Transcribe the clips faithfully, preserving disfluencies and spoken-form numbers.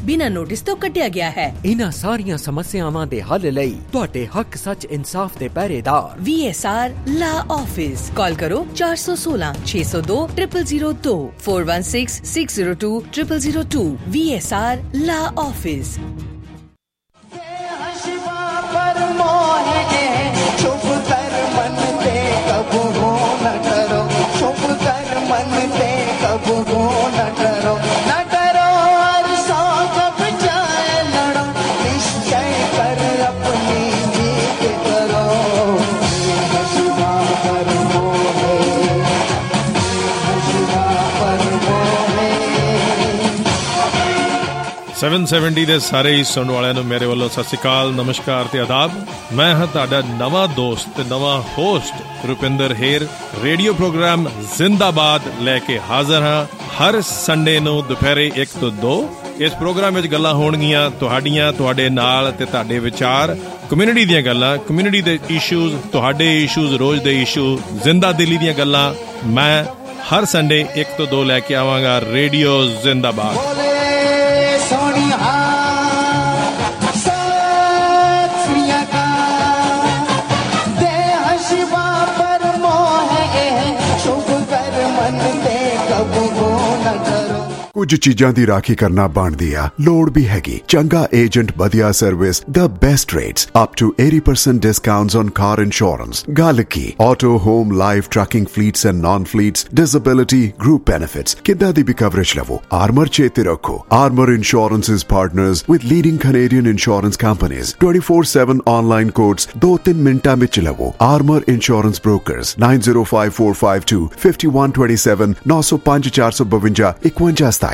बिना नोटिस तो कटिया गया है। इन्हां सारियां समस्यावां दे हल लई तुहाडे हक सच इंसाफ दे पहरेदार V S R law office. Call करो चार सौ सोलह छह सौ दो ट्रिपल जीरो दो four one six six zero two triple zero two. V S R law office. Seven seventy ਦੇ ਸਾਰੇ ਹੀ ਸੁਣਨ ਵਾਲਿਆਂ ਨੂੰ ਮੇਰੇ ਵੱਲੋਂ ਸਤਿ ਸ਼੍ਰੀ ਅਕਾਲ, ਨਮਸਕਾਰ ਤੇ ਆਦਾਬ। ਮੈਂ ਹਾਂ ਤੁਹਾਡਾ ਨਵਾਂ ਦੋਸਤ ਤੇ ਨਵਾਂ host Rupinder Heer. Radio program ਜ਼ਿੰਦਾਬਾਦ ਲੈ ਕੇ ਹਾਜ਼ਰ ਹਾਂ ਹਰ ਸੰਡੇ ਨੂੰ ਦੁਪਹਿਰੇ ਇੱਕ ਤੋਂ ਦੋ। ਇਸ ਪ੍ਰੋਗਰਾਮ ਵਿੱਚ ਗੱਲਾਂ ਹੋਣਗੀਆਂ ਤੁਹਾਡੀਆਂ, ਤੁਹਾਡੇ ਨਾਲ ਤੇ ਤੁਹਾਡੇ ਵਿਚਾਰ, ਕਮਿਊਨਿਟੀ ਦੀਆਂ ਗੱਲਾਂ, ਕਮਿਊਨਿਟੀ ਦੇ ਇਸ਼ੂਜ਼, ਤੁਹਾਡੇ ਇਸ਼ੂਜ਼, ਰੋਜ਼ ਦੇ ਇਸ਼ੂ, ਜ਼ਿੰਦਾ ਦਿਲੀ ਦੀਆਂ ਗੱਲਾਂ ਮੈਂ ਹਰ ਸੰਡੇ ਇੱਕ ਤੋਂ ਦੋ ਲੈ ਕੇ ਆਵਾਂਗਾ। ਰੇਡੀਓ ਜ਼ਿੰਦਾਬਾਦ। ਕੁਝ ਚੀਜ਼ਾਂ ਦੀ ਰਾਖੀ ਕਰਨਾ ਬਣਦੀ ਆ, ਲੋੜ ਵੀ ਹੈਗੀ। ਚੰਗਾ ਏਜੰਟ, ਵਧੀਆ service, the best rates, up to eighty percent discounts on car insurance। ਗੱਲ ਕੀ auto, home, life, trucking fleets and non-fleets, disability, group benefits, ਕਿੱਦਾਂ ਦੀ ਵੀ coverage ਲਵੋ। Armor ਚੇਤੇ ਰੱਖੋ, Armor Insurance is partners with leading Canadian insurance companies। twenty-four seven online quotes ਦੋ ਤਿੰਨ ਮਿੰਟਾਂ ਵਿੱਚ ਲਵੋ। Armor Insurance Brokers nine zero five four five two five one two seven nine zero five ਚਾਰ ਸੌ ਬਵੰਜਾ ਇਕਵੰਜਾ ਸਤਾਈ।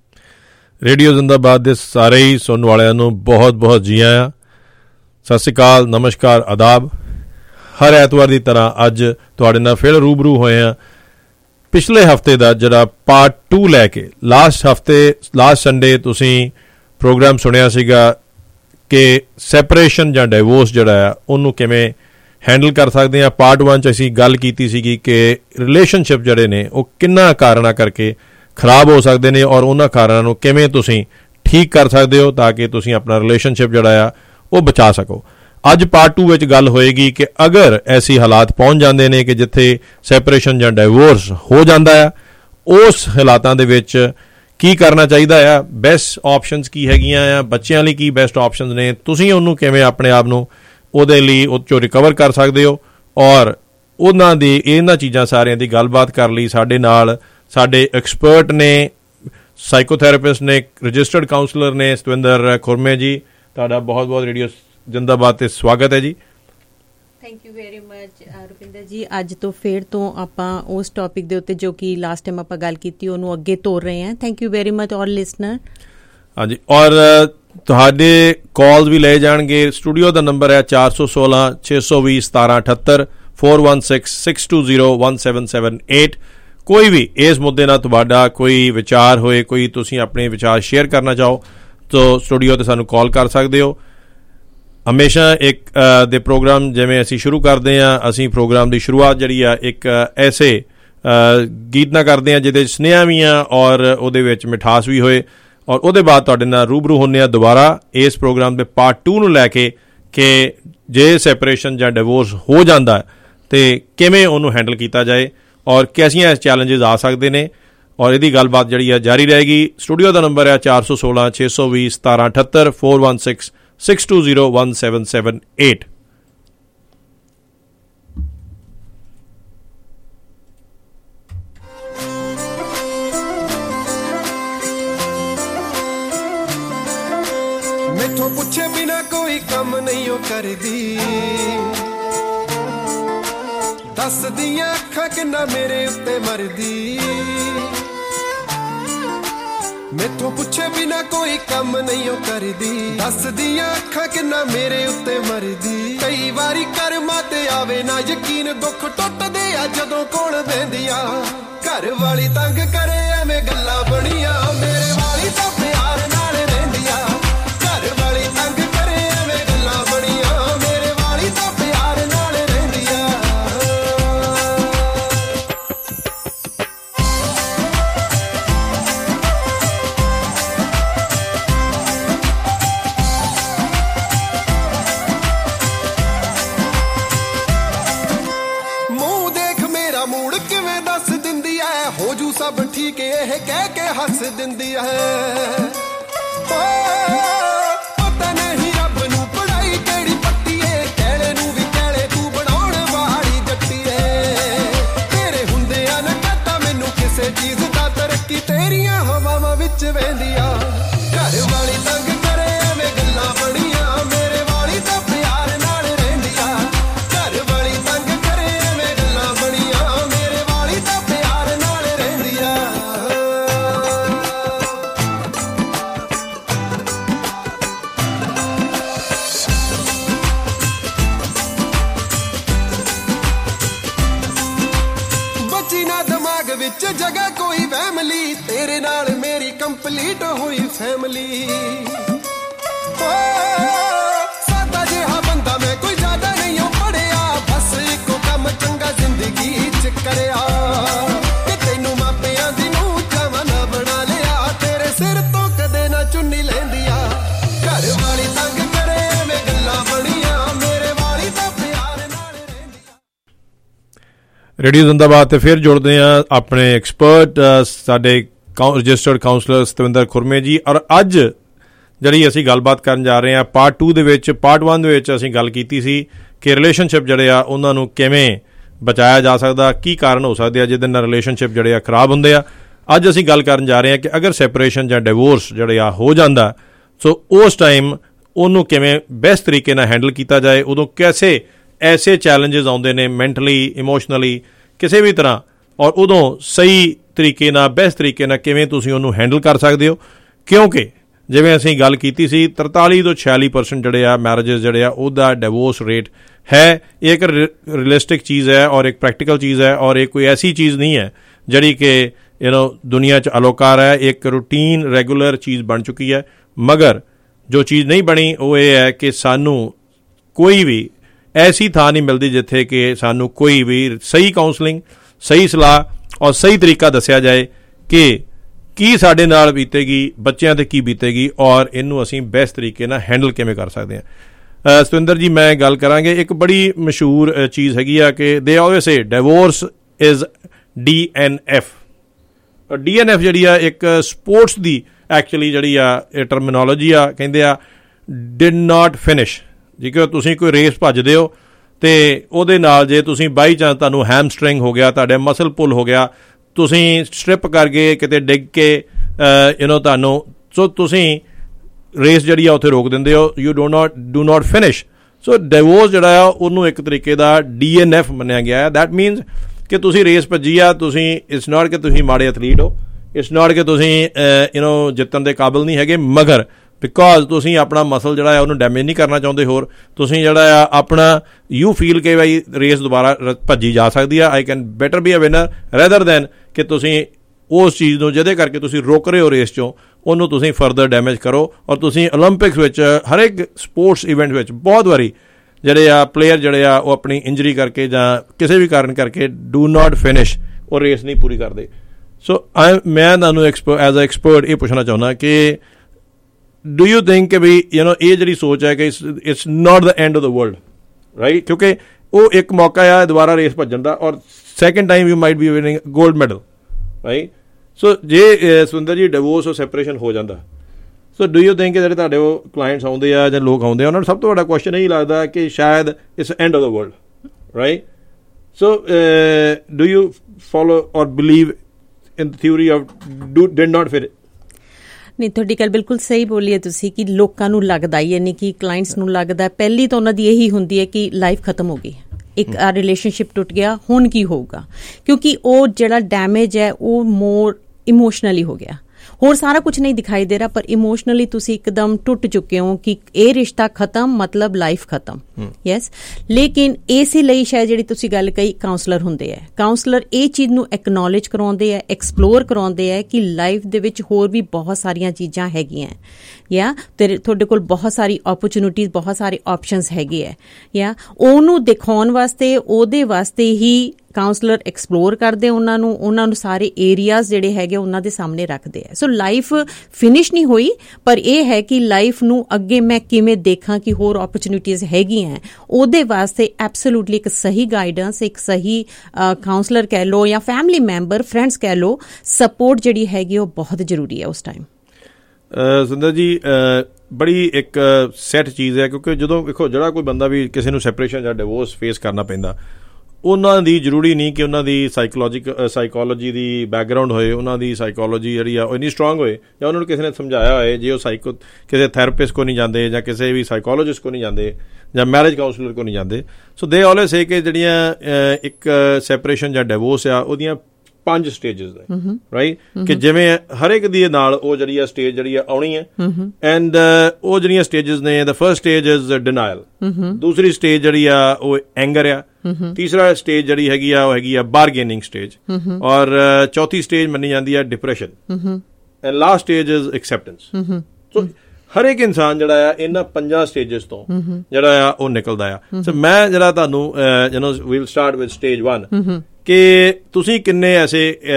ਰੇਡੀਓ ਜ਼ਿੰਦਾਬਾਦ ਦੇ ਸਾਰੇ ਹੀ ਸੁਣਨ ਵਾਲਿਆਂ ਨੂੰ ਬਹੁਤ ਬਹੁਤ ਜੀ ਆਇਆਂ, ਸਤਿ ਸ਼੍ਰੀ ਅਕਾਲ, ਨਮਸਕਾਰ, ਆਦਾਬ। ਹਰ ਐਤਵਾਰ ਦੀ ਤਰ੍ਹਾਂ ਅੱਜ ਤੁਹਾਡੇ ਨਾਲ ਫਿਰ ਰੂਬਰੂ ਹੋਏ ਹਾਂ ਪਿਛਲੇ ਹਫਤੇ ਦਾ ਜਿਹੜਾ ਪਾਰਟ ਟੂ ਲੈ ਕੇ। ਲਾਸਟ ਹਫਤੇ ਲਾਸਟ ਸੰਡੇ ਤੁਸੀਂ ਪ੍ਰੋਗਰਾਮ ਸੁਣਿਆ ਸੀਗਾ ਕਿ ਸੈਪਰੇਸ਼ਨ ਜਾਂ ਡਾਈਵੋਰਸ ਜਿਹੜਾ ਆ ਉਹਨੂੰ ਕਿਵੇਂ ਹੈਂਡਲ ਕਰ ਸਕਦੇ ਹਾਂ। ਪਾਰਟ ਵਨ 'ਚ ਅਸੀਂ ਗੱਲ ਕੀਤੀ ਸੀਗੀ ਕਿ ਰਿਲੇਸ਼ਨਸ਼ਿਪ ਜਿਹੜੇ ਨੇ ਉਹ ਕਿੰਨਾ ਕਾਰਨਾਂ ਕਰਕੇ ਖਰਾਬ ਹੋ ਸਕਦੇ ਨੇ ਔਰ ਉਹਨਾਂ ਕਾਰਨਾਂ ਨੂੰ ਕਿਵੇਂ ਤੁਸੀਂ ਠੀਕ ਕਰ ਸਕਦੇ ਹੋ ਤਾਂ ਕਿ ਤੁਸੀਂ ਆਪਣਾ ਰਿਲੇਸ਼ਨਸ਼ਿਪ ਜਿਹੜਾ ਆ ਉਹ ਬਚਾ ਸਕੋ। ਅੱਜ ਪਾਰਟ ਟੂ ਵਿੱਚ ਗੱਲ ਹੋਏਗੀ ਕਿ ਅਗਰ ਐਸੀ ਹਾਲਾਤ ਪਹੁੰਚ ਜਾਂਦੇ ਨੇ ਕਿ ਜਿੱਥੇ ਸੈਪਰੇਸ਼ਨ ਜਾਂ ਡਾਈਵੋਰਸ ਹੋ ਜਾਂਦਾ ਆ, ਉਸ ਹਾਲਾਤਾਂ ਦੇ ਵਿੱਚ ਕੀ ਕਰਨਾ ਚਾਹੀਦਾ ਆ, ਬੈਸਟ ਆਪਸ਼ਨਸ ਕੀ ਹੈਗੀਆਂ ਆ, ਬੱਚਿਆਂ ਲਈ ਕੀ ਬੈਸਟ ਆਪਸ਼ਨਸ ਨੇ, ਤੁਸੀਂ ਉਹਨੂੰ ਕਿਵੇਂ ਆਪਣੇ ਆਪ ਨੂੰ ਉਹਦੇ ਲਈ ਉਹ 'ਚੋਂ ਰਿਕਵਰ ਕਰ ਸਕਦੇ ਹੋ। ਔਰ ਉਹਨਾਂ ਦੀ ਇਹਨਾਂ ਚੀਜ਼ਾਂ ਸਾਰਿਆਂ ਦੀ ਗੱਲਬਾਤ ਕਰਨ ਲਈ ਸਾਡੇ ਨਾਲ ਸਾਡੇ ਐਕਸਪਰਟ ਨੇ, ਸਾਈਕੋਥੈਰੇਪਿਸਟ ਨੇ, ਰਜਿਸਟਰਡ ਕਾਉਂਸਲਰ ਨੇ ਸਤਵਿੰਦਰ ਖੁਰਮੇ ਜੀ। ਤੁਹਾਡਾ ਬਹੁਤ ਬਹੁਤ ਰੇਡੀਓ ਜ਼ਿੰਦਾਬਾਦ 'ਤੇ ਸਵਾਗਤ ਹੈ ਜੀ। Thank you very much Rupinder ji. ਅੱਜ ਤੋਂ ਫਿਰ ਤੋਂ ਆਪਾਂ ਉਸ ਟੌਪਿਕ ਦੇ ਉੱਤੇ ਜੋ ਕਿ ਲਾਸਟ ਟਾਈਮ ਆਪਾਂ ਗੱਲ ਕੀਤੀ ਉਹਨੂੰ ਅੱਗੇ ਤੋਰ ਰਹੇ ਹਾਂ। Thank you very much all listener. ਹਾਂਜੀ, ਔਰ ਤੁਹਾਡੇ ਕਾਲਸ ਵੀ ਲਏ ਜਾਣਗੇ। ਸਟੂਡੀਓ ਦਾ ਨੰਬਰ ਹੈ ਚਾਰ ਸੌ ਸੋਲਾਂ ਛੇ ਸੌ ਵੀਹ ਸਤਾਰਾਂ ਅਠੱਤਰ four one six six two zero one seven seven eight. ਕੋਈ ਵੀ ਇਸ ਮੁੱਦੇ ਨਾਲ ਤੁਹਾਡਾ ਕੋਈ ਵਿਚਾਰ ਹੋਏ, ਕੋਈ ਤੁਸੀਂ ਆਪਣੇ ਵਿਚਾਰ ਸ਼ੇਅਰ ਕਰਨਾ ਚਾਹੋ ਤਾਂ ਸਟੂਡੀਓ 'ਤੇ ਸਾਨੂੰ ਕਾਲ ਕਰ ਸਕਦੇ ਹੋ। ਹਮੇਸ਼ਾ ਇੱਕ ਦੇ ਪ੍ਰੋਗਰਾਮ ਜਿਵੇਂ ਅਸੀਂ ਸ਼ੁਰੂ ਕਰਦੇ ਹਾਂ, ਅਸੀਂ ਪ੍ਰੋਗਰਾਮ ਦੀ ਸ਼ੁਰੂਆਤ ਜਿਹੜੀ ਆ ਇੱਕ ਐਸੇ ਗੀਤ ਨਾਲ ਕਰਦੇ ਹਾਂ ਜਿਹਦੇ 'ਚ ਸੁਨੇਹਾ ਵੀ ਆ ਔਰ ਉਹਦੇ ਵਿੱਚ ਮਿਠਾਸ ਵੀ ਹੋਏ। ਔਰ ਉਹਦੇ ਬਾਅਦ ਤੁਹਾਡੇ ਨਾਲ ਰੂਬਰੂ ਹੁੰਦੇ ਹਾਂ ਦੁਬਾਰਾ ਇਸ ਪ੍ਰੋਗਰਾਮ ਦੇ ਪਾਰਟ ਟੂ ਨੂੰ ਲੈ ਕੇ ਕਿ ਜੇ ਸੈਪਰੇਸ਼ਨ ਜਾਂ ਡਿਵੋਰਸ ਹੋ ਜਾਂਦਾ ਅਤੇ ਕਿਵੇਂ ਉਹਨੂੰ ਹੈਂਡਲ ਕੀਤਾ ਜਾਏ ਔਰ ਕੈਸੀਆਂ ਚੈਲੰਜਿਸ ਆ ਸਕਦੇ ਨੇ। ਔਰ ਇਹਦੀ ਗੱਲਬਾਤ ਜਿਹੜੀ ਆ ਜਾਰੀ ਰਹੇਗੀ। ਸਟੂਡੀਓ ਦਾ ਨੰਬਰ ਹੈ ਚਾਰ ਸੌ ਸੋਲਾਂ ਛੇ ਸੌ ਵੀਹ ਸਤਾਰਾਂ ਅਠੱਤਰ four one six six two zero one seven seven eight. ਮੈਥੋਂ ਪੁੱਛੇ ਬਿਨਾ ਕੋਈ ਕੰਮ ਨਹੀਂ ਉਹ ਕਰਦੀ, ਦੱਸਦੀਆਂ ਅੱਖਾਂ ਕਿੰਨਾ ਮੇਰੇ ਉੱਤੇ ਮਰਦੀ। ਮੈਥੋਂ ਪੁੱਛੇ ਬਿਨਾ ਕੋਈ ਕੰਮ ਨਹੀਂ ਉਹ ਕਰਦੀ, ਦੱਸਦੀਆਂ ਅੱਖਾਂ ਕਿੰਨਾ ਮੇਰੇ ਉੱਤੇ ਮਰਦੀ। ਕਈ ਵਾਰੀ ਕਰਮਾਂ ਤੇ ਆਵੇ ਨਾ ਯਕੀਨ, ਦੁੱਖ ਟੁੱਟਦੇ ਆ ਜਦੋਂ ਕੋਲ ਬਹਿੰਦੀਆਂ। ਘਰ ਵਾਲੀ ਤੰਗ ਕਰੇ ਐਵੇਂ ਗੱਲਾਂ ਬਣੀਆਂ, ਮੇਰੇ ਵਾਲੀ ਤਾਂ ਪਿਆਰ ਨਾਲ ਰਹਿੰਦੀਆਂ। ਘਰ ਵਾਲੀ ਤੰਗ ਕਰੇ ਐਵੇਂ ਗੱਲਾਂ ਬਣੀਆਂ, ਮੇਰੇ ਵਾਲੀ ਤਾਂ ਪਿਆਰ ਨਾਲ ਰਹਿੰਦੀਆਂ। ਇਹ ਕਹਿ ਕੇ ਹੱਸ ਦਿੰਦੀ ਹੈ ਪਤਾ ਨਹੀਂ ਰੱਬ ਨੂੰ ਪੜਾਈ ਕਿਹੜੀ ਪੱਟੀ ਏ ਕਹਿਲੇ ਨੂੰ ਵੀ ਕਹਿਲੇ ਤੂੰ ਬਣਾਉਣ ਵਾਲੀ ਜੱਟੀ ਏ ਤੇਰੇ ਹੁੰਦੇ ਆ ਨਾ ਕਹਤਾ ਮੈਨੂੰ ਕਿਸੇ ਚੀਜ਼ ਦਾ ਤਰੱਕੀ ਤੇਰੀਆਂ ਹਵਾਵਾਂ ਵਿੱਚ ਵਹਿੰਦੀਆਂ ਘਰ ਵਾਲੀ ਤੰਗ ਕਰੇ ਐਵੇਂ ਗੱਲਾਂ ਬੜੀਆਂ ਮੇਰੇ ਵਾਲੀ ਤਾਂ ਪਿਆਰ ਨਾਲ ਰਹਿੰਦੀਆਂ ਘਰ ਵਾਲੀ ਤੰਗ ਕਰੇ ਐਵੇਂ ਗੱਲਾਂ ਬੜੀਆਂ ਮੇਰੇ ਵਾਲੀ ਤਾਂ ਪਿਆਰ ਨਾਲ ਰਹਿੰਦੀਆਂ ਬੱਚੀ ਨਾ ਦਿਮਾਗ ਵਿੱਚ ਜਗ੍ਹਾ ਕੋਈ ਫੈਮਿਲੀ ਤੇਰੇ ਨਾਲ ਮੇਰੀ ਕੰਪਲੀਟ ਹੋਈ ਫੈਮਿਲੀ ਸਾਦਾ ਜਿਹਾ ਬੰਦਾ ਮੈਂ ਕੋਈ ਜ਼ਿਆਦਾ ਨਹੀਂ ਹੋ ਪੜਿਆ ਬਸ ਇੱਕੋ ਕੰਮ ਚੰਗਾ ਜ਼ਿੰਦਗੀ ਚ ਕਰਿਆ ਕਿ ਤੈਨੂੰ ਮਾਪਿਆਂ ਦੀ ਨੂੰ ਜਾਵਾਂ ਨਾ ਬਣਾ ਲਿਆ ਤੇਰੇ ਸਿਰ ਤੋਂ ਕਦੇ ਨਾ ਚੁੰਨੀ ਲੈਂਦੀਆਂ ਘਰ ਵਾਲੀ ਤੰਗ ਕਰੇ ਐਵੇਂ ਗੱਲਾਂ ਬਣੀਆਂ ਮੇਰੇ ਵਾਲੀ ਤਾਂ ਪਿਆਰ ਨਾਲ ਰਹਿੰਦੀਆਂ ਰੇਡੀਓ ਜ਼ਿੰਦਾਬਾਦ ਤੇ ਫਿਰ ਜੁੜਦੇ ਹਾਂ ਆਪਣੇ ਐਕਸਪਰਟ ਸਾਡੇ ਰਜਿਸਟਰਡ ਕਾਉਂਸਲਰ ਸਤਵਿੰਦਰ ਖੁਰਮੇ ਜੀ ਔਰ ਅੱਜ ਜਿਹੜੀ ਅਸੀਂ ਗੱਲਬਾਤ ਕਰਨ ਜਾ ਰਹੇ ਹਾਂ ਪਾਰਟ ਟੂ ਦੇ ਵਿੱਚ ਪਾਰਟ ਵਨ ਦੇ ਵਿੱਚ ਅਸੀਂ ਗੱਲ ਕੀਤੀ ਸੀ ਕਿ ਰਿਲੇਸ਼ਨਸ਼ਿਪ ਜਿਹੜੇ ਆ ਉਹਨਾਂ ਨੂੰ ਕਿਵੇਂ ਬਚਾਇਆ ਜਾ ਸਕਦਾ ਕੀ ਕਾਰਨ ਹੋ ਸਕਦੇ ਆ ਜਿਹਦੇ ਨਾਲ ਰਿਲੇਸ਼ਨਸ਼ਿਪ ਜਿਹੜੇ ਆ ਖਰਾਬ ਹੁੰਦੇ ਆ ਅੱਜ ਅਸੀਂ ਗੱਲ ਕਰਨ ਜਾ ਰਹੇ ਹਾਂ ਕਿ ਅਗਰ ਸੈਪਰੇਸ਼ਨ ਜਾਂ ਡਿਵੋਰਸ ਜਿਹੜੇ ਆ ਹੋ ਜਾਂਦਾ ਸੋ ਉਸ ਟਾਈਮ ਉਹਨੂੰ ਕਿਵੇਂ ਬੈਸਟ ਤਰੀਕੇ ਨਾਲ ਹੈਂਡਲ ਕੀਤਾ ਜਾਏ ਉਦੋਂ ਕੈਸੇ ਐਸੇ ਚੈਲੰਜਸ ਆਉਂਦੇ ਨੇ ਮੈਂਟਲੀ ਇਮੋਸ਼ਨਲੀ ਕਿਸੇ ਵੀ ਤਰ੍ਹਾਂ ਔਰ ਉਦੋਂ ਸਹੀ ਤਰੀਕੇ ਨਾਲ ਬੈਸਟ ਤਰੀਕੇ ਨਾਲ ਕਿਵੇਂ ਤੁਸੀਂ ਉਹਨੂੰ ਹੈਂਡਲ ਕਰ ਸਕਦੇ ਹੋ ਕਿਉਂਕਿ ਜਿਵੇਂ ਅਸੀਂ ਗੱਲ ਕੀਤੀ ਸੀ ਤਰਤਾਲੀ ਤੋਂ ਛਿਆਲੀ ਪਰਸੈਂਟ ਜਿਹੜੇ ਆ ਮੈਰਿਜਸ ਜਿਹੜੇ ਆ ਉਹਦਾ ਡਿਵੋਰਸ ਰੇਟ ਹੈ ਇਹ ਇੱਕ ਰੀਅਲਿਸਟਿਕ ਚੀਜ਼ ਹੈ ਔਰ ਇੱਕ ਪ੍ਰੈਕਟੀਕਲ ਚੀਜ਼ ਹੈ ਔਰ ਇਹ ਕੋਈ ਐਸੀ ਚੀਜ਼ ਨਹੀਂ ਹੈ ਜਿਹੜੀ ਕਿ ਯੂ ਨੋ ਦੁਨੀਆ 'ਚ ਅਲੋਕਾਰ ਹੈ ਇੱਕ ਰੂਟੀਨ ਰੈਗੂਲਰ ਚੀਜ਼ ਬਣ ਚੁੱਕੀ ਹੈ ਮਗਰ ਜੋ ਚੀਜ਼ ਨਹੀਂ ਬਣੀ ਉਹ ਇਹ ਹੈ ਕਿ ਸਾਨੂੰ ਕੋਈ ਵੀ ਐਸੀ ਥਾਂ ਨਹੀਂ ਮਿਲਦੀ ਜਿੱਥੇ ਕਿ ਸਾਨੂੰ ਕੋਈ ਵੀ ਸਹੀ ਕਾਉਂਸਲਿੰਗ ਸਹੀ ਸਲਾਹ ਔਰ ਸਹੀ ਤਰੀਕਾ ਦੱਸਿਆ ਜਾਏ ਕਿ ਕੀ ਸਾਡੇ ਨਾਲ ਬੀਤੇਗੀ ਬੱਚਿਆਂ 'ਤੇ ਕੀ ਬੀਤੇਗੀ ਔਰ ਇਹਨੂੰ ਅਸੀਂ ਬੈਸਟ ਤਰੀਕੇ ਨਾਲ ਹੈਂਡਲ ਕਿਵੇਂ ਕਰ ਸਕਦੇ ਹਾਂ ਸਤਵਿੰਦਰ ਜੀ ਮੈਂ ਗੱਲ ਕਰਾਂਗੇ ਇੱਕ ਬੜੀ ਮਸ਼ਹੂਰ ਚੀਜ਼ ਹੈਗੀ ਆ ਕਿ they always say divorce is D N F D N F ਜਿਹੜੀ ਆ ਇੱਕ ਸਪੋਰਟਸ ਦੀ ਐਕਚੁਅਲੀ ਜਿਹੜੀ ਆ ਇਹ ਟਰਮੀਨੋਲੋਜੀ ਆ ਕਹਿੰਦੇ ਆ ਡਿਡ ਨਾਟ ਫਿਨਿਸ਼ ਜੇਕਰ ਤੁਸੀਂ ਕੋਈ ਰੇਸ ਭੱਜਦੇ ਹੋ ਅਤੇ ਉਹਦੇ ਨਾਲ ਜੇ ਤੁਸੀਂ ਬਾਈ ਚਾਂਸ ਤੁਹਾਨੂੰ ਹੈਮਸਟਰਿੰਗ ਹੋ ਗਿਆ ਤੁਹਾਡੇ ਮਸਲ ਪੁੱਲ ਹੋ ਗਿਆ ਤੁਸੀਂ ਸਟ੍ਰਿਪ ਕਰ ਗਏ ਕਿਤੇ ਡਿੱਗ ਕੇ ਯੂ ਨੋ ਤੁਹਾਨੂੰ ਸੋ ਤੁਸੀਂ ਰੇਸ ਜਿਹੜੀ ਆ ਉੱਥੇ ਰੋਕ ਦਿੰਦੇ ਹੋ you do not do not finish so divorce ਜਿਹੜਾ ਆ ਉਹਨੂੰ ਇੱਕ ਤਰੀਕੇ ਦਾ ਡੀ ਐਨ ਐਫ ਮੰਨਿਆ ਗਿਆ ਹੈ ਦੈਟ ਮੀਨਸ ਕਿ ਤੁਸੀਂ ਰੇਸ ਭੱਜੀ ਆ ਤੁਸੀਂ ਇਟਸ ਨਾਟ ਕਿ ਤੁਸੀਂ ਮਾੜੇ ਐਥਲੀਟ ਹੋ ਇਟਸ ਨਾਟ ਕਿ ਤੁਸੀਂ ਯੂ ਨੋ ਜਿੱਤਣ ਦੇ ਕਾਬਿਲ ਨਹੀਂ ਹੈਗੇ ਮਗਰ ਬਿਕੋਜ਼ ਤੁਸੀਂ ਆਪਣਾ ਮਸਲ ਜਿਹੜਾ ਹੈ ਉਹਨੂੰ ਡੈਮੇਜ ਨਹੀਂ ਕਰਨਾ ਚਾਹੁੰਦੇ ਹੋਰ ਤੁਸੀਂ ਜਿਹੜਾ ਆ ਆਪਣਾ ਯੂ ਫੀਲ ਕਿ ਬਾਈ ਰੇਸ ਦੁਬਾਰਾ ਭੱਜੀ ਜਾ ਸਕਦੀ ਆ I can better be a winner rather than ਕਿ ਤੁਸੀਂ ਉਸ ਚੀਜ਼ ਨੂੰ ਜਿਹਦੇ ਕਰਕੇ ਤੁਸੀਂ ਰੋਕ ਰਹੇ ਹੋ ਰੇਸ 'ਚੋਂ ਉਹਨੂੰ ਤੁਸੀਂ ਫਰਦਰ ਡੈਮੇਜ ਕਰੋ ਔਰ ਤੁਸੀਂ ਓਲੰਪਿਕਸ ਵਿੱਚ ਹਰ ਇੱਕ ਸਪੋਰਟਸ ਇਵੈਂਟ ਵਿੱਚ ਬਹੁਤ ਵਾਰੀ ਜਿਹੜੇ ਆ ਪਲੇਅਰ ਜਿਹੜੇ ਆ ਉਹ ਆਪਣੀ ਇੰਜਰੀ ਕਰਕੇ ਜਾਂ ਕਿਸੇ ਵੀ ਕਾਰਨ ਕਰਕੇ ਡੂ ਨਾਟ ਫਿਨਿਸ਼ ਉਹ ਰੇਸ ਨਹੀਂ ਪੂਰੀ ਕਰਦੇ ਸੋ ਆਈ ਮੈਂ ਤੁਹਾਨੂੰ ਐਕਸਪਰ ਐਜ਼ ਅ ਐਕਸਪਰਟ ਇਹ ਪੁੱਛਣਾ ਚਾਹੁੰਦਾ ਕਿ ਡੂ ਯੂ ਥਿੰਕ ਕਿ ਵੀ ਯੂ ਨੋ ਇਹ ਜਿਹੜੀ ਸੋਚ ਹੈ ਕਿ it's not the end of the world right ਕਿਉਂਕਿ ਉਹ ਇੱਕ ਮੌਕਾ ਆ ਦੁਬਾਰਾ ਰੇਸ ਭੱਜਣ ਦਾ ਔਰ second time you might be winning gold medal right so ਜੇ ਸੁੰਦਰ ਜੀ ਡਿਵੋਰਸ ਔਰ ਸੈਪਰੇਸ਼ਨ ਹੋ ਜਾਂਦਾ ਸੋ ਡੂ ਯੂ ਥਿੰਕ ਜਿਹੜੇ ਤੁਹਾਡੇ ਉਹ ਕਲਾਇੰਟਸ ਆਉਂਦੇ ਆ ਜਾਂ ਲੋਕ ਆਉਂਦੇ ਆ ਉਹਨਾਂ ਨੂੰ ਸਭ ਤੋਂ ਵੱਡਾ ਕੁਐਸਚਨ ਇਹੀ ਲੱਗਦਾ ਕਿ ਸ਼ਾਇਦ it's end of the world right so do you follow or believe in the theory of do did not fit ਨਹੀਂ ਤੁਹਾਡੀ ਗੱਲ ਬਿਲਕੁਲ ਸਹੀ ਬੋਲੀ ਹੈ ਤੁਸੀਂ ਕਿ ਲੋਕਾਂ ਨੂੰ ਲੱਗਦਾ ਹੀ ਯਾਨੀ ਕਿ ਕਲਾਇੰਟਸ ਨੂੰ ਲੱਗਦਾ ਪਹਿਲੀ ਤਾਂ ਉਹਨਾਂ ਦੀ ਇਹੀ ਹੁੰਦੀ ਹੈ ਕਿ ਲਾਈਫ ਖਤਮ ਹੋ ਗਈ ਇੱਕ ਆ ਰਿਲੇਸ਼ਨਸ਼ਿਪ ਟੁੱਟ ਗਿਆ ਹੁਣ ਕੀ ਹੋਊਗਾ ਕਿਉਂਕਿ ਉਹ ਜਿਹੜਾ ਡੈਮੇਜ ਹੈ ਉਹ ਮੋਰ ਇਮੋਸ਼ਨਲੀ ਹੋ ਗਿਆ ਹੋਰ ਸਾਰਾ ਕੁਝ ਨਹੀਂ ਦਿਖਾਈ ਦੇ ਰਿਹਾ ਪਰ ਇਮੋਸ਼ਨਲੀ ਤੁਸੀਂ ਇੱਕਦਮ ਟੁੱਟ ਚੁੱਕੇ ਹੋ ਕਿ ਇਹ ਰਿਸ਼ਤਾ ਖਤਮ ਮਤਲਬ ਲਾਈਫ ਖਤਮ ਯੈਸ ਲੇਕਿਨ ਇਸੇ ਲਈ ਸ਼ਾਇਦ ਜਿਹੜੀ ਤੁਸੀਂ ਗੱਲ ਕਹੀ ਕਾਉਂਸਲਰ ਹੁੰਦੇ ਹੈ ਕਾਉਂਸਲਰ ਇਹ ਚੀਜ਼ ਨੂੰ ਐਕਨੋਲੇਜ ਕਰਾਉਂਦੇ ਹੈ ਐਕਸਪਲੋਰ ਕਰਾਉਂਦੇ ਹੈ ਕਿ ਲਾਈਫ ਦੇ ਵਿੱਚ ਹੋਰ ਵੀ ਬਹੁਤ ਸਾਰੀਆਂ ਚੀਜ਼ਾਂ ਹੈਗੀਆਂ ਜਾਂ ਤੇ ਤੁਹਾਡੇ ਕੋਲ ਬਹੁਤ ਸਾਰੀ ਓਪਰਚੁਨਿਟੀਜ਼ ਬਹੁਤ ਸਾਰੇ ਆਪਸ਼ਨਸ ਹੈਗੇ ਹੈ ਜਾਂ ਉਹਨੂੰ ਦਿਖਾਉਣ ਵਾਸਤੇ ਉਹਦੇ ਵਾਸਤੇ ਹੀ ਕਾਉਂਸਲਰ ਐਕਸਪਲੋਰ ਕਰਦੇ ਉਹਨਾਂ ਨੂੰ, ਉਹਨਾਂ ਨੂੰ ਸਾਰੇ ਏਰੀਆਜ਼ ਜਿਹੜੇ ਹੈਗੇ ਉਹਨਾਂ ਦੇ ਸਾਹਮਣੇ ਰੱਖਦੇ ਆ। ਸੋ ਲਾਈਫ ਫਿਨਿਸ਼ ਨਹੀਂ ਹੋਈ, ਪਰ ਇਹ ਹੈ ਕਿ ਲਾਈਫ ਨੂੰ ਅੱਗੇ ਮੈਂ ਕਿਵੇਂ ਦੇਖਾਂ ਕਿ ਹੋਰ ਓਪਰਚੁਨਿਟੀਜ਼ ਹੈਗੀਆਂ, ਉਹਦੇ ਵਾਸਤੇ ਐਬਸੋਲੂਟਲੀ ਇੱਕ ਸਹੀ ਗਾਈਡੈਂਸ, ਇੱਕ ਸਹੀ ਕਾਉਂਸਲਰ ਕਹਿ ਲਓ ਜਾਂ ਫੈਮਿਲੀ ਮੈਂਬਰ, ਫਰੈਂਡਸ ਕਹਿ ਲਓ, ਸਪੋਰਟ ਜਿਹੜੀ ਹੈਗੀ ਉਹ ਬਹੁਤ ਜ਼ਰੂਰੀ ਹੈ ਉਸ ਟਾਈਮ। ਸੁੰਦਰ ਜੀ, ਬੜੀ ਇੱਕ ਸੈੱਟ ਚੀਜ਼ ਹੈ, ਕਿਉਂਕਿ ਜਦੋਂ ਵੇਖੋ ਜਿਹੜਾ ਕੋਈ ਬੰਦਾ ਵੀ ਕਿਸੇ ਨੂੰ ਸੈਪਰੇਸ਼ਨ ਜਾਂ ਡਿਵੋਰਸ ਫੇਸ ਕਰਨਾ ਪੈਂਦਾ, ਉਹਨਾਂ ਦੀ ਜ਼ਰੂਰੀ ਨਹੀਂ ਕਿ ਉਹਨਾਂ ਦੀ ਸਾਈਕੋਲੋਜਿਕ ਸਾਈਕੋਲੋਜੀ ਦੀ ਬੈਕਗਰਾਊਂਡ ਹੋਏ, ਉਹਨਾਂ ਦੀ ਸਾਈਕੋਲੋਜੀ ਜਿਹੜੀ ਆ ਉਹ ਇੰਨੀ ਸਟਰੋਂਗ ਹੋਏ, ਜਾਂ ਉਹਨਾਂ ਨੂੰ ਕਿਸੇ ਨੇ ਸਮਝਾਇਆ ਹੋਏ। ਜੇ ਉਹ ਸਾਈਕੋ ਕਿਸੇ ਥੈਰੇਪਿਸਟ ਕੋਲ ਨਹੀਂ ਜਾਂਦੇ ਜਾਂ ਕਿਸੇ ਵੀ ਸਾਈਕੋਲੋਜਿਸਟ ਕੋਲ ਨਹੀਂ ਜਾਂਦੇ ਜਾਂ ਮੈਰਿਜ ਕਾਉਂਸਲਰ ਕੋਲ ਨਹੀਂ ਜਾਂਦੇ, ਸੋ ਦੇ ਆਲਵੇਜ਼ ਸੇ ਕਿ ਜਿਹੜੀਆਂ ਇੱਕ ਸੈਪਰੇਸ਼ਨ ਜਾਂ ਡਿਵੋਰਸ ਆ ਉਹਦੀਆਂ ਪੰਜ ਸਟੇਜਿਸ ਨੇ, ਰਾਈਟ, ਕਿ ਜਿਵੇਂ ਹਰ ਇੱਕ ਦੀ ਨਾਲ ਉਹ ਜਿਹੜੀ ਆ ਸਟੇਜ ਜਿਹੜੀ ਆ ਆਉਣੀ ਹੈ। ਐਂਡ ਉਹ ਜਿਹੜੀਆਂ ਸਟੇਜਿਸ ਨੇ, the first stage is denial, ਦੂਸਰੀ ਸਟੇਜ ਜਿਹੜੀ ਆ ਉਹ ਐਂਗਰ ਆ, ਤੀਸਰਾ ਸਟੇਜ ਜਿਹੜੀ ਹੈਗੀ ਆ ਉਹ ਹੈਗੀ ਆ ਬਾਰਗੇਨਿੰਗ ਸਟੇਜ, ਔਰ ਚੌਥੀ ਸਟੇਜ ਮੰਨੀ ਜਾਂਦੀ ਆ depression, and last stage is acceptance. So ਹਰ ਇੱਕ ਇਨਸਾਨ ਜਿਹੜਾ ਆ ਇਹਨਾਂ ਪੰਜਾਂ ਸਟੇਜਿਸ ਤੋਂ ਜਿਹੜਾ ਆ ਉਹ ਨਿਕਲਦਾ ਆ। ਸੋ ਮੈਂ ਜਿਹੜਾ ਤੁਹਾਨੂੰ you know we will start with stage one, ਕਿ ਤੁਸੀਂ ਕਿੰਨੇ ਐਸੇ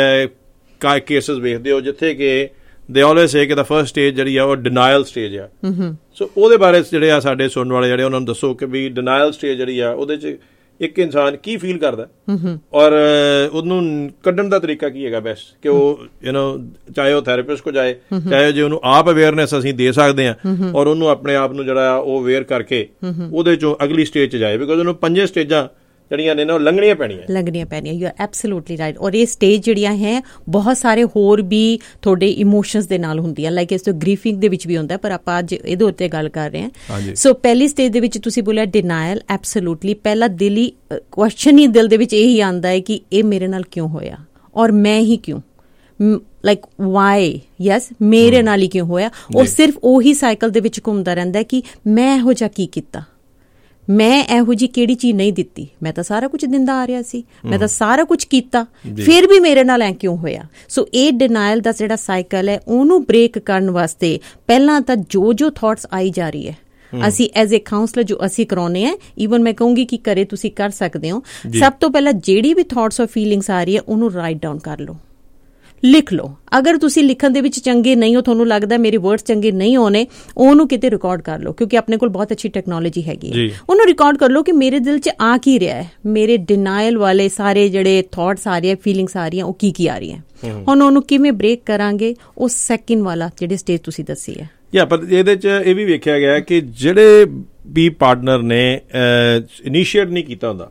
ਕੇਸਿਸ ਵੇਖਦੇ ਹੋ ਜਿੱਥੇ ਕਿ ਦੇ ਆਲਵੇਜ਼ ਸੇ ਕਿ ਦਾ ਫਰਸਟ ਸਟੇਜ ਜਿਹੜੀ ਆ ਉਹ ਡਿਨਾਇਲ ਸਟੇਜ ਆ। ਸੋ ਉਹਦੇ ਬਾਰੇ ਜਿਹੜੇ ਆ ਸਾਡੇ ਸੁਣਨ ਵਾਲੇ ਜਿਹੜੇ ਉਹਨਾਂ ਨੂੰ ਦੱਸੋ ਕਿ ਵੀ ਡਿਨਾਇਲ ਸਟੇਜ ਜਿਹੜੀ ਆ ਉਹਦੇ 'ਚ ਇੱਕ ਇਨਸਾਨ ਕੀ ਫੀਲ ਕਰਦਾ ਔਰ ਉਹਨੂੰ ਕੱਢਣ ਦਾ ਤਰੀਕਾ ਕੀ ਹੈਗਾ ਬੈਸਟ, ਕਿ ਉਹ ਯੂ ਨੋ ਚਾਹੇ ਉਹ ਥੈਰੇਪਿਸਟ ਕੋਲ ਜਾਏ, ਚਾਹੇ ਜੇ ਉਹਨੂੰ ਆਪ ਅਵੇਅਰਨੈਸ ਅਸੀਂ ਦੇ ਸਕਦੇ ਹਾਂ ਔਰ ਉਹਨੂੰ ਆਪਣੇ ਆਪ ਨੂੰ ਜਿਹੜਾ ਆ ਉਹ ਅਵੇਅਰ ਕਰਕੇ ਉਹਦੇ 'ਚੋਂ ਅਗਲੀ ਸਟੇਜ 'ਚ ਜਾਏ, ਬਿਕੋਜ਼ ਉਹਨੂੰ ਪੰਜੇ ਸਟੇਜਾਂ ਜਿਹੜੀਆਂ ਨੇ ਨਾ ਉਹ ਲੰਘਣੀਆਂ ਪੈਣੀਆਂ ਲੰਘਣੀਆਂ ਪੈਣੀਆਂ ਯੂ ਆਰ ਐਬਸੋਲੂਟਲੀ ਰਾਈਟ। ਔਰ ਇਹ ਸਟੇਜ ਜਿਹੜੀਆਂ ਹੈ ਬਹੁਤ ਸਾਰੇ ਹੋਰ ਵੀ ਤੁਹਾਡੇ ਇਮੋਸ਼ਨਸ ਦੇ ਨਾਲ ਹੁੰਦੀਆਂ, ਲਾਈਕ ਇਸ ਤੋਂ ਗ੍ਰੀਫਿੰਗ ਦੇ ਵਿੱਚ ਵੀ ਹੁੰਦਾ, ਪਰ ਆਪਾਂ ਅੱਜ ਇਹਦੇ ਉੱਤੇ ਗੱਲ ਕਰ ਰਹੇ ਹਾਂ। ਸੋ ਪਹਿਲੀ ਸਟੇਜ ਦੇ ਵਿੱਚ ਤੁਸੀਂ ਬੋਲਿਆ ਡਿਨਾਇਲ, ਐਬਸੋਲੂਟਲੀ ਪਹਿਲਾ ਦਿਲੀ ਕੁਐਸਚਨ ਹੀ ਦਿਲ ਦੇ ਵਿੱਚ ਇਹੀ ਆਉਂਦਾ ਹੈ ਕਿ ਇਹ ਮੇਰੇ ਨਾਲ ਕਿਉਂ ਹੋਇਆ ਔਰ ਮੈਂ ਹੀ ਕਿਉਂ, ਲਾਈਕ ਵਾਈ, ਯੈਸ ਮੇਰੇ ਨਾਲ ਹੀ ਕਿਉਂ ਹੋਇਆ। ਉਹ ਸਿਰਫ ਉਹੀ ਸਾਈਕਲ ਦੇ ਵਿੱਚ ਘੁੰਮਦਾ ਰਹਿੰਦਾ ਕਿ ਮੈਂ ਇਹੋ ਜਿਹਾ ਕੀ ਕੀਤਾ, ਮੈਂ ਇਹੋ ਜਿਹੀ ਕਿਹੜੀ ਚੀਜ਼ ਨਹੀਂ ਦਿੱਤੀ, ਮੈਂ ਤਾਂ ਸਾਰਾ ਕੁਝ ਦਿੰਦਾ ਆ ਰਿਹਾ ਸੀ, ਮੈਂ ਤਾਂ ਸਾਰਾ ਕੁਝ ਕੀਤਾ, ਫਿਰ ਵੀ ਮੇਰੇ ਨਾਲ ਐ ਕਿਉਂ ਹੋਇਆ। ਸੋ ਇਹ ਡਿਨਾਇਲ ਦਾ ਜਿਹੜਾ ਸਾਈਕਲ ਹੈ ਉਹਨੂੰ ਬ੍ਰੇਕ ਕਰਨ ਵਾਸਤੇ ਪਹਿਲਾਂ ਤਾਂ ਜੋ ਜੋ ਥਾਟਸ ਆਈ ਜਾ ਰਹੀ ਹੈ, ਅਸੀਂ ਐਜ਼ ਏ ਕਾਉਂਸਲਰ ਜੋ ਅਸੀਂ ਕਰਾਉਂਦੇ ਹਾਂ, ਈਵਨ ਮੈਂ ਕਹੂੰਗੀ ਕਿ ਘਰੇ ਤੁਸੀਂ ਕਰ ਸਕਦੇ ਹੋ, ਸਭ ਤੋਂ ਪਹਿਲਾਂ ਜਿਹੜੀ ਵੀ ਥਾਟਸ ਔਰ ਫੀਲਿੰਗਸ ਆ ਰਹੀ ਹੈ ਉਹਨੂੰ ਰਾਈਟ ਡਾਊਨ ਕਰ ਲਓ, ਲਿਖ ਲਓ। ਅਗਰ ਤੁਸੀਂ ਲਿਖਣ ਦੇ ਵਿੱਚ ਚੰਗੇ ਨਹੀਂ ਹੋ, ਤੁਹਾਨੂੰ ਲੱਗਦਾ ਮੇਰੇ ਵਰਡਸ ਚੰਗੇ ਨਹੀਂ ਹੋਣੇ, ਉਹਨੂੰ ਕਿਤੇ ਰਿਕਾਰਡ ਕਰ ਲਓ, ਕਿਉਂਕਿ ਆਪਣੇ ਕੋਲ ਬਹੁਤ ਅੱਛੀ ਟੈਕਨੋਲੋਜੀ ਹੈਗੀ ਹੈ। ਉਹਨੂੰ ਰਿਕਾਰਡ ਕਰ ਲਓ ਕਿ ਮੇਰੇ ਦਿਲ 'ਚ ਆ ਕੀ ਰਿਹਾ ਹੈ, ਮੇਰੇ ਡਿਨਾਇਲ ਵਾਲੇ ਸਾਰੇ ਜਿਹੜੇ ਥਾਟਸ ਆ ਰਹੇ ਆ, ਫੀਲਿੰਗਸ ਆ ਰਹੀਆਂ, ਉਹ ਕੀ ਕੀ ਆ ਰਹੀਆਂ, ਹੁਣ ਉਹਨੂੰ ਕਿਵੇਂ ਬ੍ਰੇਕ ਕਰਾਂਗੇ, ਉਹ ਸੈਕਿੰਡ ਵਾਲਾ ਜਿਹੜੀ ਸਟੇਜ ਤੁਸੀਂ ਦੱਸੀ ਹੈ। ਯਾ ਪਰ ਇਹਦੇ 'ਚ ਇਹ ਵੀ ਵੇਖਿਆ ਗਿਆ ਕਿ ਜਿਹੜੇ ਵੀ ਪਾਰਟਨਰ ਨੇ ਇਨੀਸ਼ੀਏਟ ਨਹੀਂ ਕੀਤਾ ਹੁੰਦਾ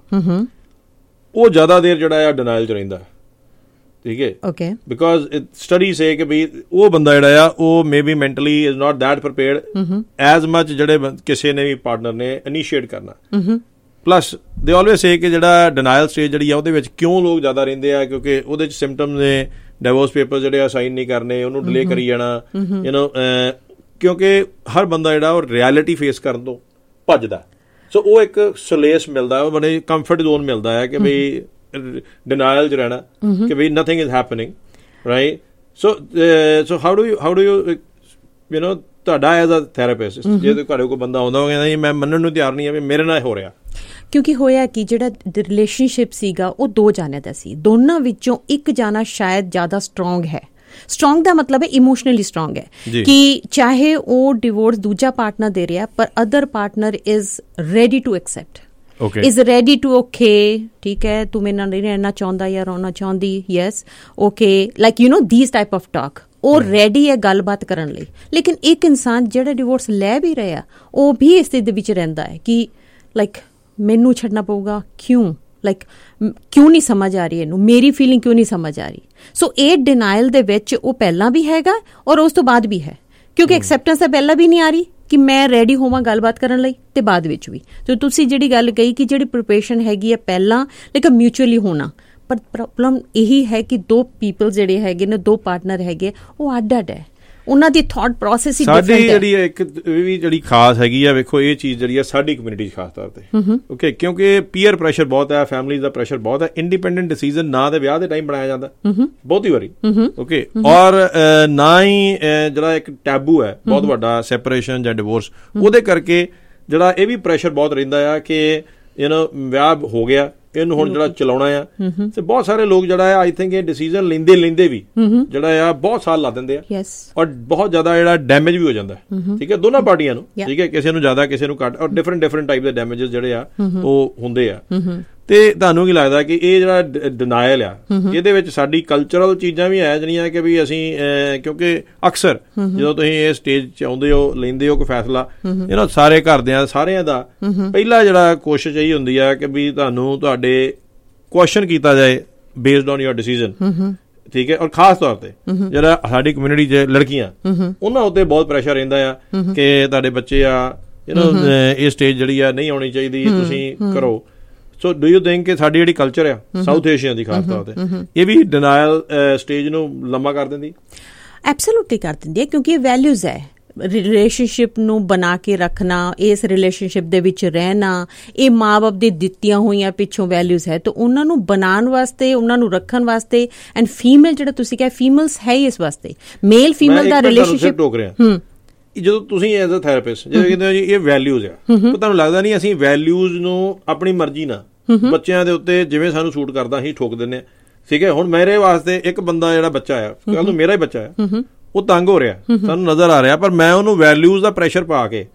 ਉਹ ਜ਼ਿਆਦਾ ਦੇਰ ਜਿਹੜਾ ਆ ਡਿਨਾਇਲ 'ਚ ਰਹਿੰਦਾ, ਠੀਕ ਹੈ, ਓਕੇ, ਬਿਕੋਜ਼ ਸਟੱਡੀ ਸੇ ਕਿ ਵੀ ਉਹ ਬੰਦਾ ਜਿਹੜਾ ਆ ਉਹ may be mentally is not that prepared as much ਜਿਹੜੇ ਕਿਸੇ ਨੇ ਵੀ ਪਾਰਟਨਰ ਨੇ ਇਨੀਸ਼ੀਏਟ ਕਰਨਾ। ਪਲੱਸ ਦੇ ਆਲਵੇਜ਼ ਸੇ ਕਿ ਜਿਹੜਾ ਡਿਨਾਇਲ ਸਟੇਜ ਜਿਹੜੀ ਆ ਉਹਦੇ ਵਿੱਚ ਕਿਉਂ ਲੋਕ ਜ਼ਿਆਦਾ ਰਹਿੰਦੇ ਆ, ਕਿਉਂਕਿ ਉਹਦੇ 'ਚ ਸਿੰਪਟਮਸ ਨੇ, ਡਿਵੋਰਸ ਪੇਪਰ ਜਿਹੜੇ ਆ ਸਾਈਨ ਨਹੀਂ ਕਰਨੇ, ਉਹਨੂੰ ਡਿਲੇ ਕਰੀ ਜਾਣਾ, ਯੂ ਨੋ, ਕਿਉਂਕਿ ਹਰ ਬੰਦਾ ਜਿਹੜਾ ਉਹ ਰਿਐਲਿਟੀ ਫੇਸ ਕਰਨ ਤੋਂ ਭੱਜਦਾ। ਸੋ ਉਹ ਇੱਕ ਸੋਲੇਸ ਮਿਲਦਾ, ਉਹ ਬੜੇ ਕੰਫਰਟ ਜ਼ੋਨ ਮਿਲਦਾ ਹੈ ਕਿ ਬਈ denial ਚ ਰਹਿਣਾ ਕਿ ਵੀ nothing is happening, right? so uh, so how do you how do you you know ਤੁਹਾਡਾ ਐਜ਼ ਅ ਥੈਰੇਪਿਸਟ ਜੇ ਤੁਹਾਡੇ ਕੋਲ ਬੰਦਾ ਆਉਂਦਾ ਉਹ ਕਹਿੰਦਾ ਮੈਂ ਮੰਨਣ ਨੂੰ ਤਿਆਰ ਨਹੀਂ ਆ ਵੀ ਮੇਰੇ ਨਾਲ ਹੋ ਰਿਹਾ, ਕਿਉਂਕਿ ਹੋਇਆ ਕਿ ਜਿਹੜਾ ਰਿਲੇਸ਼ਨਸ਼ਿਪ ਸੀਗਾ ਉਹ ਦੋ ਜਾਣਿਆਂ ਦਾ ਸੀ, ਦੋਨਾਂ ਵਿੱਚੋਂ ਇੱਕ ਜਾਣਾ ਸ਼ਾਇਦ ਜ਼ਿਆਦਾ ਸਟਰੋਂਗ ਹੈ। ਸਟਰੋਂਗ ਦਾ ਮਤਲਬ ਹੈ ਇਮੋਸ਼ਨਲੀ ਸਟਰੋਂਗ ਹੈ ਕਿ ਚਾਹੇ ਉਹ ਡਿਵੋਰਸ ਦੂਜਾ ਪਾਰਟਨਰ ਦੇ ਰਿਹਾ ਪਰ other partner is ready to accept, is ready to okay, ਠੀਕ ਹੈ, ਤੂੰ ਮੇਰੇ ਨਾਲ ਨਹੀਂ ਰਹਿਣਾ ਚਾਹੁੰਦਾ ਜਾਂ ਰਹਿਣਾ ਚਾਹੁੰਦੀ, yes okay, like you know these type of talk, ਉਹ ਰੈਡੀ ਹੈ ਗੱਲਬਾਤ ਕਰਨ ਲਈ। ਲੇਕਿਨ ਇੱਕ ਇਨਸਾਨ ਜਿਹੜਾ ਡਿਵੋਰਸ ਲੈ ਵੀ ਰਿਹਾ ਉਹ ਵੀ ਇਸ ਦੇ ਵਿੱਚ ਰਹਿੰਦਾ ਹੈ ਕਿ ਲਾਈਕ ਮੈਨੂੰ ਛੱਡਣਾ ਪਊਗਾ, ਕਿਉਂ, ਲਾਈਕ ਕਿਉਂ ਨਹੀਂ ਸਮਝ ਆ ਰਹੀ ਇਹਨੂੰ, ਮੇਰੀ ਫੀਲਿੰਗ ਕਿਉਂ ਨਹੀਂ ਸਮਝ ਆ ਰਹੀ। ਸੋ ਇਹ ਡਿਨਾਇਲ ਦੇ ਵਿੱਚ ਉਹ ਪਹਿਲਾਂ ਵੀ ਹੈਗਾ ਔਰ ਉਸ ਤੋਂ ਬਾਅਦ ਵੀ ਹੈ, ਕਿਉਂਕਿ ਐਕਸੈਪਟੈਂਸ ਤਾਂ ਪਹਿਲਾਂ ਵੀ ਨਹੀਂ ਆ ਰਹੀ ਕਿ ਮੈਂ ਰੈਡੀ ਹੋਵਾਂ ਗੱਲਬਾਤ ਕਰਨ ਲਈ, ਤੇ ਬਾਅਦ ਵਿੱਚ ਵੀ। ਤੇ ਤੁਸੀਂ ਜਿਹੜੀ ਗੱਲ ਕਹੀ ਕਿ ਜਿਹੜੀ ਪ੍ਰੀਪਰੇਸ਼ਨ ਹੈਗੀ ਹੈ ਪਹਿਲਾਂ ਲੇਕਿਨ ਮਿਊਚੁਅਲੀ ਹੋਣਾ, ਪਰ ਪ੍ਰੋਬਲਮ ਇਹੀ ਹੈ ਕਿ ਦੋ ਪੀਪਲ ਜਿਹੜੇ ਹੈਗੇ ਨੇ, ਦੋ ਪਾਰਟਨਰ ਹੈਗੇ, ਉਹ ਅੱਡ ਅੱਡ ਹੈ, ਉਹਨਾਂ ਦੀ ਥਾਟ ਪ੍ਰੋਸੈਸ ਹੀ ਡਿਫਰੈਂਟ ਹੈ। ਸਾਡੀ ਜਿਹੜੀ ਇੱਕ ਵੀ ਜਿਹੜੀ ਖਾਸ ਹੈਗੀ ਆ, ਵੇਖੋ ਇਹ ਚੀਜ਼ ਜਿਹੜੀ ਆ ਸਾਡੀ ਕਮਿਊਨਿਟੀ 'ਚ ਖਾਸ ਤੌਰ ਤੇ ਓਕੇ, ਕਿਉਂਕਿ ਪੀਅਰ ਪ੍ਰੈਸ਼ਰ ਬਹੁਤ ਹੈ, ਫੈਮਿਲੀ ਦਾ ਪ੍ਰੈਸ਼ਰ ਬਹੁਤ ਹੈ, ਇੰਡੀਪੈਂਡੈਂਟ ਡਿਸੀਜ਼ਨ ਨਾ ਦੇ ਵਿਆਹ ਦੇ ਟਾਈਮ ਬਣਾਇਆ ਜਾਂਦਾ ਬਹੁਤੀ ਵਾਰੀ, ਓਕੇ, ਔਰ ਨਾ ਹੀ ਜਿਹੜਾ ਇੱਕ ਟੈਬੂ ਹੈ ਬਹੁਤ ਵੱਡਾ ਸੈਪਰੇਸ਼ਨ ਜਾਂ ਡਿਵੋਰਸ, ਉਹਦੇ ਕਰਕੇ ਜਿਹੜਾ ਇਹ ਵੀ ਪ੍ਰੈਸ਼ਰ ਬਹੁਤ ਰਹਿੰਦਾ ਆ ਕਿ ਯੂ ਨੋ ਵਿਆਹ ਹੋ ਗਿਆ ਇਹਨੂੰ ਹੁਣ ਜਿਹੜਾ ਚਲਾਉਣਾ ਆ, ਤੇ ਬਹੁਤ ਸਾਰੇ ਲੋਕ ਜਿਹੜਾ ਆ ਆਈ ਥਿੰਕ ਇਹ ਡਿਸੀਜਨ ਲੈਂਦੇ ਲੈਂਦੇ ਵੀ ਜਿਹੜਾ ਆ ਬਹੁਤ ਸਾਲ ਲਾ ਦਿੰਦੇ ਆ, ਔਰ ਬਹੁਤ ਜ਼ਿਆਦਾ ਜਿਹੜਾ ਡੈਮੇਜ ਵੀ ਹੋ ਜਾਂਦਾ, ਠੀਕ ਹੈ, ਦੋਨਾਂ ਪਾਰਟੀਆਂ ਨੂੰ, ਠੀਕ ਹੈ, ਕਿਸੇ ਨੂੰ ਜ਼ਿਆਦਾ ਕਿਸੇ ਨੂੰ ਘੱਟ, ਔਰ ਡਿਫਰੈਂਟ ਡਿਫਰੈਂਟ ਟਾਈਪ ਦੇ ਡੈਮੇਜਸ ਜਿਹੜੇ ਆ ਉਹ ਹੁੰਦੇ ਆ। ਤੇ ਤੁਹਾਨੂੰ ਕੀ ਲੱਗਦਾ ਕਿ ਇਹ ਜਿਹੜਾ ਡਿਨਾਇਲ ਆ, ਇਹਦੇ ਵਿੱਚ ਸਾਡੀ ਕਲਚਰਲ ਚੀਜ਼ਾਂ ਵੀ ਹੈ ਜਿਹੜੀਆਂ ਕਿ ਵੀ ਅਸੀਂ, ਕਿਉਂਕਿ ਅਕਸਰ ਜਦੋਂ ਤੁਸੀਂ ਇਹ ਸਟੇਜ 'ਚ ਆਉਂਦੇ ਹੋ, ਲੈਂਦੇ ਹੋ ਕੋਈ ਫੈਸਲਾ, ਇਹ ਨਾ ਸਾਰੇ ਘਰਦਿਆਂ ਸਾਰਿਆਂ ਦਾ ਪਹਿਲਾ ਜਿਹੜਾ ਕੋਸ਼ਿਸ਼ ਇਹੀ ਹੁੰਦੀ ਆ ਕਿ ਵੀ ਤੁਹਾਨੂੰ ਤੁਹਾਡੇ ਕੁਐਸਚਨ ਕੀਤਾ ਜਾਏ ਬੇਸਡ ਔਨ ਯੋਰ ਡਿਸੀਜ਼ਨ, ਠੀਕ ਹੈ, ਔਰ ਖਾਸ ਤੌਰ ਤੇ ਜਿਹੜਾ ਸਾਡੀ ਕਮਿਊਨਿਟੀ 'ਚ ਲੜਕੀਆਂ, ਉਹਨਾਂ ਉੱਤੇ ਬਹੁਤ ਪ੍ਰੈਸ਼ਰ ਰਹਿੰਦਾ ਆ ਕਿ ਤੁਹਾਡੇ ਬੱਚੇ ਆ, ਯੂ ਨੋ, ਇਹ ਸਟੇਜ ਜਿਹੜੀ ਆ ਨਹੀਂ ਆਉਣੀ ਚਾਹੀਦੀ, ਤੁਸੀਂ ਕਰੋ। ਸੋ ਡੂ ਯੂ ਥਿੰਕ ਕਿ ਸਾਡੀ ਜਿਹੜੀ ਕਲਚਰ ਆ ਸਾਊਥ ਏਸ਼ੀਆ ਦੀ ਖਾਸ ਤੌਰ ਤੇ, ਇਹ ਵੀ ਡਿਨਾਇਲ ਸਟੇਜ ਨੂੰ ਲੰਮਾ ਕਰ ਦਿੰਦੀ? ਐਬਸੋਲੂਟਲੀ ਕਰ ਦਿੰਦੀ ਹੈ, ਕਿਉਂਕਿ ਇਹ ਵੈਲਿਊਜ਼ ਹੈ। ਰਿਲੇਸ਼ਨਸ਼ਿਪ ਨੂੰ ਬਣਾ ਕੇ ਰੱਖਣਾ, ਇਸ ਰਿਲੇਸ਼ਨਸ਼ਿਪ ਦੇ ਵਿੱਚ ਰਹਿਣਾ, ਇਹ ਮਾਂ ਬਾਪ ਦੀ ਦਿੱਤੀਆਂ ਹੋਈਆਂ ਪਿੱਛੋਂ ਵੈਲਿਊਜ਼ ਹੈ। ਤਾਂ ਉਹਨਾਂ ਨੂੰ ਬਣਾਉਣ ਵਾਸਤੇ, ਉਹਨਾਂ ਨੂੰ ਰੱਖਣ ਵਾਸਤੇ, ਐਂਡ ਫੀਮੇਲ ਜਿਹੜਾ ਤੁਸੀਂ ਕਿਹਾ ਫੀਮੇਲਸ ਹੈ ਹੀ ਇਸ ਵਾਸਤੇ, ਮੇਲ ਫੀਮੇਲ ਦਾ ਰਿਲੇਸ਼ਨਸ਼ਿਪ। ਹੂੰ, ਜਦੋਂ ਤੁਸੀਂ ਐਜ਼ ਅ ਥੈਰੇਪਿਸਟ ਜਦੋਂ ਕਹਿੰਦੇ ਹੋ ਜੀ ਇਹ ਵੈਲਿਊਜ਼ ਆ, ਤੁਹਾਨੂੰ ਲੱਗਦਾ ਨਹੀਂ ਅਸੀਂ ਵੈਲਿਊਜ਼ ਨੂੰ ਆਪਣੀ ਮਰਜ਼ੀ ਨਾਲ ਬੱਚਿਆਂ ਦੇ ਉੱਤੇ ਜਿਵੇਂ ਸਾਨੂੰ ਸੂਟ ਕਰਦਾ ਅਸੀਂ ਠੋਕ ਦਿੰਦੇ ਆ, ਠੀਕ ਹੈ? ਹੁਣ ਮੇਰੇ ਵਾਸਤੇ ਇੱਕ ਬੰਦਾ ਜਿਹੜਾ ਬੱਚਾ ਆ, ਕੱਲ ਨੂੰ ਮੇਰਾ ਹੀ ਬੱਚਾ ਆ, ਉਹ ਤੰਗ ਹੋ ਰਿਹਾ, ਸਾਨੂੰ ਨਜ਼ਰ ਆ ਰਿਹਾ, ਪਰ ਮੈਂ ਉਹਨੂੰ ਵੈਲਿਊਜ਼ ਦਾ ਪ੍ਰੈਸ਼ਰ ਪਾ ਕੇ,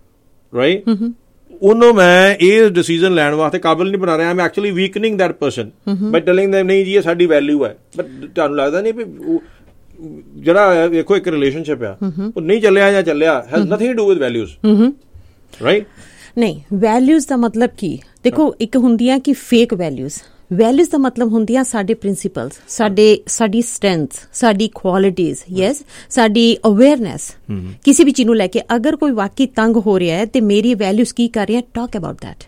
ਰਾਈਟ, ਉਹਨੂੰ ਮੈਂ ਇਹ ਡਿਸੀਜ਼ਨ ਲੈਣ ਵਾਸਤੇ ਕਾਬਿਲ ਨਹੀਂ ਬਣਾ ਰਿਹਾ। ਮੈਂ actually weakening that person by telling them ਨਹੀਂ ਜੀ ਇਹ ਸਾਡੀ ਵੈਲਿਊ ਹੈ। ਬਟ ਤੁਹਾਨੂੰ ਲੱਗਦਾ ਨਹੀਂ ਵੀ ਜਿਹੜਾ ਵੇਖੋ ਇੱਕ ਰਿਲੇਸ਼ਨਸ਼ਿਪ ਆ, ਉਹ ਨਹੀਂ ਚੱਲਿਆ ਜਾਂ ਚੱਲਿਆ, has nothing to with values, right? ਨਹੀਂ, ਵੈਲਿਊਜ਼ ਦਾ ਮਤਲਬ ਕੀ? ਦੇਖੋ, ਇੱਕ ਹੁੰਦੀਆਂ ਕਿ ਫੇਕ ਵੈਲਿਊਜ਼, ਵੈਲਿਊਜ਼ ਦਾ ਮਤਲਬ ਹੁੰਦੀਆਂ ਸਾਡੇ ਪ੍ਰਿੰਸੀਪਲਸ, ਸਾਡੇ ਸਾਡੀ ਸਟਰੈਂਥ, ਸਾਡੀ ਕੁਆਲਿਟੀਜ਼, ਯੈਸ, ਸਾਡੀ ਅਵੇਅਰਨੈਸ ਕਿਸੇ ਵੀ ਚੀਜ਼ ਨੂੰ ਲੈ ਕੇ। ਅਗਰ ਕੋਈ ਵਾਕਈ ਤੰਗ ਹੋ ਰਿਹਾ ਹੈ ਤੇ ਮੇਰੀ ਵੈਲਿਊਜ਼ ਕੀ ਕਰ ਰਹੀਆਂ, ਟਾਕ ਅਬਾਊਟ ਦੈਟ।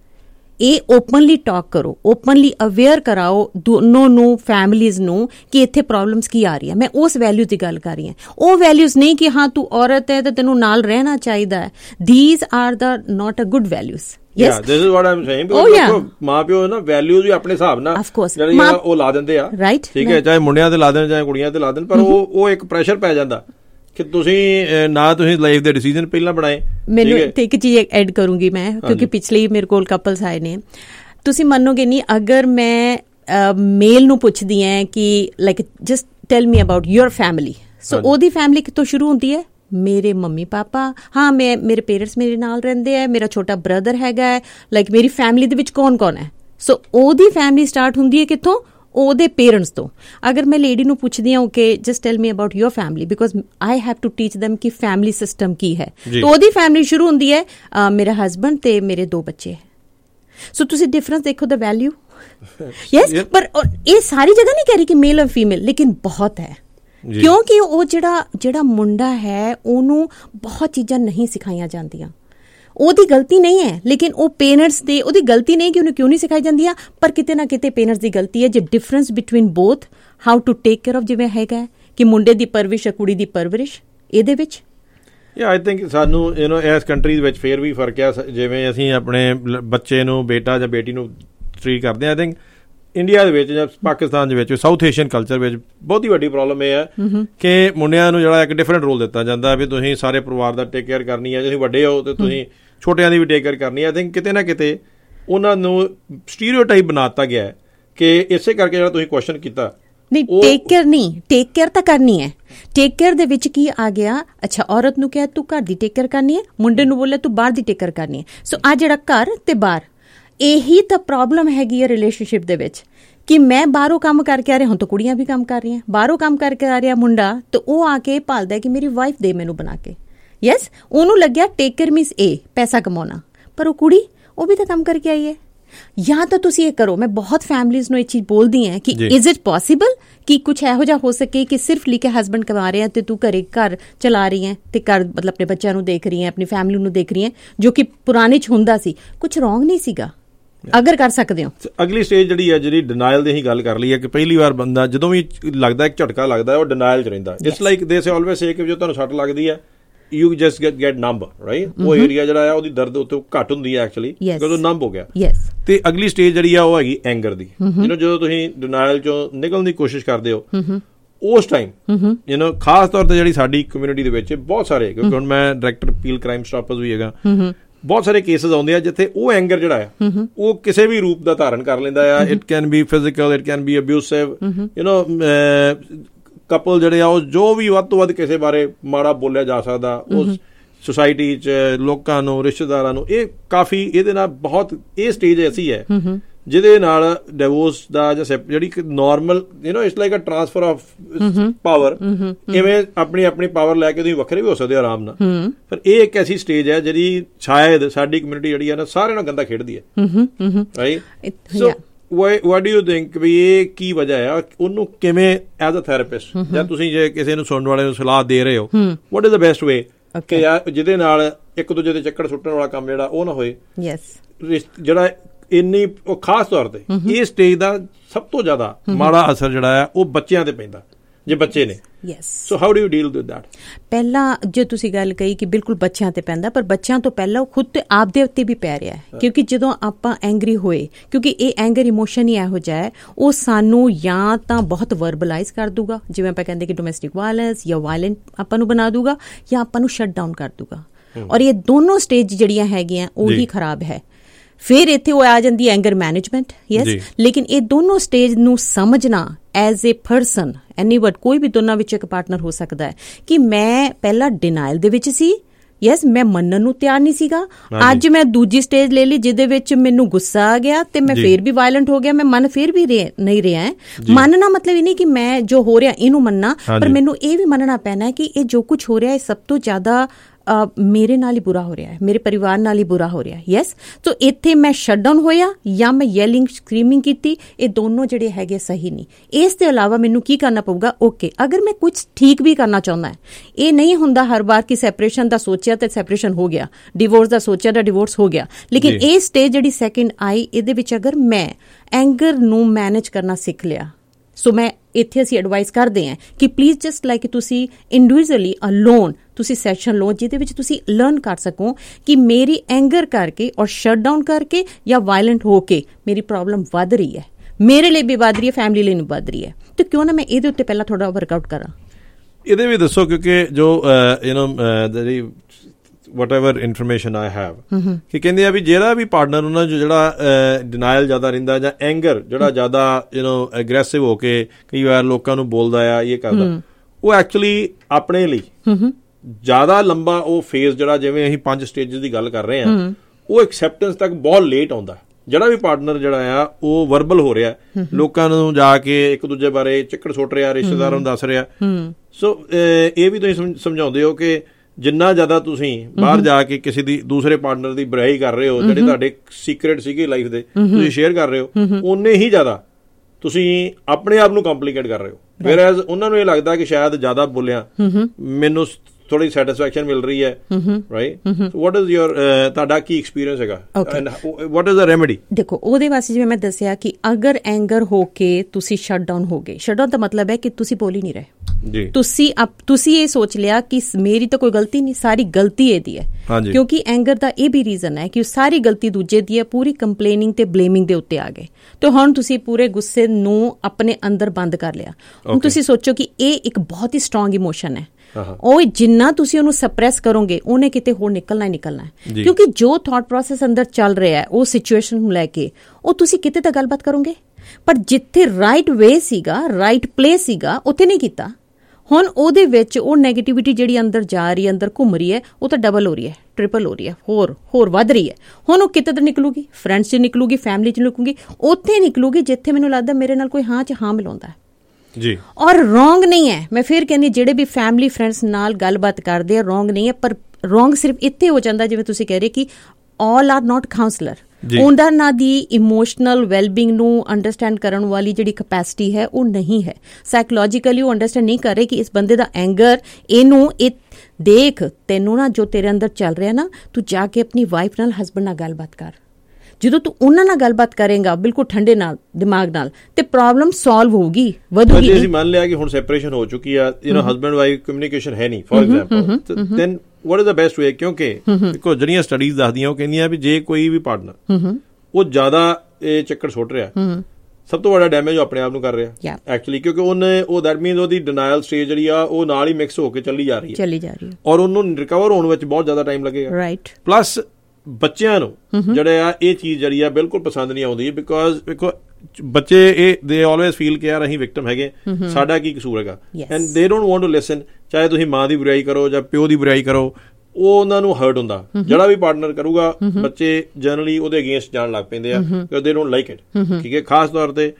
ਇਹ ਓਪਨਲੀ ਟਾਕ ਕਰੋ, ਓਪਨਲੀ ਅਵੇਅਰ ਕਰਾਓ ਦੋਨੋਂ ਨੂੰ, ਫੈਮਿਲੀਜ਼ ਨੂੰ, ਕਿ ਇੱਥੇ ਪ੍ਰੋਬਲਮਸ ਕੀ ਆ ਰਹੀਆਂ। ਮੈਂ ਉਸ ਵੈਲਿਊਜ਼ ਦੀ ਗੱਲ ਕਰ ਰਹੀ ਹਾਂ, ਉਹ ਵੈਲਿਊਜ਼ ਨਹੀਂ ਕਿ ਹਾਂ ਤੂੰ ਔਰਤ ਹੈ ਤੇ ਤੈਨੂੰ ਨਾਲ ਰਹਿਣਾ ਚਾਹੀਦਾ ਹੈ। ਥੀਜ਼ ਆਰ ਦਾ not a good values. Yeah, this is what I'm saying. Oh, yeah. ਮਾਂ ਪਿਓ ਨਾ ਵੈਲਿਊਜ਼ ਵੀ ਆਪਣੇ ਹਿਸਾਬ ਨਾਲ ਜਿਹੜੀ ਆ ਉਹ ਲਾ ਦਿੰਦੇ ਆ, ਠੀਕ ਹੈ, ਚਾਹੇ ਮੁੰਡਿਆਂ ਤੇ ਲਾ ਦੇਣ ਚਾਹੇ ਕੁੜੀਆਂ ਤੇ ਲਾ ਦੇਣ, ਪਰ ਉਹ ਉਹ ਇੱਕ ਪ੍ਰੈਸ਼ਰ ਪੈ ਜਾਂਦਾ ਕਿ ਤੁਸੀਂ ਨਾ ਤੁਸੀਂ ਲਾਈਫ ਦੇ ਡਿਸੀਜਨ ਪਹਿਲਾਂ ਬਣਾਏ। ਮੈਨੂੰ ਤੇ ਇੱਕ ਚੀਜ਼ ਐਡ ਕਰੂੰਗੀ ਮੈਂ, ਕਿਉਂਕਿ ਪਿਛਲੇ ਮੇਰੇ ਕੋਲ ਕਪਲਸ ਆਏ ਨੇ, ਤੁਸੀਂ ਮੰਨੋਗੇ ਨਹੀਂ, ਅਗਰ ਮੈਂ ਮੇਲ ਨੂੰ ਪੁੱਛਦੀ ਹਾਂ ਕਿ like just tell me about your family, so ਉਹਦੀ ਫੈਮਿਲੀ ਕਿੱਥੋਂ ਸ਼ੁਰੂ ਹੁੰਦੀ ਹੈ? ਮੇਰੇ ਮੰਮੀ ਪਾਪਾ, ਹਾਂ ਮੈਂ ਮੇਰੇ ਪੇਰੈਂਟਸ ਮੇਰੇ ਨਾਲ ਰਹਿੰਦੇ ਹੈ, ਮੇਰਾ ਛੋਟਾ ਬ੍ਰਦਰ ਹੈਗਾ ਹੈ, ਲਾਈਕ ਮੇਰੀ ਫੈਮਿਲੀ ਦੇ ਵਿੱਚ ਕੌਣ ਕੌਣ ਹੈ। ਸੋ ਉਹਦੀ ਫੈਮਿਲੀ ਸਟਾਰਟ ਹੁੰਦੀ ਹੈ ਕਿੱਥੋਂ? ਉਹਦੇ ਪੇਰੈਂਟਸ ਤੋਂ। ਅਗਰ ਮੈਂ ਲੇਡੀ ਨੂੰ ਪੁੱਛਦੀ ਹਾਂ okay just tell me about your family, because I have to teach them ਕਿ ਫੈਮਿਲੀ ਸਿਸਟਮ ਕੀ ਹੈ, ਤਾਂ ਉਹਦੀ ਫੈਮਿਲੀ ਸ਼ੁਰੂ ਹੁੰਦੀ ਹੈ ਮੇਰਾ ਹਸਬੈਂਡ ਤੇ ਮੇਰੇ ਦੋ ਬੱਚੇ। ਸੋ ਤੁਸੀਂ ਡਿਫਰੈਂਸ ਦੇਖੋ, ਦਾ ਵੈਲਿਊ, ਯੈਸ, ਪਰ ਇਹ ਸਾਰੀ ਜਗ੍ਹਾ ਨਹੀਂ ਕਹਿ ਰਹੀ ਕਿ ਮੇਲ ਔਰ ਫੀਮੇਲ, ਲੇਕਿਨ ਬਹੁਤ ਹੈ, ਕਿਉਂਕਿ ਉਹ ਜਿਹੜਾ ਜਿਹੜਾ ਮੁੰਡਾ ਹੈ ਉਹਨੂੰ ਬਹੁਤ ਚੀਜ਼ਾਂ ਨਹੀਂ ਸਿਖਾਈਆਂ ਜਾਂਦੀਆਂ। ਉਹਦੀ ਗਲਤੀ ਨਹੀਂ ਹੈ, ਲੇਕਿਨ ਉਹ ਪੇਰੈਂਟਸ ਦੀ ਉਹਦੀ ਗਲਤੀ ਨਹੀਂ ਕਿ ਉਹਨੂੰ ਕਿਉਂ ਨਹੀਂ ਸਿਖਾਈ ਜਾਂਦੀਆਂ, ਪਰ ਕਿਤੇ ਨਾ ਕਿਤੇ ਪੇਰੈਂਟਸ ਦੀ ਗਲਤੀ ਹੈ। ਜੇ difference between both, how to take care of, ਜਿਵੇਂ ਹੈਗਾ ਕਿ ਮੁੰਡੇ ਦੀ ਪਰਵਰਿਸ਼ ਕੁੜੀ ਦੀ ਪਰਵਰਿਸ਼, ਇਹਦੇ ਵਿੱਚ ਯਾ ਆਈ ਥਿੰਕ ਸਾਨੂੰ ਯੂ ਨੋ ਇਸ ਕੰਟਰੀ ਦੇ ਵਿੱਚ ਫੇਰ ਵੀ ਫਰਕ ਆ, ਜਿਵੇਂ ਅਸੀਂ ਆਪਣੇ ਬੱਚੇ ਨੂੰ ਬੇਟਾ ਜਾਂ ਬੇਟੀ ਨੂੰ ਟਰੀਟ ਕਰਦੇ ਹਾਂ। ਆਈ ਥਿੰਕ ਇੰਡੀਆ ਦੇ ਵਿੱਚ ਜਾਂ ਪਾਕਿਸਤਾਨ ਦੇ ਵਿੱਚ, ਸਾਊਥ ਏਸ਼ੀਅਨ ਕਲਚਰ ਵਿੱਚ ਬਹੁਤੀ ਵੱਡੀ ਪ੍ਰੋਬਲਮ ਇਹ ਹੈ ਕਿ ਮੁੰਡਿਆਂ ਨੂੰ ਜਿਹੜਾ ਇੱਕ ਡਿਫਰੈਂਟ ਰੋਲ ਦਿੱਤਾ ਜਾਂਦਾ ਵੀ ਤੁਸੀਂ ਸਾਰੇ ਪਰਿਵਾਰ ਦਾ ਟੇਕ ਕੇਅਰ ਕਰਨੀ ਹੈ, ਤੁਸੀਂ ਵੱਡੇ ਹੋ ਤੇ ਤੁਸੀਂ ਛੋਟਿਆਂ ਦੀ ਵੀ ਟੇਕ ਕੇਅਰ ਕਰਨੀ ਹੈ। ਆਈ ਥਿੰਕ ਕਿਤੇ ਨਾ ਕਿਤੇ ਉਹਨਾਂ ਨੂੰ ਸਟੀਰੀਓਟਾਈਪ ਬਣਾ ਦਿੱਤਾ ਗਿਆ ਹੈ ਕਿ ਇਸੇ ਕਰਕੇ ਜਿਹੜਾ ਤੁਸੀਂ ਕੁਐਸਚਨ ਕੀਤਾ, ਨਹੀਂ ਟੇਕ ਕੇਅਰ ਨਹੀਂ, ਟੇਕ ਕੇਅਰ ਤਾਂ ਕਰਨੀ ਹੈ। ਟੇਕ ਕੇਅਰ ਦੇ ਵਿੱਚ ਕੀ ਆ ਗਿਆ, ਅੱਛਾ ਔਰਤ ਨੂੰ ਕਿਹਾ ਤੂੰ ਘਰ ਦੀ ਟੇਕ ਕੇਅਰ ਕਰਨੀ ਹੈ, ਮੁੰਡੇ ਨੂੰ ਬੋਲਿਆ ਤੂੰ ਬਾਹਰ ਦੀ ਟੇਕ ਕੇਅਰ ਕਰਨੀ ਹੈ। ਸੋ ਆ ਜਿਹੜਾ ਘਰ ਤੇ ਬਾਹਰ, ਇਹੀ ਤਾਂ ਪ੍ਰੋਬਲਮ ਹੈਗੀ ਹੈ ਰਿਲੇਸ਼ਨਸ਼ਿਪ ਦੇ ਵਿੱਚ, ਕਿ ਮੈਂ ਬਾਹਰੋਂ ਕੰਮ ਕਰਕੇ ਆ ਰਿਹਾ, ਹੁਣ ਤਾਂ ਕੁੜੀਆਂ ਵੀ ਕੰਮ ਕਰ ਰਹੀਆਂ, ਬਾਹਰੋਂ ਕੰਮ ਕਰਕੇ ਆ ਰਿਹਾ ਮੁੰਡਾ, ਤਾਂ ਉਹ ਆ ਕੇ ਭਾਲਦਾ ਕਿ ਮੇਰੀ ਵਾਈਫ ਦੇ ਮੈਨੂੰ ਬਣਾ ਕੇ, ਯੈਸ, ਉਹਨੂੰ ਲੱਗਿਆ ਟੇਕ ਕੇਅਰ ਮੀਨਸ ਇਹ ਪੈਸਾ ਕਮਾਉਣਾ, ਪਰ ਉਹ ਕੁੜੀ ਉਹ ਵੀ ਤਾਂ ਕੰਮ ਕਰਕੇ ਆਈ ਹੈ। ਜਾਂ ਤਾਂ ਤੁਸੀਂ ਇਹ ਕਰੋ, ਮੈਂ ਬਹੁਤ ਫੈਮਲੀਜ਼ ਨੂੰ ਇਹ ਚੀਜ਼ ਬੋਲਦੀ ਹਾਂ ਕਿ ਇਜ਼ ਇਟ ਪੋਸੀਬਲ ਕਿ ਕੁਛ ਇਹੋ ਜਿਹਾ ਹੋ ਸਕੇ ਕਿ ਸਿਰਫ ਲਿਖੇ ਹਸਬੈਂਡ ਕਮਾ ਰਹੇ ਆ ਤੇ ਤੂੰ ਘਰੇ ਘਰ ਚਲਾ ਰਹੀ ਹੈ ਤੇ ਘਰ ਮਤਲਬ ਆਪਣੇ ਬੱਚਿਆਂ ਨੂੰ ਦੇਖ ਰਹੀ ਹੈ, ਆਪਣੀ ਫੈਮਿਲੀ ਨੂੰ ਦੇਖ ਰਹੀ ਹੈ, ਜੋ ਕਿ ਪੁਰਾਣੇ 'ਚ ਹੁੰਦਾ ਸੀ, ਕੁਛ ਰੋਂਗ ਨਹੀਂ ਸੀਗਾ ਅਗਰ ਕਰ ਸਕਦੇ ਹੋ। ਅਗਲੀ ਸਟੇਜ ਜਿਹੜੀ ਹੈ, ਜਿਹੜੀ ਡਿਨਾਇਲ ਦੀ ਹੀ ਗੱਲ ਕਰ ਲਈ ਹੈ ਕਿ ਪਹਿਲੀ ਵਾਰ ਬੰਦਾ ਜਦੋਂ ਵੀ ਲੱਗਦਾ ਇੱਕ ਝਟਕਾ ਲੱਗਦਾ ਉਹ ਡਿਨਾਇਲ 'ਚ ਰਹਿੰਦਾ। ਇਟਸ ਲਾਈਕ ਦੇ ਸੇ ਆਲਵੇਜ਼ ਸੇ ਕਿ ਜੋ ਤੁਹਾਨੂੰ ਸੱਟ ਲੱਗਦੀ ਹੈ you just get get numb, right? ਉਹ ਏਰੀਆ ਜਿਹੜਾ ਆ ਉਹਦੀ ਦਰਦ ਉੱਤੇ ਘੱਟ ਹੁੰਦੀ ਹੈ ਐਕਚੁਅਲੀ, ਕਿਉਂਕਿ ਉਹ ਨੰਬ ਹੋ ਗਿਆ। ਤੇ ਅਗਲੀ ਸਟੇਜ ਜਿਹੜੀ ਆ ਉਹ ਹੈਗੀ ਐਂਗਰ ਦੀ। ਯੂ ਨੋ ਜਦੋਂ ਤੁਸੀਂ ਡਿਨਾਇਲ 'ਚੋਂ ਨਿਕਲਣ ਦੀ ਕੋਸ਼ਿਸ਼ ਕਰਦੇ ਹੋ ਉਸ ਟਾਈਮ, ਯੂ ਨੋ ਖਾਸ ਤੌਰ ਤੇ ਜਿਹੜੀ ਸਾਡੀ ਕਮਿਊਨਿਟੀ ਦੇ ਵਿੱਚ ਬਹੁਤ ਸਾਰੇ, ਕਿਉਂਕਿ ਹੁਣ ਮੈਂ ਡਾਇਰੈਕਟਰ ਪੀਲ ਕ੍ਰਾਈਮ ਸਟਾਪਰਸ ਵੀ ਹੈਗਾ, ਬਹੁਤ ਸਾਰੇ ਕੇਸਿਸ ਆਉਂਦੇ ਆ ਜਿੱਥੇ ਉਹ ਐਂਗਰ ਜਿਹੜਾ ਆ ਉਹ ਕਿਸੇ ਵੀ ਰੂਪ ਦਾ ਧਾਰਨ ਕਰ ਲੈਂਦਾ ਆ। It can be physical, it can be abusive, you know couple ਜਿਹੜੇ ਆ ਉਹ ਜੋ ਵੀ ਵੱਧ ਤੋਂ ਵੱਧ ਕਿਸੇ ਬਾਰੇ ਮਾੜਾ ਬੋਲਿਆ ਜਾ ਸਕਦਾ ਉਸ ਸੋਸਾਇਟੀ 'ਚ, ਲੋਕਾਂ ਨੂੰ, ਰਿਸ਼ਤੇਦਾਰਾਂ ਨੂੰ। ਇਹ ਕਾਫੀ ਇਹਦੇ ਨਾਲ ਬਹੁਤ ਇਹ ਸਟੇਜ ਐਸੀ ਹੈ ਜਿਹਦੇ ਨਾਲ ਡਿਵੋਰਸ ਦਾ ਜਾਂ ਜਿਹੜੀ normal you know it's like a transfer of power, ਇਵੇਂ ਆਪਣੀ ਆਪਣੀ ਪਾਵਰ ਲੈ ਕੇ ਤੁਸੀਂ ਵੱਖਰੇ ਵੀ ਹੋ ਸਕਦੇ ਹੋ ਆਰਾਮ ਨਾਲ। ਪਰ ਇਹ ਇੱਕ ਐਸੀ ਸਟੇਜ ਹੈ ਜਿਹੜੀ ਸ਼ਾਇਦ ਸਾਡੀ ਕਮਿਊਨਿਟੀ ਜਿਹੜੀ ਹੈ ਨਾ ਸਾਰਿਆਂ ਨਾਲ ਗੰਦਾ ਖੇਡਦੀ ਹੈ, right? So what do you think ਵੀ ਇਹ ਕੀ ਵਜ੍ਹਾ ਆ? ਉਹਨੂੰ ਕਿਵੇਂ ਐਜ਼ ਅ ਥੈਰੇਪਿਸਟ ਜਾਂ ਤੁਸੀਂ ਜੇ ਕਿਸੇ ਨੂੰ ਸੁਣਨ ਵਾਲੇ ਨੂੰ ਸਲਾਹ ਦੇ ਰਹੇ ਹੋ, what is the best way ਕਿ ਯਾਰ ਜਿਹਦੇ ਨਾਲ ਇੱਕ ਦੂਜੇ ਦੇ ਚੱਕਰ ਸੁੱਟਣ ਵਾਲਾ ਕੰਮ ਜਿਹੜਾ ਉਹ ਨਾ ਹੋਏ? ਜਿਹੜਾ ਇੰਨੀ ਉਹ ਖਾਸ ਤੌਰ ਤੇ ਇਹ ਸਟੇਜ ਦਾ ਸਭ ਤੋਂ ਜ਼ਿਆਦਾ ਮਾੜਾ ਅਸਰ ਜਿਹੜਾ ਆ ਉਹ ਬੱਚਿਆਂ ਤੇ ਪੈਂਦਾ ਜੇ ਬੱਚੇ ਨੇ। Yes. So how do you deal with that? ਪਹਿਲਾਂ ਜੇ ਤੁਸੀਂ ਗੱਲ ਕਹੀ ਕਿ ਬਿਲਕੁਲ ਬੱਚਿਆਂ ਤੇ ਪੈਂਦਾ, ਪਰ ਬੱਚਿਆਂ ਤੋਂ ਪਹਿਲਾਂ ਉਹ ਖੁਦ ਤੇ ਆਪ ਦੇ ਉੱਤੇ ਵੀ ਪੈ ਰਿਹਾ ਹੈ। ਕਿਉਂਕਿ ਜਦੋਂ ਆਪਾਂ ਐਂਗਰੀ ਹੋਏ, ਕਿਉਂਕਿ ਇਹ ਐਂਗਰ ਇਮੋਸ਼ਨ ਹੀ ਇਹੋ ਜਿਹਾ ਹੈ, ਉਹ ਸਾਨੂੰ ਜਾਂ ਤਾਂ ਬਹੁਤ ਵਰਬਲਾਈਜ਼ ਕਰ ਦੂਗਾ, ਜਿਵੇਂ ਆਪਾਂ ਕਹਿੰਦੇ ਕਿ ਡੋਮੈਸਟਿਕ ਵਾਇਲੈਂਸ ਜਾਂ ਵਾਇਲੈਂਟ ਆਪਾਂ ਨੂੰ ਬਣਾ ਦੂਗਾ, ਜਾਂ ਆਪਾਂ ਨੂੰ ਸ਼ਟ ਡਾਊਨ ਕਰ ਦੂਗਾ। ਔਰ ਇਹ ਦੋਨੋਂ ਸਟੇਜ ਜਿਹੜੀਆਂ ਹੈਗੀਆਂ ਉਹੀ ਖਰਾਬ ਹੈ। ਫਿਰ ਇੱਥੇ ਉਹ ਆ ਜਾਂਦੀ ਐਂਗਰ ਮੈਨੇਜਮੈਂਟ, ਯੈਸ। ਲੇਕਿਨ ਇਹ ਦੋਨੋਂ ਸਟੇਜ ਨੂੰ ਸਮਝਣਾ ਐਜ਼ ਏ ਪਰਸਨ, ਐਨੀਵਨ ਕੋਈ ਵੀ ਦੋਨਾਂ ਵਿੱਚ ਇੱਕ ਪਾਰਟਨਰ ਹੋ ਸਕਦਾ ਹੈ ਕਿ ਮੈਂ ਪਹਿਲਾਂ ਡਿਨਾਇਲ ਦੇ ਵਿੱਚ ਸੀ, ਯੈਸ, ਮੈਂ ਮੰਨਣ ਨੂੰ ਤਿਆਰ ਨਹੀਂ ਸੀਗਾ। ਅੱਜ ਮੈਂ ਦੂਜੀ ਸਟੇਜ ਲੈ ਲਈ ਜਿਹਦੇ ਵਿੱਚ ਮੈਨੂੰ ਗੁੱਸਾ ਆ ਗਿਆ ਤੇ ਮੈਂ ਫੇਰ ਵੀ ਵਾਇਲੈਂਟ ਹੋ ਗਿਆ। ਮੈਂ ਮੰਨ ਫੇਰ ਵੀ ਨਹੀਂ ਰਿਹਾ ਹੈ। ਮੰਨਣਾ ਮਤਲਬ ਇਹ ਨਹੀਂ ਕਿ ਮੈਂ ਜੋ ਹੋ ਰਿਹਾ ਇਹਨੂੰ ਮੰਨਣਾ, ਪਰ ਮੈਨੂੰ ਇਹ ਵੀ ਮੰਨਣਾ ਪੈਣਾ ਕਿ ਇਹ ਜੋ ਕੁਝ ਹੋ ਰਿਹਾ ਹੈ ਸਭ ਤੋਂ ਜ਼ਿਆਦਾ ਮੇਰੇ ਨਾਲ ਹੀ ਬੁਰਾ ਹੋ ਰਿਹਾ ਹੈ, ਮੇਰੇ ਪਰਿਵਾਰ ਨਾਲ ਹੀ ਬੁਰਾ ਹੋ ਰਿਹਾ ਹੈ, ਯੈਸ। ਸੋ ਇੱਥੇ ਮੈਂ ਸ਼ਟ ਡਾਊਨ ਹੋਇਆ ਜਾਂ ਮੈਂ ਯੈਲਿੰਗ ਸਕਰੀਮਿੰਗ ਕੀਤੀ, ਇਹ ਦੋਨੋਂ ਜਿਹੜੇ ਹੈਗੇ ਸਹੀ ਨਹੀਂ। ਇਸ ਤੋਂ ਇਲਾਵਾ ਮੈਨੂੰ ਕੀ ਕਰਨਾ ਪਊਗਾ? ਓਕੇ, ਅਗਰ ਮੈਂ ਕੁਝ ਠੀਕ ਵੀ ਕਰਨਾ ਚਾਹੁੰਦਾ, ਇਹ ਨਹੀਂ ਹੁੰਦਾ ਹਰ ਵਾਰ ਕਿ ਸੈਪਰੇਸ਼ਨ ਦਾ ਸੋਚਿਆ ਤੇ ਸੈਪਰੇਸ਼ਨ ਹੋ ਗਿਆ, ਡਿਵੋਰਸ ਦਾ ਸੋਚਿਆ ਤਾਂ ਡਿਵੋਰਸ ਹੋ ਗਿਆ। ਲੇਕਿਨ ਇਹ ਸਟੇਜ ਜਿਹੜੀ ਸੈਕਿੰਡ ਆਈ, ਇਹਦੇ ਵਿੱਚ ਅਗਰ ਮੈਂ ਐਂਗਰ ਨੂੰ ਮੈਨੇਜ ਕਰਨਾ ਸਿੱਖ ਲਿਆ, ਸੋ ਮੈਂ ਇੱਥੇ ਅਸੀਂ ਐਡਵਾਈਸ ਕਰਦੇ ਹਾਂ ਕਿ ਪਲੀਜ਼ ਜਸਟ ਲਾਈਕ ਤੁਸੀਂ ਇੰਡੀਵਿਜੂਅਲੀ ਅਲੋਨ ਤੁਸੀਂ ਸੈਸ਼ਨ ਲਓ ਜਿਹਦੇ ਵਿੱਚ ਤੁਸੀਂ ਲਰਨ ਕਰ ਸਕੋ ਕਿ ਮੇਰੀ ਐਂਗਰ ਕਰਕੇ ਔਰ ਸ਼ਟ ਡਾਊਨ ਕਰਕੇ ਜਾਂ ਵਾਇਲੈਂਟ ਹੋ ਕੇ ਮੇਰੀ ਪ੍ਰੋਬਲਮ ਵੱਧ ਰਹੀ ਹੈ, ਮੇਰੇ ਲਈ ਵੀ ਵੱਧ ਰਹੀ ਹੈ, ਫੈਮਿਲੀ ਲਈ ਨਹੀਂ ਵੱਧ ਰਹੀ ਹੈ, ਤੇ ਕਿਉਂ ਨਾ ਮੈਂ ਇਹਦੇ ਉੱਤੇ ਪਹਿਲਾਂ ਥੋੜਾ ਵਰਕਆਊਟ ਕਰਾਂ। ਇਹਦੇ ਵੀ ਦੱਸੋ, ਕਿਉਂਕਿ ਜੋ ਯੂ ਨੋ ਜਿਹੜੀ whatever information I have, ਕਿ ਕਹਿੰਦੇ ਆ ਵੀ ਜਿਹੜਾ ਵੀ ਪਾਰਟਨਰ ਉਹਨਾਂ ਚ ਜਿਹੜਾ ਡਿਨਾਇਲ ਜ਼ਿਆਦਾ ਰਹਿੰਦਾ ਜਾਂ ਐਂਗਰ ਜਿਹੜਾ ਜ਼ਿਆਦਾ ਯੂ ਨੋ ਐਗਰੈਸਿਵ ਹੋ ਕੇ ਕਈ ਵਾਰ ਲੋਕਾਂ ਨੂੰ ਬੋਲਦਾ ਆ, ਇਹ ਕਰਦਾ, ਉਹ ਐਕਚੁਅਲੀ ਆਪਣੇ ਲਈ ਜ਼ਿਆਦਾ ਲੰਬਾ ਉਹ ਫੇਜ਼ ਜਿਹੜਾ, ਜਿਵੇਂ ਅਸੀਂ ਪੰਜ ਸਟੇਜਿਸ ਦੀ ਗੱਲ ਕਰ ਰਹੇ ਹਾਂ, ਉਹ ਐਕਸੈਪਟੈਂਸ ਤੱਕ ਬਹੁਤ ਲੇਟ ਆਉਂਦਾ। ਜਿਹੜਾ ਵੀ ਪਾਰਟਨਰ ਜਿਹੜਾ ਆ ਉਹ ਵਰਬਲ ਹੋ ਰਿਹਾ, ਲੋਕਾਂ ਨੂੰ ਜਾ ਕੇ ਇੱਕ ਦੂਜੇ ਬਾਰੇ ਚਿੱਕੜ ਸੁੱਟ ਰਿਹਾ, ਰਿਸ਼ਤੇਦਾਰਾਂ ਨੂੰ ਦੱਸ ਰਿਹਾ। ਸੋ ਇਹ ਵੀ ਤੁਸੀਂ ਸਮਝਾਉਂਦੇ ਹੋ ਕਿ ਜਿੰਨਾ ਜ਼ਿਆਦਾ ਤੁਸੀਂ ਬਾਹਰ ਜਾ ਕੇ ਕਿਸੇ ਦੀ ਦੂਸਰੇ ਪਾਰਟਨਰ ਦੀ ਬੁਰਾਈ ਕਰ ਰਹੇ ਹੋ, ਜਿਹੜੇ ਤੁਹਾਡੇ ਸੀਕ੍ਰੇਟ ਸੀਗੇ ਲਾਈਫ ਦੇ ਤੁਸੀਂ ਸ਼ੇਅਰ ਕਰ ਰਹੇ ਹੋ, ਓਨੇ ਹੀ ਜ਼ਿਆਦਾ ਤੁਸੀਂ ਆਪਣੇ ਆਪ ਨੂੰ ਕੰਪਲਿਕੇਟ ਕਰ ਰਹੇ ਹੋ। ਵੈਰਐਜ਼ ਉਹਨਾਂ ਨੂੰ ਇਹ ਲੱਗਦਾ ਕਿ ਸ਼ਾਇਦ ਜ਼ਿਆਦਾ ਬੋਲਿਆ ਮੈਨੂੰ ਥੋੜੀ ਸੈਟਿਸਫੈਕਸ਼ਨ ਮਿਲ ਰਹੀ ਹੈ, right? So what is your ਤੁਹਾਡਾ ਕੀ ਐਕਸਪੀਰੀਅੰਸ ਹੈਗਾ and what is the remedy? ਦੇਖੋ, ਉਹਦੇ ਵਾਸਤੇ ਜਿਵੇਂ ਮੈਂ ਦੱਸਿਆ ਕਿ ਅਗਰ ਐਂਗਰ ਹੋ ਕੇ ਤੁਸੀਂ ਸ਼ਟ ਡਾਊਨ ਹੋ ਗਏ, ਸ਼ਟ ਡਾਊਨ ਦਾ ਮਤਲਬ ਹੈ ਕਿ ਤੁਸੀਂ ਬੋਲ ਹੀ ਨਹੀਂ ਰਹੇ ਜੀ। ਤੁਸੀਂ ਤੁਸੀਂ ਇਹ ਸੋਚ ਲਿਆ ਕਿ ਮੇਰੀ ਤਾਂ ਕੋਈ ਗਲਤੀ ਨਹੀਂ, ਸਾਰੀ ਗਲਤੀ ਇਹਦੀ ਹੈ। ਕਿਉਂਕਿ ਐਂਗਰ ਦਾ ਇਹ ਵੀ ਰੀਜ਼ਨ ਹੈ ਕਿ ਸਾਰੀ ਗਲਤੀ ਦੂਜੇ ਦੀ ਹੈ, ਪੂਰੀ ਕੰਪਲੇਨਿੰਗ ਤੇ ਬਲੇਮਿੰਗ ਦੇ ਉੱਤੇ ਆ ਗਏ, ਤੇ ਹੁਣ ਤੁਸੀਂ ਪੂਰੇ ਗੁੱਸੇ ਨੂੰ ਆਪਣੇ ਅੰਦਰ ਬੰਦ ਕਰ ਲਿਆ। ਹੁਣ ਤੁਸੀਂ ਸੋਚੋ ਕਿ ਇਹ ਇੱਕ ਬਹੁਤ ਹੀ ਸਟਰੋਂਗ ਇਮੋਸ਼ਨ ਹੈ, ਉਹ ਜਿੰਨਾ ਤੁਸੀਂ ਉਹਨੂੰ ਸਪਰੈਸ ਕਰੋਗੇ ਉਹਨੇ ਕਿਤੇ ਹੋਰ ਨਿਕਲਣਾ ਹੀ ਨਿਕਲਣਾ ਹੈ। ਕਿਉਂਕਿ ਜੋ ਥਾਟ ਪ੍ਰੋਸੈਸ ਅੰਦਰ ਚੱਲ ਰਿਹਾ ਹੈ ਉਹ ਸਿਚੁਏਸ਼ਨ ਨੂੰ ਲੈ ਕੇ, ਉਹ ਤੁਸੀਂ ਕਿਤੇ ਤਾਂ ਗੱਲਬਾਤ ਕਰੋਗੇ, ਪਰ ਜਿੱਥੇ ਰਾਈਟ ਵੇ ਸੀਗਾ, ਰਾਈਟ ਪਲੇਸ ਸੀਗਾ, ਉੱਥੇ ਨਹੀਂ ਕੀਤਾ। ਹੁਣ ਉਹਦੇ ਵਿੱਚ ਉਹ ਨੈਗੇਟਿਵਿਟੀ ਜਿਹੜੀ ਅੰਦਰ ਜਾ ਰਹੀ ਹੈ, ਅੰਦਰ ਘੁੰਮ ਰਹੀ ਹੈ, ਉਹ ਤਾਂ ਡਬਲ ਹੋ ਰਹੀ ਹੈ, ਟ੍ਰਿਪਲ ਹੋ ਰਹੀ ਹੈ, ਹੋਰ ਹੋਰ ਵੱਧ ਰਹੀ ਹੈ। ਹੁਣ ਉਹ ਕਿਤੇ ਤਾਂ ਨਿਕਲੂਗੀ, ਫਰੈਂਡਸ 'ਚ ਨਿਕਲੂਗੀ, ਫੈਮਿਲੀ 'ਚ ਨਿਕਲੂਗੀ, ਉੱਥੇ ਨਿਕਲੂਗੀ ਜਿੱਥੇ ਮੈਨੂੰ ਲੱਗਦਾ ਮੇਰੇ ਨਾਲ ਕੋਈ ਹਾਂ 'ਚ ਹਾਂ ਮਿਲਾਉਂਦਾ ਹੈ ਜੀ। ਔਰ ਰੋਂਗ ਨਹੀਂ ਹੈ, ਮੈਂ ਫਿਰ ਕਹਿੰਦੀ ਜਿਹੜੇ ਵੀ ਫੈਮਿਲੀ ਫਰੈਂਡਸ ਨਾਲ ਗੱਲਬਾਤ ਕਰਦੇ ਆ, ਰੋਂਗ ਨਹੀਂ ਹੈ, ਪਰ ਰੋਂਗ ਸਿਰਫ ਇੱਥੇ ਹੋ ਜਾਂਦਾ ਜਿਵੇਂ ਤੁਸੀਂ ਕਹਿ ਰਹੇ ਕਿ ਆਲ ਆਰ ਨਾਟ ਕਾਉਂਸਲਰ। ਉਹਨਾਂ ਨਾਲ ਦੀ ਇਮੋਸ਼ਨਲ ਵੈਲਬੀਂਗ ਨੂੰ ਅੰਡਰਸਟੈਂਡ ਕਰਨ ਵਾਲੀ ਜਿਹੜੀ ਕਪੈਸਿਟੀ ਹੈ ਉਹ ਨਹੀਂ ਹੈ। ਸਾਈਕੋਲੋਜੀਕਲੀ ਉਹ ਅੰਡਰਸਟੈਂਡ ਨਹੀਂ ਕਰ ਰਹੇ ਕਿ ਇਸ ਬੰਦੇ ਦਾ ਐਂਗਰ, ਇਹਨੂੰ ਇਹ ਦੇਖ, ਤੈਨੂੰ ਨਾ ਜੋ ਤੇਰੇ ਅੰਦਰ ਚੱਲ ਰਿਹਾ ਨਾ, ਤੂੰ ਜਾ ਕੇ ਆਪਣੀ ਵਾਈਫ ਨਾਲ, ਹਸਬੈਂਡ ਨਾਲ ਗੱਲਬਾਤ ਕਰ। ਜਦੋਂ ਤੂੰ ਉਹਨਾਂ ਨਾਲ ਗੱਲਬਾਤ ਕਰੇਗਾ ਬਿਲਕੁਲ ਠੰਡੇ ਨਾਲ, ਦਿਮਾਗ ਨਾਲ, ਤੇ ਪ੍ਰੋਬਲਮ ਸੋਲਵ ਹੋਊਗੀ, ਵਧੂਗੀ। ਅਸੀਂ ਮੰਨ ਲਿਆ ਕਿ ਹੁਣ ਸੈਪਰੇਸ਼ਨ ਹੋ ਚੁੱਕੀ ਆ, you know husband wife communication ਹੈ ਨਹੀਂ, for example, then what is the best way? ਕਿਉਂਕਿ ਦੇਖੋ ਜਿਹੜੀਆਂ ਸਟੱਡੀਜ਼ ਦੱਸਦੀਆਂ ਉਹ ਕਹਿੰਦੀਆਂ ਵੀ ਜੇ ਕੋਈ ਵੀ ਪਾਰਟਨਰ ਉਹ ਜ਼ਿਆਦਾ ਇਹ ਚੱਕਰ ਸੁੱਟ ਰਿਹਾ, ਸਭ ਤੋਂ ਵੱਡਾ ਡੈਮੇਜ ਉਹ ਆਪਣੇ ਆਪ ਨੂੰ ਕਰ ਰਿਹਾ ਐਕਚੁਅਲੀ, ਕਿਉਂਕਿ ਉਹਨੇ ਉਹ ਦੈਟ ਮੀਨਸ ਉਹਦੀ ਡਿਨਾਇਲ ਸਟੇਜ ਜਿਹੜੀ ਆ ਉਹ ਨਾਲ ਹੀ ਮਿਕਸ ਹੋ ਕੇ ਚੱਲੀ ਜਾ ਰਹੀ ਹੈ ਚੱਲੀ ਜਾ ਰਹੀ ਹੈ ਔਰ ਉਹਨੂੰ ਰਿਕਵਰ ਹੋਣ ਵਿੱਚ ਬਹੁਤ ਜ਼ਿਆਦਾ ਟਾਈਮ ਲੱਗੇਗਾ, ਰਾਈਟ? ਪਲੱਸ ਬੱਚਿਆਂ ਨੂੰ ਜਿਹੜੇ ਆ ਇਹ ਚੀਜ਼ ਜਿਹੜੀ ਆ ਬਿਲਕੁਲ ਪਸੰਦ ਨਹੀਂ ਆਉਂਦੀ, ਬਿਕੋਜ਼ ਵੇਖੋ ਬੱਚੇ ਇਹ ਦੇ ਆਲਵੇਜ਼ ਫੀਲ ਕਿ ਯਾਰ ਅਸੀਂ ਵਿਕਟਮ ਹੈਗੇ, ਸਾਡਾ ਕੀ ਕਸੂਰ ਹੈਗਾ, ਐਂਡ ਦੇ ਡੋਂਟ ਵਾਂਟ ਟੂ ਲਿਸਨ। ਚਾਹੇ ਤੁਸੀਂ ਮਾਂ ਦੀ ਬੁਰਾਈ ਕਰੋ ਜਾਂ ਪਿਓ ਦੀ ਬੁਰਾਈ ਕਰੋ, ਉਹ ਉਹਨਾਂ ਨੂੰ ਹਰਟ ਹੁੰਦਾ। ਜਿਹੜਾ ਵੀ ਪਾਰਟਨਰ ਕਰੂਗਾ, ਬੱਚੇ ਜਨਰਲੀ ਉਹਦੇ ਅਗੇਂਸਟ ਜਾਣ ਲੱਗ ਪੈਂਦੇ ਆ, ਦੇ ਡੋਂਟ ਲਾਈਕ ਇਟ। ਠੀਕ ਹੈ, ਖਾਸ ਤੌਰ ਤੇ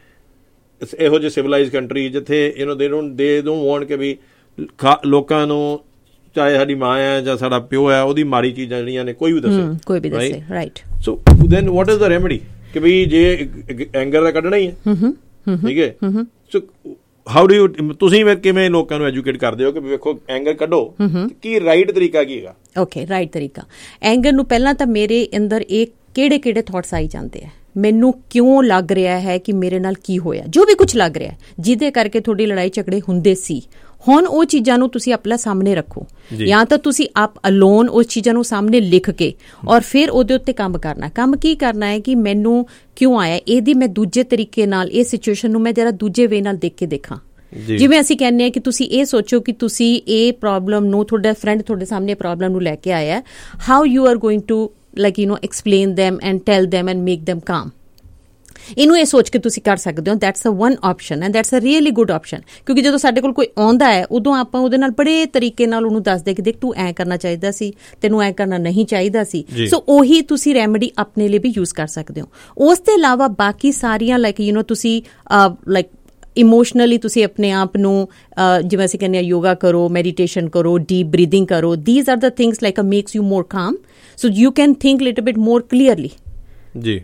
ਇਹੋ ਜਿਹੇ ਸਿਵਲਾਈਜ਼ ਕੰਟਰੀ ਜਿੱਥੇ ਯੂ ਨੋ ਦੇ ਡੋਂਟ ਦੇ ਡੋਂਟ ਵਾਂਟ ਕਿ ਵੀ ਲੋਕਾਂ ਨੂੰ, ਚਾਹੇ ਸਾਡੀ ਮਾਂ ਹੈ ਜਾਂ ਸਾਡਾ ਪਿਓ ਹੈ, ਉਹਦੀ ਮਾੜੀ ਚੀਜ਼ਾਂ ਜਿਹੜੀਆਂ ਨੇ ਕੋਈ ਵੀ ਦੱਸੇ, ਕੋਈ ਵੀ ਦੱਸੇ, right. So then what is the remedy ਕਿ ਵੀ ਜੇ ਐਂਗਰ ਦਾ ਕੱਢਣਾ ਹੀ ਹੈ, ਠੀਕ ਹੈ। ਸੋ ਹਾਊ ਡੂ ਯੂ, ਤੁਸੀਂ ਕਿਵੇਂ ਲੋਕਾਂ ਨੂੰ ਐਜੂਕੇਟ ਕਰਦੇ ਹੋ ਕਿ ਵੇਖੋ ਐਂਗਰ ਕੱਢੋ, ਕੀ ਰਾਈਟ ਤਰੀਕਾ ਕੀ ਹੈਗਾ? ਓਕੇ, ਰਾਈਟ ਤਰੀਕਾ ਐਂਗਰ ਨੂੰ ਪਹਿਲਾਂ ਤਾਂ ਮੇਰੇ ਅੰਦਰ ਇਹ ਕਿਹੜੇ ਕਿਹੜੇ ਥਾਟਸ ਆਈ ਜਾਂਦੇ ਆ, ਮੈਨੂੰ ਕਿਉਂ ਲੱਗ ਰਿਹਾ ਹੈ ਕਿ ਮੇਰੇ ਨਾਲ ਕੀ ਹੋਇਆ, ਜੋ ਵੀ ਕੁਝ ਲੱਗ ਰਿਹਾ ਜਿਹਦੇ ਕਰਕੇ ਤੁਹਾਡੀ ਲੜਾਈ ਝਗੜੇ ਹੁੰਦੇ ਸੀ, ਹੁਣ ਉਹ ਚੀਜ਼ਾਂ ਨੂੰ ਤੁਸੀਂ ਆਪਣੇ ਸਾਹਮਣੇ ਰੱਖੋ, ਜਾਂ ਤਾਂ ਤੁਸੀਂ ਆਪ ਅਲੋਨ ਉਸ ਚੀਜ਼ਾਂ ਨੂੰ ਸਾਹਮਣੇ ਲਿਖ ਕੇ ਔਰ ਫਿਰ ਉਹਦੇ ਉੱਤੇ ਕੰਮ ਕਰਨਾ। ਕੰਮ ਕੀ ਕਰਨਾ ਹੈ ਕਿ ਮੈਨੂੰ ਕਿਉਂ ਆਇਆ, ਇਹਦੀ ਮੈਂ ਦੂਜੇ ਤਰੀਕੇ ਨਾਲ ਇਹ ਸਿਚੁਏਸ਼ਨ ਨੂੰ ਮੈਂ ਜਰਾ ਦੂਜੇ ਵੇ ਨਾਲ ਦੇਖ ਕੇ ਦੇਖਾਂ। ਜਿਵੇਂ ਅਸੀਂ ਕਹਿੰਦੇ ਹਾਂ ਕਿ ਤੁਸੀਂ ਇਹ ਸੋਚੋ ਕਿ ਤੁਸੀਂ ਇਹ ਪ੍ਰੋਬਲਮ ਨੂੰ, ਤੁਹਾਡਾ ਫਰੈਂਡ ਤੁਹਾਡੇ ਸਾਹਮਣੇ ਪ੍ਰੋਬਲਮ ਨੂੰ ਲੈ ਕੇ ਆਇਆ, how you are going to like you know explain them and tell them and make them calm. ਇਹਨੂੰ ਇਹ ਸੋਚ ਕੇ ਤੁਸੀਂ ਕਰ ਸਕਦੇ ਹੋ। That's a one option and that's a really good option, ਕਿਉਂਕਿ ਜਦੋਂ ਸਾਡੇ ਕੋਲ ਕੋਈ ਆਉਂਦਾ ਹੈ ਉਦੋਂ ਆਪਾਂ ਉਹਦੇ ਨਾਲ ਬੜੇ ਤਰੀਕੇ ਨਾਲ ਉਹਨੂੰ ਦੱਸਦੇ ਕਿ ਦੇਖ ਤੂੰ ਐਂ ਕਰਨਾ ਚਾਹੀਦਾ ਸੀ, ਤੈਨੂੰ ਐਂ ਕਰਨਾ ਨਹੀਂ ਚਾਹੀਦਾ ਸੀ। ਸੋ ਉਹੀ ਤੁਸੀਂ ਰੈਮੇਡੀ ਆਪਣੇ ਲਈ ਵੀ ਯੂਜ਼ ਕਰ ਸਕਦੇ ਹੋ। ਉਸ ਤੋਂ ਇਲਾਵਾ ਬਾਕੀ ਸਾਰੀਆਂ ਲਾਈਕ ਯੂ ਨੋ ਤੁਸੀਂ ਲਾਈਕ ਇਮੋਸ਼ਨਲੀ ਤੁਸੀਂ ਆਪਣੇ ਆਪ ਨੂੰ ਜਿਵੇਂ ਅਸੀਂ ਕਹਿੰਦੇ ਹਾਂ ਯੋਗਾ ਕਰੋ, ਮੈਡੀਟੇਸ਼ਨ ਕਰੋ, ਡੀਪ ਬਰੀਥਿੰਗ ਕਰੋ। These are the things like a makes you more calm, so you can think little bit more clearly. ਜੀ,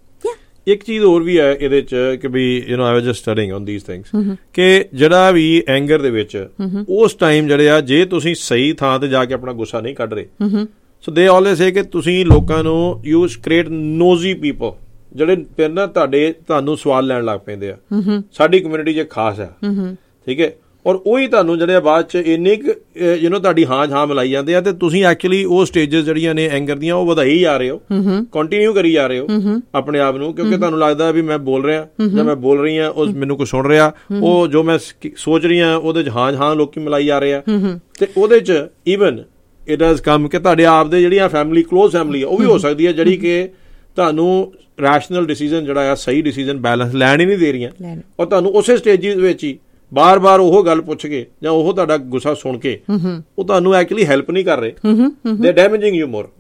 ਇੱਕ ਚੀਜ਼ ਹੋਰ ਵੀ ਹੈ ਇਹਦੇ ਚ ਕਿ ਵੀ you know I was just studying on these things ਕਿ ਜਿਹੜਾ ਵੀ ਐਂਗਰ ਦੇ ਵਿੱਚ ਉਸ ਟਾਈਮ ਜਿਹੜੇ ਆ, ਜੇ ਤੁਸੀਂ ਸਹੀ ਥਾਂ ਤੇ ਜਾ ਕੇ ਆਪਣਾ ਗੁੱਸਾ ਨਹੀਂ ਕੱਢ ਰਹੇ, ਸੋ ਦੇ ਆਲਵੇਜ਼ ਸੇ ਕਿ ਤੁਸੀਂ ਲੋਕਾਂ ਨੂੰ ਯੂ ਕ੍ਰੀਏਟ ਨੋਜ਼ੀ ਪੀਪਲ ਜਿਹੜੇ ਫਿਰ ਨਾ ਤੁਹਾਡੇ ਤੁਹਾਨੂੰ ਸਵਾਲ ਲੈਣ ਲੱਗ ਪੈਂਦੇ ਆ, ਸਾਡੀ ਕਮਿਊਨਿਟੀ ਚ ਖਾਸ ਆ, ਠੀਕ ਹੈ। ਔਰ ਉਹੀ ਤੁਹਾਨੂੰ ਜਿਹੜੇ ਬਾਅਦ ਚ ਇੰਨੀ ਕੁ ਯੂ ਨੋ ਤੁਹਾਡੀ ਹਾਂ ਹਾਂ ਮਿਲਾਈ ਜਾਂਦੇ ਆ, ਤੇ ਤੁਸੀਂ ਐਕਚੁਅਲੀ ਉਹ ਸਟੇਜਸ ਜਿਹੜੀਆਂ ਨੇ ਐਂਗਰ ਦੀਆਂ ਉਹ ਵਧਾਈ ਜਾ ਰਹੇ ਹੋ, ਕੰਟੀਨਿਊ ਕਰੀ ਜਾ ਰਹੇ ਹੋ ਆਪਣੇ ਆਪ ਨੂੰ, ਕਿਉਂਕਿ ਤੁਹਾਨੂੰ ਲੱਗਦਾ ਵੀ ਮੈਂ ਬੋਲ ਰਿਹਾ ਜਾਂ ਮੈਂ ਬੋਲ ਰਹੀ ਹਾਂ, ਉਹ ਮੈਨੂੰ ਕੁਛ ਸੁਣ ਰਿਹਾ, ਉਹ ਜੋ ਮੈਂ ਸੋਚ ਰਹੀ ਹਾਂ ਉਹਦੇ ਚ ਹਾਂ ਹਾਂ ਲੋਕੀ ਮਿਲਾਈ ਜਾ ਰਹੇ ਆ। ਤੇ ਉਹਦੇ ਚ ਈਵਨ ਇਟ ਹੈਜ਼ ਕਮ ਕਿ ਤੁਹਾਡੇ ਆਪ ਦੇ ਜਿਹੜੀਆਂ ਫੈਮਿਲੀ ਕਲੋਜ਼ ਫੈਮਿਲੀ ਆ ਉਹ ਵੀ ਹੋ ਸਕਦੀ ਹੈ ਜਿਹੜੀ ਕਿ ਤੁਹਾਨੂੰ ਰੈਸ਼ਨਲ ਡਿਸੀਜ਼ਨ ਜਿਹੜਾ ਆ, ਸਹੀ ਡਿਸੀਜ਼ਨ ਬੈਲੈਂਸ ਲੈਣ ਹੀ ਨਹੀਂ ਦੇ ਰਹੀਆਂ, ਔਰ ਤੁਹਾਨੂੰ ਉਸੇ ਸਟੇਜ ਵਿੱਚ ਹੀ ਬਾਰ ਬਾਰ ਉਹ ਗੱਲ ਪੁੱਛ ਕੇ ਜਾਂ ਉਹ ਤੁਹਾਡਾ ਗੁੱਸਾ ਸੁਣ ਕੇ ਉਹ ਤੁਹਾਨੂੰ ਐਕਚੁਅਲੀ ਹੈਲਪ ਨਹੀਂ ਕਰ ਰਹੇ, ਦੇ ਡੈਮੇਜਿੰਗ ਯੂ ਮੋਰ।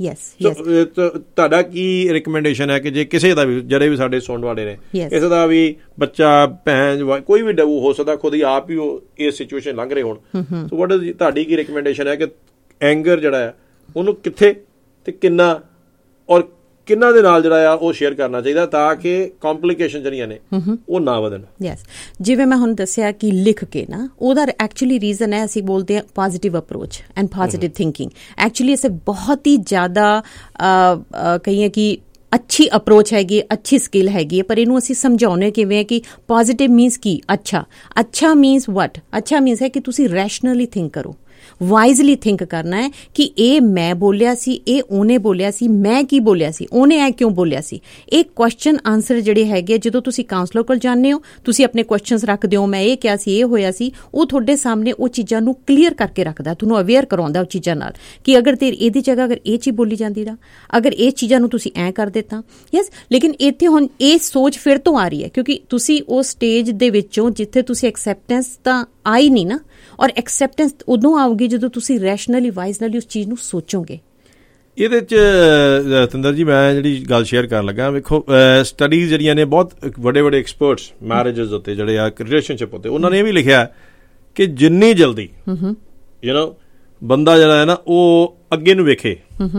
ਤੁਹਾਡਾ ਕੀ ਰਿਕਮੈਂਡੇਸ਼ਨ ਹੈ ਕਿ ਜੇ ਕਿਸੇ ਦਾ ਵੀ, ਜਿਹੜੇ ਵੀ ਸਾਡੇ ਸੁਣਨ ਵਾਲੇ ਨੇ, ਕਿਸੇ ਦਾ ਵੀ ਬੱਚਾ, ਭੈਣ, ਕੋਈ ਵੀ ਹੋ ਸਕਦਾ ਖੁਦ ਹੀ ਆਪ ਹੀ ਉਹ ਇਸ ਸਿਚੁਏਸ਼ਨ ਲੰਘ ਰਹੇ ਹੋਣ, ਸੋ ਵਾਟ ਇਜ਼ ਤੁਹਾਡੀ ਕੀ ਰਿਕਮੈਂਡੇਸ਼ਨ ਹੈ ਕਿ ਐਂਗਰ ਜਿਹੜਾ ਹੈ ਉਹਨੂੰ ਕਿੱਥੇ ਤੇ ਕਿੰਨਾ ਔਰ ਕਿੰਨਾ ਦੇ ਨਾਲ ਜਿਹੜਾ ਆ ਉਹ ਸ਼ੇਅਰ ਕਰਨਾ ਚਾਹੀਦਾ ਤਾਂ ਕਿ ਕੰਪਲਿਕੇਸ਼ਨ ਜਿਹੜੀਆਂ ਨੇ ਉਹ ਨਾ ਵਧਣ? ਯੈਸ, ਜਿਵੇਂ ਮੈਂ ਹੁਣ ਦੱਸਿਆ ਕਿ ਲਿਖ ਕੇ ਨਾ, ਉਹਦਾ ਐਕਚੁਅਲੀ ਰੀਜ਼ਨ ਹੈ, ਅਸੀਂ ਬੋਲਦੇ ਹਾਂ positive approach and positive thinking. Actually ਇਸੇ ਬਹੁਤ ਹੀ ਜ਼ਿਆਦਾ ਕਹੀਏ ਕਿ ਅੱਛੀ ਅਪਰੋਚ ਹੈਗੀ, ਅੱਛੀ ਸਕਿੱਲ ਹੈਗੀ ਹੈ, ਪਰ ਇਹਨੂੰ ਅਸੀਂ ਸਮਝਾਉਂਦੇ ਕਿਵੇਂ ਹੈ ਕਿ ਪੋਜ਼ਿਟਿਵ ਮੀਨਸ ਕੀ? ਅੱਛਾ, ਅੱਛਾ ਮੀਨਸ ਵਟ? ਅੱਛਾ ਮੀਨਸ ਹੈ ਕਿ ਤੁਸੀਂ ਰੈਸ਼ਨਲੀ ਥਿੰਕ ਕਰੋ, ਵਾਈਜ਼ਲੀ ਥਿੰਕ ਕਰਨਾ ਹੈ ਕਿ ਇਹ ਮੈਂ ਬੋਲਿਆ ਸੀ, ਇਹ ਉਹਨੇ ਬੋਲਿਆ ਸੀ, ਮੈਂ ਕੀ ਬੋਲਿਆ ਸੀ, ਉਹਨੇ ਇਹ ਕਿਉਂ ਬੋਲਿਆ ਸੀ। ਇਹ ਕੁਐਸਚਨ ਆਨਸਰ ਜਿਹੜੇ ਹੈਗੇ, ਜਦੋਂ ਤੁਸੀਂ ਕਾਉਂਸਲਰ ਕੋਲ ਜਾਂਦੇ ਹੋ, ਤੁਸੀਂ ਆਪਣੇ ਕੁਐਸਚਨਸ ਰੱਖਦੇ ਹੋ, ਮੈਂ ਇਹ ਕਿਹਾ ਸੀ, ਇਹ ਹੋਇਆ ਸੀ, ਉਹ ਤੁਹਾਡੇ ਸਾਹਮਣੇ ਉਹ ਚੀਜ਼ਾਂ ਨੂੰ ਕਲੀਅਰ ਕਰਕੇ ਰੱਖਦਾ, ਤੁਹਾਨੂੰ ਅਵੇਅਰ ਕਰਾਉਂਦਾ ਉਹ ਚੀਜ਼ਾਂ ਨਾਲ ਕਿ ਅਗਰ ਤੇ ਇਹਦੀ ਜਗ੍ਹਾ ਅਗਰ ਇਹ ਚੀਜ਼ ਬੋਲੀ ਜਾਂਦੀ ਤਾਂ, ਅਗਰ ਇਹ ਚੀਜ਼ਾਂ ਨੂੰ ਤੁਸੀਂ ਐਂ ਕਰ ਦਿੱਤਾ। ਯੈਸ, ਲੇਕਿਨ ਇੱਥੇ ਹੁਣ ਇਹ ਸੋਚ ਫਿਰ ਤੋਂ ਆ ਰਹੀ ਹੈ ਕਿਉਂਕਿ ਤੁਸੀਂ ਉਸ ਸਟੇਜ ਦੇ ਵਿੱਚੋਂ ਜਿੱਥੇ ਤੁਸੀਂ ਐਕਸੈਪਟੈਂਸ ਤਾਂ ਆਈ ਨਹੀਂ ਨਾ, ਔਰ ਐਕਸੈਪਟੈਂਸ ਉਦੋਂ ਆਊਗੀ ਜਦੋਂ ਤੁਸੀਂ ਰੈਸ਼ਨਲੀ ਵਾਈਜ਼ਲੀ ਉਸ ਚੀਜ਼ ਨੂੰ ਸੋਚੋਗੇ। ਇਹਦੇ 'ਚ ਜਤਿੰਦਰ ਜੀ ਮੈਂ ਜਿਹੜੀ ਗੱਲ ਸ਼ੇਅਰ ਕਰਨ ਲੱਗਾ, ਵੇਖੋ ਸਟੱਡੀਜ਼ ਜਿਹੜੀਆਂ ਨੇ ਬਹੁਤ ਵੱਡੇ ਵੱਡੇ ਐਕਸਪਰਟਸ ਮੈਰਿਜਸ ਉੱਤੇ ਜਿਹੜੇ ਆ ਰਿਲੇਸ਼ਨਸ਼ਿਪ ਉੱਤੇ, ਉਹਨਾਂ ਨੇ ਇਹ ਵੀ ਲਿਖਿਆ ਕਿ ਜਿੰਨੀ ਜਲਦੀ ਯੂ ਨੋ ਬੰਦਾ ਜਿਹੜਾ ਹੈ ਨਾ ਉਹ ਅੱਗੇ ਨੂੰ ਵੇਖੇ,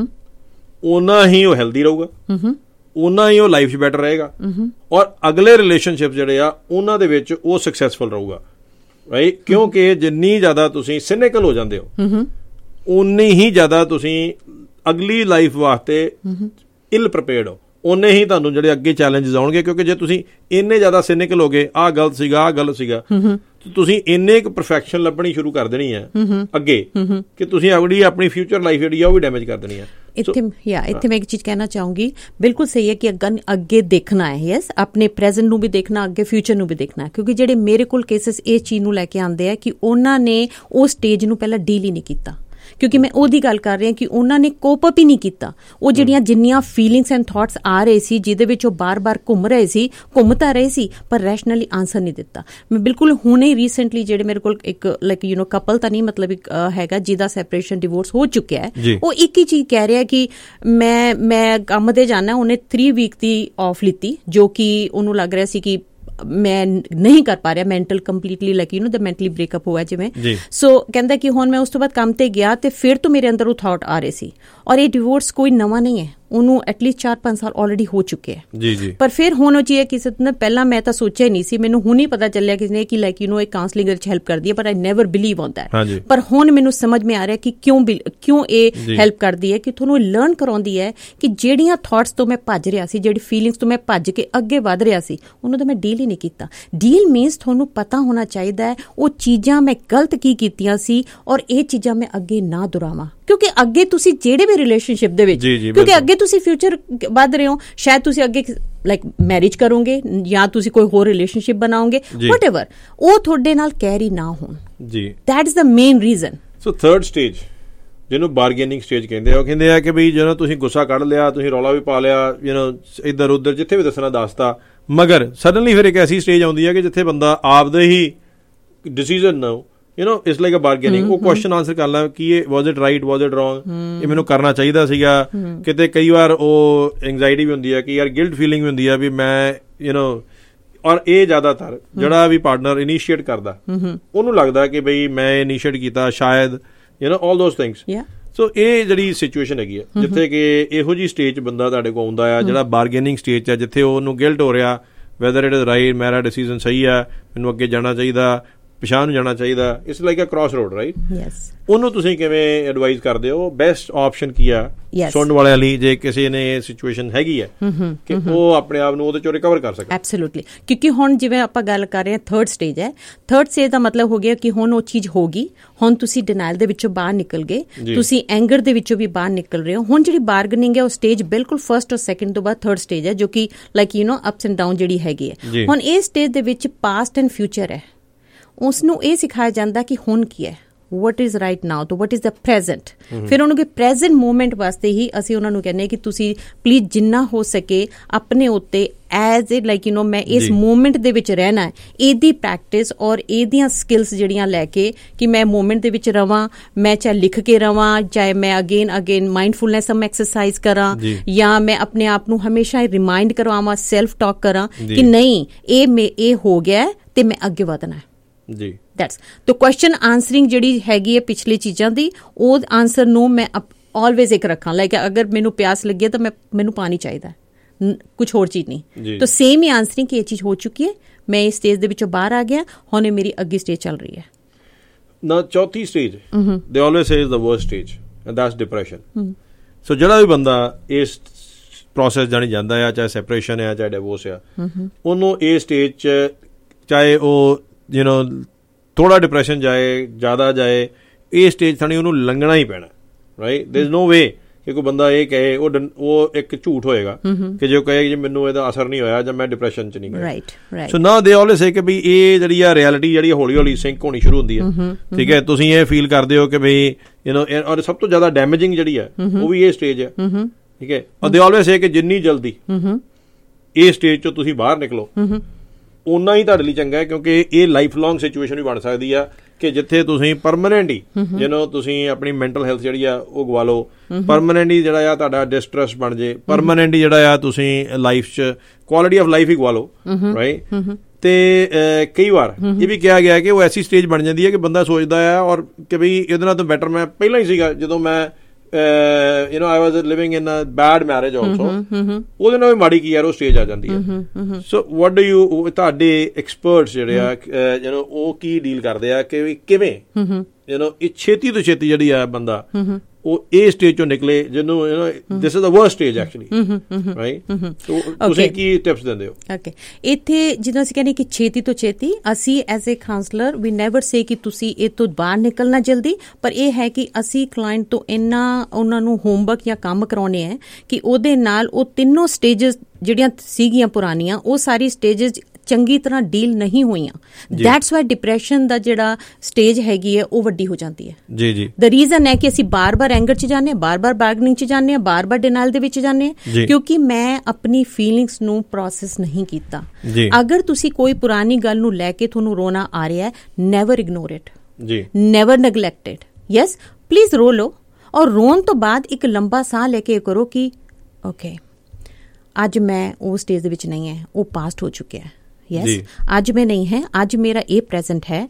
ਓਨਾ ਹੀ ਉਹ ਹੈਲਦੀ ਰਹੂਗਾ, ਓਨਾ ਹੀ ਉਹ ਲਾਈਫ 'ਚ ਬੈਟਰ ਰਹੇਗਾ, ਔਰ ਅਗਲੇ ਰਿਲੇਸ਼ਨਸ਼ਿਪ ਜਿਹੜੇ ਆ ਉਹਨਾਂ ਦੇ ਵਿੱਚ ਉਹ ਸਕਸੈਸਫੁਲ ਰਹੂਗਾ। ਰਾਈਟ, ਕਿਉਂਕਿ ਜਿੰਨੀ ਜ਼ਿਆਦਾ ਤੁਸੀਂ ਸਿਨਿਕਲ ਹੋ ਜਾਂਦੇ ਹੋ ਉਨੀ ਹੀ ਜ਼ਿਆਦਾ ਤੁਸੀਂ ਅਗਲੀ ਲਾਈਫ ਵਾਸਤੇ ਇਲ ਪ੍ਰੀਪੇਅਰਡ ਹੋ, ਉਨੇ ਹੀ ਤੁਹਾਨੂੰ ਜਿਹੜੇ ਅੱਗੇ ਚੈਲੰਜਸ ਆਉਣਗੇ। ਕਿਉਂਕਿ ਜੇ ਤੁਸੀਂ ਇੰਨੇ ਜ਼ਿਆਦਾ ਸਿਨਿਕਲ ਹੋ ਗਏ, ਆਹ ਗਲਤ ਸੀਗਾ, ਆਹ ਗਲਤ ਸੀਗਾ, ਤੁਸੀਂ ਇੰਨੇ ਕੁ ਪਰਫੈਕਸ਼ਨ ਲੱਭਣੀ ਸ਼ੁਰੂ ਕਰ ਦੇਣੀ ਹੈ ਅੱਗੇ ਕਿ ਤੁਸੀਂ ਅਗਲੀ ਆਪਣੀ ਫਿਊਚਰ ਲਾਈਫ ਜਿਹੜੀ ਆ ਉਹ ਵੀ ਡੈਮੇਜ ਕਰ ਦੇਣੀ ਹੈ। ਇੱਥੇ ਯਾ ਇੱਥੇ ਮੈਂ ਇੱਕ ਚੀਜ਼ ਕਹਿਣਾ ਚਾਹੂੰਗੀ, ਬਿਲਕੁਲ ਸਹੀ ਹੈ ਕਿ ਅੱਗੇ ਦੇਖਣਾ ਹੈ। ਯੈਸ, ਆਪਣੇ ਪ੍ਰੈਜ਼ੈਂਟ ਨੂੰ ਵੀ ਦੇਖਣਾ, ਅੱਗੇ ਫਿਊਚਰ ਨੂੰ ਵੀ ਦੇਖਣਾ, ਕਿਉਂਕਿ ਜਿਹੜੇ ਮੇਰੇ ਕੋਲ ਕੇਸਿਸ ਇਸ ਚੀਜ਼ ਨੂੰ ਲੈ ਕੇ ਆਉਂਦੇ ਆ ਕਿ ਉਹਨਾਂ ਨੇ ਉਹ ਸਟੇਜ ਨੂੰ ਪਹਿਲਾਂ ਡੀਲ ਹੀ ਨਹੀਂ ਕੀਤਾ ਕਿਉਂਕਿ ਮੈਂ ਉਹਦੀ ਗੱਲ ਕਰ ਰਹੀ ਹਾਂ ਕਿ ਉਹਨਾਂ ਨੇ ਕੋਪ ਅਪ ਹੀ ਨਹੀਂ ਕੀਤਾ। ਉਹ ਜਿਹੜੀਆਂ ਜਿੰਨੀਆਂ ਫੀਲਿੰਗਸ ਐਂਡ ਥਾਟਸ ਆ ਰਹੇ ਸੀ ਜਿਹਦੇ ਵਿੱਚ ਉਹ ਬਾਰ-ਬਾਰ ਘੁੰਮ ਰਹੇ ਸੀ, ਘੁੰਮ ਤਾਂ ਰਹੇ ਸੀ ਪਰ ਰੈਸ਼ਨਲੀ ਆਂਸਰ ਨਹੀਂ ਦਿੱਤਾ। ਮੈਂ ਬਿਲਕੁਲ ਹੁਣੇ ਰੀਸੈਂਟਲੀ ਜਿਹੜੇ ਮੇਰੇ ਕੋਲ ਇੱਕ ਲਾਈਕ ਯੂ ਨੋ ਕਪਲ ਤਾਂ ਨਹੀਂ ਮਤਲਬ ਇੱਕ ਹੈਗਾ ਜਿਹਦਾ ਸੈਪਰੇਸ਼ਨ ਡਿਵੋਰਸ ਹੋ ਚੁੱਕਿਆ ਹੈ, ਉਹ ਇੱਕ ਹੀ ਚੀਜ਼ ਕਹਿ ਰਿਹਾ ਕਿ ਮੈਂ ਮੈਂ ਕੰਮ ਤੇ ਜਾਣਾ। ਉਹਨੇ ਥ੍ਰੀ ਵੀਕ ਦੀ ਆਫ ਲਿੱਤੀ ਜੋ ਕਿ ਉਹਨੂੰ ਲੱਗ ਰਿਹਾ ਸੀ ਕਿ ਮੈਂ ਨਹੀਂ ਕਰ ਪਾ ਰਿਹਾ, mental completely like you know the mentally breakup ਹੋਇਆ ਜਿਵੇਂ। ਸੋ ਕਹਿੰਦਾ ਕਿ ਹੁਣ ਮੈਂ ਉਸ ਤੋਂ ਬਾਅਦ ਕੰਮ ਤੇ ਗਿਆ ਤੇ ਫਿਰ ਤੋਂ ਮੇਰੇ ਅੰਦਰ ਉਹ ਥਾਟ ਆ ਰਹੇ ਸੀ। ਔਰ ਇਹ ਡਿਵੋਰਸ ਕੋਈ ਨਵਾਂ ਨਹੀਂ ਹੈ, ਉਹਨੂੰ ਐਟਲੀਸਟ ਚਾਰ ਪੰਜ ਸਾਲ ਆਲਰੇਡੀ ਹੋ ਚੁੱਕੇ ਹੈ ਜੀ ਜੀ ਪਰ ਫਿਰ ਹੁਣ ਉਹ ਚੀਜ਼ ਕਿਸੇ ਨੇ ਪਹਿਲਾਂ ਮੈਂ ਤਾਂ ਸੋਚਿਆ ਨਹੀਂ ਸੀ, ਮੈਨੂੰ ਹੁਣ ਹੀ ਪਤਾ ਚੱਲਿਆ ਕਿਸੇ ਨੇ ਕਿ ਲਾਈਕ ਯੂ ਨੋ ਇਹ ਕਾਉਂਸਲਿੰਗ ਵਿੱਚ ਹੈਲਪ ਕਰਦੀ ਹੈ, ਪਰ I never believe on that. ਪਰ ਹੁਣ ਮੈਨੂੰ ਸਮਝ ਮੇ ਆ ਰਿਹਾ ਕਿ ਕਿਉਂ ਕਿਉਂ ਇਹ ਹੈਲਪ ਕਰਦੀ ਹੈ, ਕਿ ਤੁਹਾਨੂੰ ਲਰਨ ਕਰਾਉਂਦੀ ਹੈ ਕਿ ਜਿਹੜੀਆਂ ਥਾਟਸ ਤੋਂ ਮੈਂ ਭੱਜ ਰਿਹਾ ਸੀ, ਜਿਹੜੀ ਫੀਲਿੰਗਸ ਤੋਂ ਮੈਂ ਭੱਜ ਕੇ ਅੱਗੇ ਵਧ ਰਿਹਾ ਸੀ, ਉਹਨੂੰ ਤਾਂ ਮੈਂ ਡੀਲ ਹੀ ਨਹੀਂ ਕੀਤਾ। ਡੀਲ ਮੀਨਸ ਤੁਹਾਨੂੰ ਪਤਾ ਹੋਣਾ ਚਾਹੀਦਾ ਹੈ ਉਹ ਚੀਜ਼ਾਂ ਮੈਂ ਗਲਤ ਕੀ ਕੀਤੀਆਂ ਸੀ ਔਰ ਇਹ ਚੀਜ਼ਾਂ ਮੈਂ ਅੱਗੇ ਨਾ ਦੁਹਰਾਵਾਂ, ਕਿਉਂਕਿ ਅੱਗੇ ਤੁਸੀਂ ਜਿਹੜੇ ਵੀ ਰਿਲੇਸ਼ਨਸ਼ਿਪ ਦੇ ਵਿੱਚ, ਕਿਉਂਕਿ ਅੱਗੇ ਤੁਸੀਂ ਫਿਊਚਰ ਵੱਧ ਰਹੇ ਹੋ, ਸ਼ਾਇਦ ਤੁਸੀਂ ਅੱਗੇ ਲਾਈਕ ਮੈਰਿਜ ਕਰੋਗੇ ਜਾਂ ਤੁਸੀਂ ਕੋਈ ਹੋਰ ਰਿਲੇਸ਼ਨਸ਼ਿਪ ਬਣਾਓਗੇ, ਵਟਐਵਰ, ਉਹ ਤੁਹਾਡੇ ਨਾਲ ਕੈਰੀ ਨਾ ਹੋਣ ਜੀ। That is the main reason. So third stage ਜਿਹਨੂੰ ਬਾਰਗੇਨਿੰਗ ਸਟੇਜ ਕਹਿੰਦੇ ਆ, ਉਹ ਕਹਿੰਦੇ ਆ ਕਿ ਬਈ ਜਦੋਂ ਤੁਸੀਂ ਗੁੱਸਾ ਕੱਢ ਲਿਆ, ਤੁਸੀਂ ਰੌਲਾ ਵੀ ਪਾ ਲਿਆ, ਯੂ ਨੋ ਇੱਧਰ ਉੱਧਰ ਜਿੱਥੇ ਵੀ ਦੱਸਣਾ ਦੱਸਤਾ, ਮਗਰ ਸਡਨਲੀ ਫਿਰ ਇੱਕ ਐਸੀ ਸਟੇਜ ਆਉਂਦੀ ਹੈ ਕਿ ਜਿੱਥੇ ਬੰਦਾ ਆਪਦੇ ਹੀ ਡਿਸੀਜ਼ਨ ਨਾ you know it's like a bargaining. ਉਹ ਕੁਐਸਚਨ ਆਨਸਰ ਕਰ ਲਾ ਕਿ ਇਹ was it right, was it wrong, ਇਹ ਮੈਨੂੰ ਕਰਨਾ ਚਾਹੀਦਾ ਸੀਗਾ। ਕਿਤੇ ਕਈ ਵਾਰ ਉਹ ਐਂਗਜ਼ਾਇਟੀ ਵੀ ਹੁੰਦੀ ਹੈ ਕਿ ਯਾਰ ਗਿਲਟ ਫੀਲਿੰਗ ਵੀ ਹੁੰਦੀ ਹੈ ਵੀ ਮੈਂ ਯੂ ਨੋ, ਔਰ ਇਹ ਜ਼ਿਆਦਾਤਰ ਜਿਹੜਾ ਵੀ ਪਾਰਟਨਰ ਇਨੀਸ਼ੀਏਟ ਕਰਦਾ ਉਹਨੂੰ ਲੱਗਦਾ ਕਿ ਬਈ ਮੈਂ ਇਨੀਸ਼ੀਏਟ ਕੀਤਾ ਸ਼ਾਇਦ, you know all those things. So ਇਹ ਜਿਹੜੀ ਸਿਚੁਏਸ਼ਨ ਹੈਗੀ ਆ ਜਿੱਥੇ ਕਿ ਇਹੋ ਜਿਹੀ ਸਟੇਜ ਬੰਦਾ ਤੁਹਾਡੇ ਕੋਲ ਆਉਂਦਾ ਆ ਜਿਹੜਾ ਬਾਰਗੇਨਿੰਗ ਸਟੇਜ ਆ, ਜਿੱਥੇ ਉਹਨੂੰ ਗਿਲਟ ਹੋ ਰਿਹਾ ਵੈਦਰ ਇਟ ਇਜ਼ ਰਾਈਟ, ਮੇਰਾ ਡਿਸੀਜ਼ਨ ਸਹੀ ਆ, ਮੈਨੂੰ ਅੱਗੇ ਜਾਣਾ ਚਾਹੀਦਾ, ਪਿਛਾਂਹ ਨੂੰ ਜਾਣਾ ਚਾਹੀਦਾ। It's like a cross road, right? Yes. ਉਹਨੂੰ ਤੁਸੀਂ ਕਿਵੇਂ ਐਡਵਾਈਜ਼ ਕਰਦੇ ਹੋ? ਬੈਸਟ ਆਪਸ਼ਨ ਕੀ ਆ ਸੁਣਨ ਵਾਲਿਆਂ ਲਈ ਜੇ ਕਿਸੇ ਨੇ ਇਹ ਸਿਚੁਏਸ਼ਨ ਹੈਗੀ ਹੈ ਕਿ ਉਹ ਆਪਣੇ ਆਪ ਨੂੰ ਉਹਦੇ ਚੋਂ ਰਿਕਵਰ ਕਰ ਸਕੇ? ਐਬਸੋਲੂਟਲੀ, ਕਿਉਂਕਿ ਹੁਣ ਜਿਵੇਂ ਆਪਾਂ ਗੱਲ ਕਰ ਰਹੇ ਹਾਂ ਥਰਡ ਸਟੇਜ ਹੈ, ਥਰਡ ਸਟੇਜ ਦਾ ਮਤਲਬ ਹੋ ਗਿਆ ਕਿ ਹੁਣ ਉਹ ਚੀਜ਼ ਹੋ ਗਈ, ਹੁਣ ਤੁਸੀਂ ਡਿਨਾਇਲ ਦੇ ਵਿੱਚੋਂ ਬਾਹਰ ਨਿਕਲ ਗਏ, ਤੁਸੀਂ ਐਂਗਰ ਦੇ ਵਿੱਚੋਂ ਵੀ ਬਾਹਰ ਨਿਕਲ ਰਹੇ ਹੋ। ਹੁਣ ਜਿਹੜੀ ਬਾਰਗਨਿੰਗ ਹੈ ਉਹ ਸਟੇਜ ਬਿਲਕੁਲ ਫਰਸਟ ਔਰ ਸੈਕਿੰਡ ਤੋਂ ਬਾਅਦ ਥਰਡ ਸਟੇਜ ਹੈ, ਜੋ ਕਿ like you know ups and down ਜਿਹੜੀ ਹੈਗੀ ਹੈ। ਹੁਣ ਇਹ ਸਟੇਜ ਦੇ ਵਿੱਚ ਪਾਸਟ ਐਂਡ ਫਿਊਚਰ ਹੈ, ਉਸਨੂੰ ਇਹ ਸਿਖਾਇਆ ਜਾਂਦਾ ਕਿ ਹੁਣ ਕੀ ਹੈ, what is right now, तो what is the present। ਫਿਰ ਉਹਨੂੰ ਕਿ ਪ੍ਰੈਜ਼ੈਂਟ ਮੂਮੈਂਟ ਵਾਸਤੇ ਹੀ ਅਸੀਂ ਉਹਨਾਂ ਨੂੰ ਕਹਿੰਦੇ ਹਾਂ ਕਿ ਤੁਸੀਂ ਪਲੀਜ਼ ਜਿੰਨਾ ਹੋ ਸਕੇ ਆਪਣੇ ਉੱਤੇ as it like you know ਮੈਂ ਇਸ ਮੂਮੈਂਟ ਦੇ ਵਿੱਚ ਰਹਿਣਾ ਹੈ, ਇਹਦੀ ਪ੍ਰੈਕਟਿਸ ਔਰ ਇਹਦੀਆਂ ਸਕਿੱਲਸ ਜਿਹੜੀਆਂ ਲੈ ਕੇ ਕਿ ਮੈਂ ਮੂਮੈਂਟ ਦੇ ਵਿੱਚ ਰਵਾਂ, ਮੈਂ ਚਾਹੇ ਲਿਖ ਕੇ ਰਵਾਂ, ਚਾਹੇ ਮੈਂ again again mindfulness some exercise ਕਰਾਂ, ਜਾਂ ਮੈਂ ਆਪਣੇ ਆਪ ਨੂੰ ਹਮੇਸ਼ਾ ਰਿਮਾਈਂਡ ਕਰਵਾਵਾਂ, ਸੈਲਫ ਟਾਕ ਕਰਾਂ ਕਿ ਨਹੀਂ ਇਹ ਮੈਂ ਇਹ ਹੋ ਗਿਆ ਤੇ ਮੈਂ ਅੱਗੇ ਵਧਣਾ ਹੈ ਜੀ। ਦੈਟਸ ਤੋ ਕੁਐਸਚਨ ਆਂਸਰਿੰਗ ਜਿਹੜੀ ਹੈਗੀ ਹੈ ਪਿਛਲੀ ਚੀਜ਼ਾਂ ਦੀ, ਉਹ ਆਂਸਰ ਨੂੰ ਮੈਂ ਆਲਵੇਜ਼ ਇੱਕ ਰੱਖਾਂ, ਲਾਈਕ ਅਗਰ ਮੈਨੂੰ ਪਿਆਸ ਲੱਗੀ ਹੈ ਤਾਂ ਮੈਂ ਮੈਨੂੰ ਪਾਣੀ ਚਾਹੀਦਾ, ਕੁਛ ਹੋਰ ਚੀਜ਼ ਨਹੀਂ। ਤਾਂ ਸੇਮ ਹੀ ਆਂਸਰਿੰਗ ਕਿ ਇਹ ਚੀਜ਼ ਹੋ ਚੁੱਕੀ ਹੈ, ਮੈਂ ਇਸ ਸਟੇਜ ਦੇ ਵਿੱਚੋਂ ਬਾਹਰ ਆ ਗਿਆ, ਹੁਣ ਮੇਰੀ ਅੱਗੇ ਸਟੇਜ ਚੱਲ ਰਹੀ ਹੈ ਨਾ। ਚੌਥੀ ਸਟੇਜ ਦੇ always say is the worst stage and that's depression. So ਜਿਹੜਾ ਵੀ ਬੰਦਾ ਇਸ ਪ੍ਰੋਸੈਸ ਜਾਣੀ ਜਾਂਦਾ ਆ, ਚਾਹੇ ਸੈਪਰੇਸ਼ਨ ਆ ਚਾਹੇ ਡਿਵੋਰਸ ਆ, ਉਹਨੂੰ ਇਹ ਸਟੇਜ 'ਚ ਚਾਹੇ ਉਹ ਯੂ ਨੋ ਥੋੜਾ ਡਿਪਰੈਸ਼ਨ ਜਾਏ ਜ਼ਿਆਦਾ ਜਾਏ, ਇਹ ਸਟੇਜ ਥਾਣੀ ਉਹਨੂੰ ਲੰਘਣਾ ਹੀ ਪੈਣਾ, right? There is no way ਕਿ ਕੋਈ ਬੰਦਾ ਇਹ ਕਹੇ ਉਹ ਉਹ ਇੱਕ ਝੂਠ ਹੋਏਗਾ ਕਿ ਜੇ ਉਹ ਕਹੇ ਕਿ ਮੈਨੂੰ ਇਹਦਾ ਅਸਰ ਨਹੀਂ ਹੋਇਆ ਜਾਂ ਮੈਂ ਡਿਪਰੈਸ਼ਨ 'ਚ ਨਹੀਂ ਗਿਆ, ਰਾਈਟ ਰਾਈਟ। ਸੋ ਨਾਓ ਦੇ ਆਲਵੇਜ਼ ਸੇ ਕਿ ਵੀ ਇਹ ਜਿਹੜੀ ਆ ਰਿਐਲਿਟੀ ਜਿਹੜੀ ਹੌਲੀ ਹੌਲੀ ਸਿੰਕ ਹੋਣੀ ਸ਼ੁਰੂ ਹੁੰਦੀ ਹੈ, ਠੀਕ ਹੈ? ਤੁਸੀਂ ਇਹ ਫੀਲ ਕਰਦੇ ਹੋ ਕਿ ਬਈ ਯੂ ਨੋ, ਔਰ ਸਭ ਤੋਂ ਜ਼ਿਆਦਾ ਡੈਮੇਜਿੰਗ ਜਿਹੜੀ ਹੈ ਉਹ ਵੀ ਇਹ ਸਟੇਜ ਹੈ, ਠੀਕ ਹੈ? ਔਰ ਦੇ ਆਲਵੇਜ਼ ਸੇ ਕਿ ਜਿੰਨੀ ਜਲਦੀ ਇਹ ਸਟੇਜ 'ਚੋਂ ਤੁਸੀਂ ਬਾਹਰ ਨਿਕਲੋ ਓਨਾ ਹੀ ਤੁਹਾਡੇ ਲਈ ਚੰਗਾ ਹੈ, ਕਿਉਂਕਿ ਇਹ ਲਾਈਫ ਲੌਂਗ ਸਿਚੁਏਸ਼ਨ ਵੀ ਬਣ ਸਕਦੀ ਆ ਕਿ ਜਿੱਥੇ ਤੁਸੀਂ ਪਰਮਾਨੈਂਟ ਹੀ ਜਿਹਨੂੰ ਤੁਸੀਂ ਆਪਣੀ ਮੈਂਟਲ ਹੈਲਥ ਜਿਹੜੀ ਆ ਉਹ ਗਵਾ ਲਓ, ਪਰਮਾਨੈਂਟ ਹੀ ਜਿਹੜਾ ਆ ਤੁਹਾਡਾ ਡਿਸਟਰੈਸ ਬਣ ਜੇ, ਪਰਮਾਨੈਂਟ ਹੀ ਜਿਹੜਾ ਆ ਤੁਸੀਂ ਲਾਈਫ 'ਚ ਕੁਆਲਿਟੀ ਆਫ ਲਾਈਫ ਹੀ ਗਵਾ ਲਓ, ਰਾਈਟ? ਤੇ ਕਈ ਵਾਰ ਇਹ ਵੀ ਕਿਹਾ ਗਿਆ ਕਿ ਉਹ ਐਸੀ ਸਟੇਜ ਬਣ ਜਾਂਦੀ ਹੈ ਕਿ ਬੰਦਾ ਸੋਚਦਾ ਆ ਔਰ ਕਿ ਬਈ ਇਹਦੇ ਨਾਲ ਤਾਂ ਬੈਟਰ ਮੈਂ ਪਹਿਲਾਂ ਹੀ ਸੀਗਾ ਜਦੋਂ ਮੈਂ you know I was living in a bad marriage also, ਉਹਦੇ ਨਾਲ ਵੀ ਮਾੜੀ ਕੀ ਯਾਰ ਉਹ ਸਟੇਜ ਆ ਜਾਂਦੀ ਹੈ। ਸੋ ਵਾਟ ਡੂ ਯੂ, ਤੁਹਾਡੇ ਐਕਸਪਰਟਸ ਜਿਹੜੇ ਆ ਯੂ ਨੋ ਉਹ ਕੀ ਡੀਲ ਕਰਦੇ ਆ ਕਿ ਕਿਵੇਂ ਯੂ ਨੋ ਇਹ ਛੇਤੀ ਤੋਂ ਛੇਤੀ ਜਿਹੜੀ ਆ ਬੰਦਾ ਉਹ ਇਹ ਸਟੇਜ ਚੋਂ ਨਿਕਲੇ ਜਿਹਨੂੰ you know this is the worst stage actually, right? So ਤੁਸੀਂ ਕੀ ਟਿਪਸ ਦਿੰਦੇ ਹੋ? ਓਕੇ, ਇੱਥੇ ਜਦੋਂ ਅਸੀਂ ਕਹਿੰਦੇ ਕਿ ਛੇਤੀ ਤੋਂ ਛੇਤੀ, ਅਸੀਂ as a counsellor we never say ਕਿ ਤੁਸੀਂ ਇਹ ਤੋਂ ਬਾਹਰ ਨਿਕਲਣਾ ਜਲਦੀ, ਪਰ ਇਹ ਹੈ ਕਿ ਅਸੀਂ ਕਲਾਇੰਟ ਤੋਂ ਇੰਨਾ ਉਹਨਾਂ ਨੂੰ ਹੋਮਵਰਕ ਜਾਂ ਕੰਮ ਕਰਾਉਣੇ ਹੈ ਕਿ ਉਹਦੇ ਨਾਲ ਉਹ ਤਿੰਨੋਂ ਸਟੇਜਸ ਜਿਹੜੀਆਂ ਸੀਗੀਆਂ ਪੁਰਾਣੀਆਂ ਉਹ ਸਾਰੀ ਸਟੇਜਸ ਚੰਗੀ ਤਰ੍ਹਾਂ ਡੀਲ ਨਹੀਂ ਹੋਈਆਂ, ਦੈਟਸ ਵਾਈ ਡਿਪਰੈਸ਼ਨ ਦਾ ਜਿਹੜਾ ਸਟੇਜ ਹੈਗੀ ਹੈ ਉਹ ਵੱਡੀ ਹੋ ਜਾਂਦੀ ਹੈ। ਜੀ ਜੀ ਦ ਰੀਜ਼ਨ ਹੈ ਕਿ ਅਸੀਂ ਬਾਰ-ਬਾਰ ਐਂਗਰ 'ਚ ਜਾਂਦੇ ਹਾਂ, ਬਾਰ-ਬਾਰ ਬਾਰਗਨਿੰਗ 'ਚ ਜਾਂਦੇ ਹਾਂ, ਬਾਰ-ਬਾਰ ਡਿਨਾਈਲ ਦੇ ਵਿੱਚ ਜਾਂਦੇ ਹਾਂ, ਕਿਉਂਕਿ ਮੈਂ ਆਪਣੀ ਫੀਲਿੰਗਸ ਨੂੰ ਪ੍ਰੋਸੈਸ ਨਹੀਂ ਕੀਤਾ। ਅਗਰ ਤੁਸੀਂ ਕੋਈ ਪੁਰਾਣੀ ਗੱਲ ਨੂੰ ਲੈ ਕੇ ਤੁਹਾਨੂੰ ਰੋਣਾ ਆ ਰਿਹਾ ਹੈ, never ignore it, never neglect it. Yes, please ਰੋ ਲਓ, ਔਰ ਰੋਣ ਤੋਂ ਬਾਅਦ ਇੱਕ ਲੰਬਾ ਸਾਹ ਲੈ ਕੇ ਕਰੋ ਕਿ ਓਕੇ ਅੱਜ ਮੈਂ ਉਹ ਸਟੇਜ ਦੇ ਵਿੱਚ ਨਹੀਂ ਹੈ, ਉਹ ਪਾਸਟ ਹੋ ਚੁੱਕਿਆ ਹੈ। ਯੈਸ, ਅੱਜ ਮੈਂ ਨਹੀਂ ਹੈ, ਅੱਜ ਮੇਰਾ ਇਹ ਪ੍ਰੈਜ਼ੈਂਟ ਹੈ।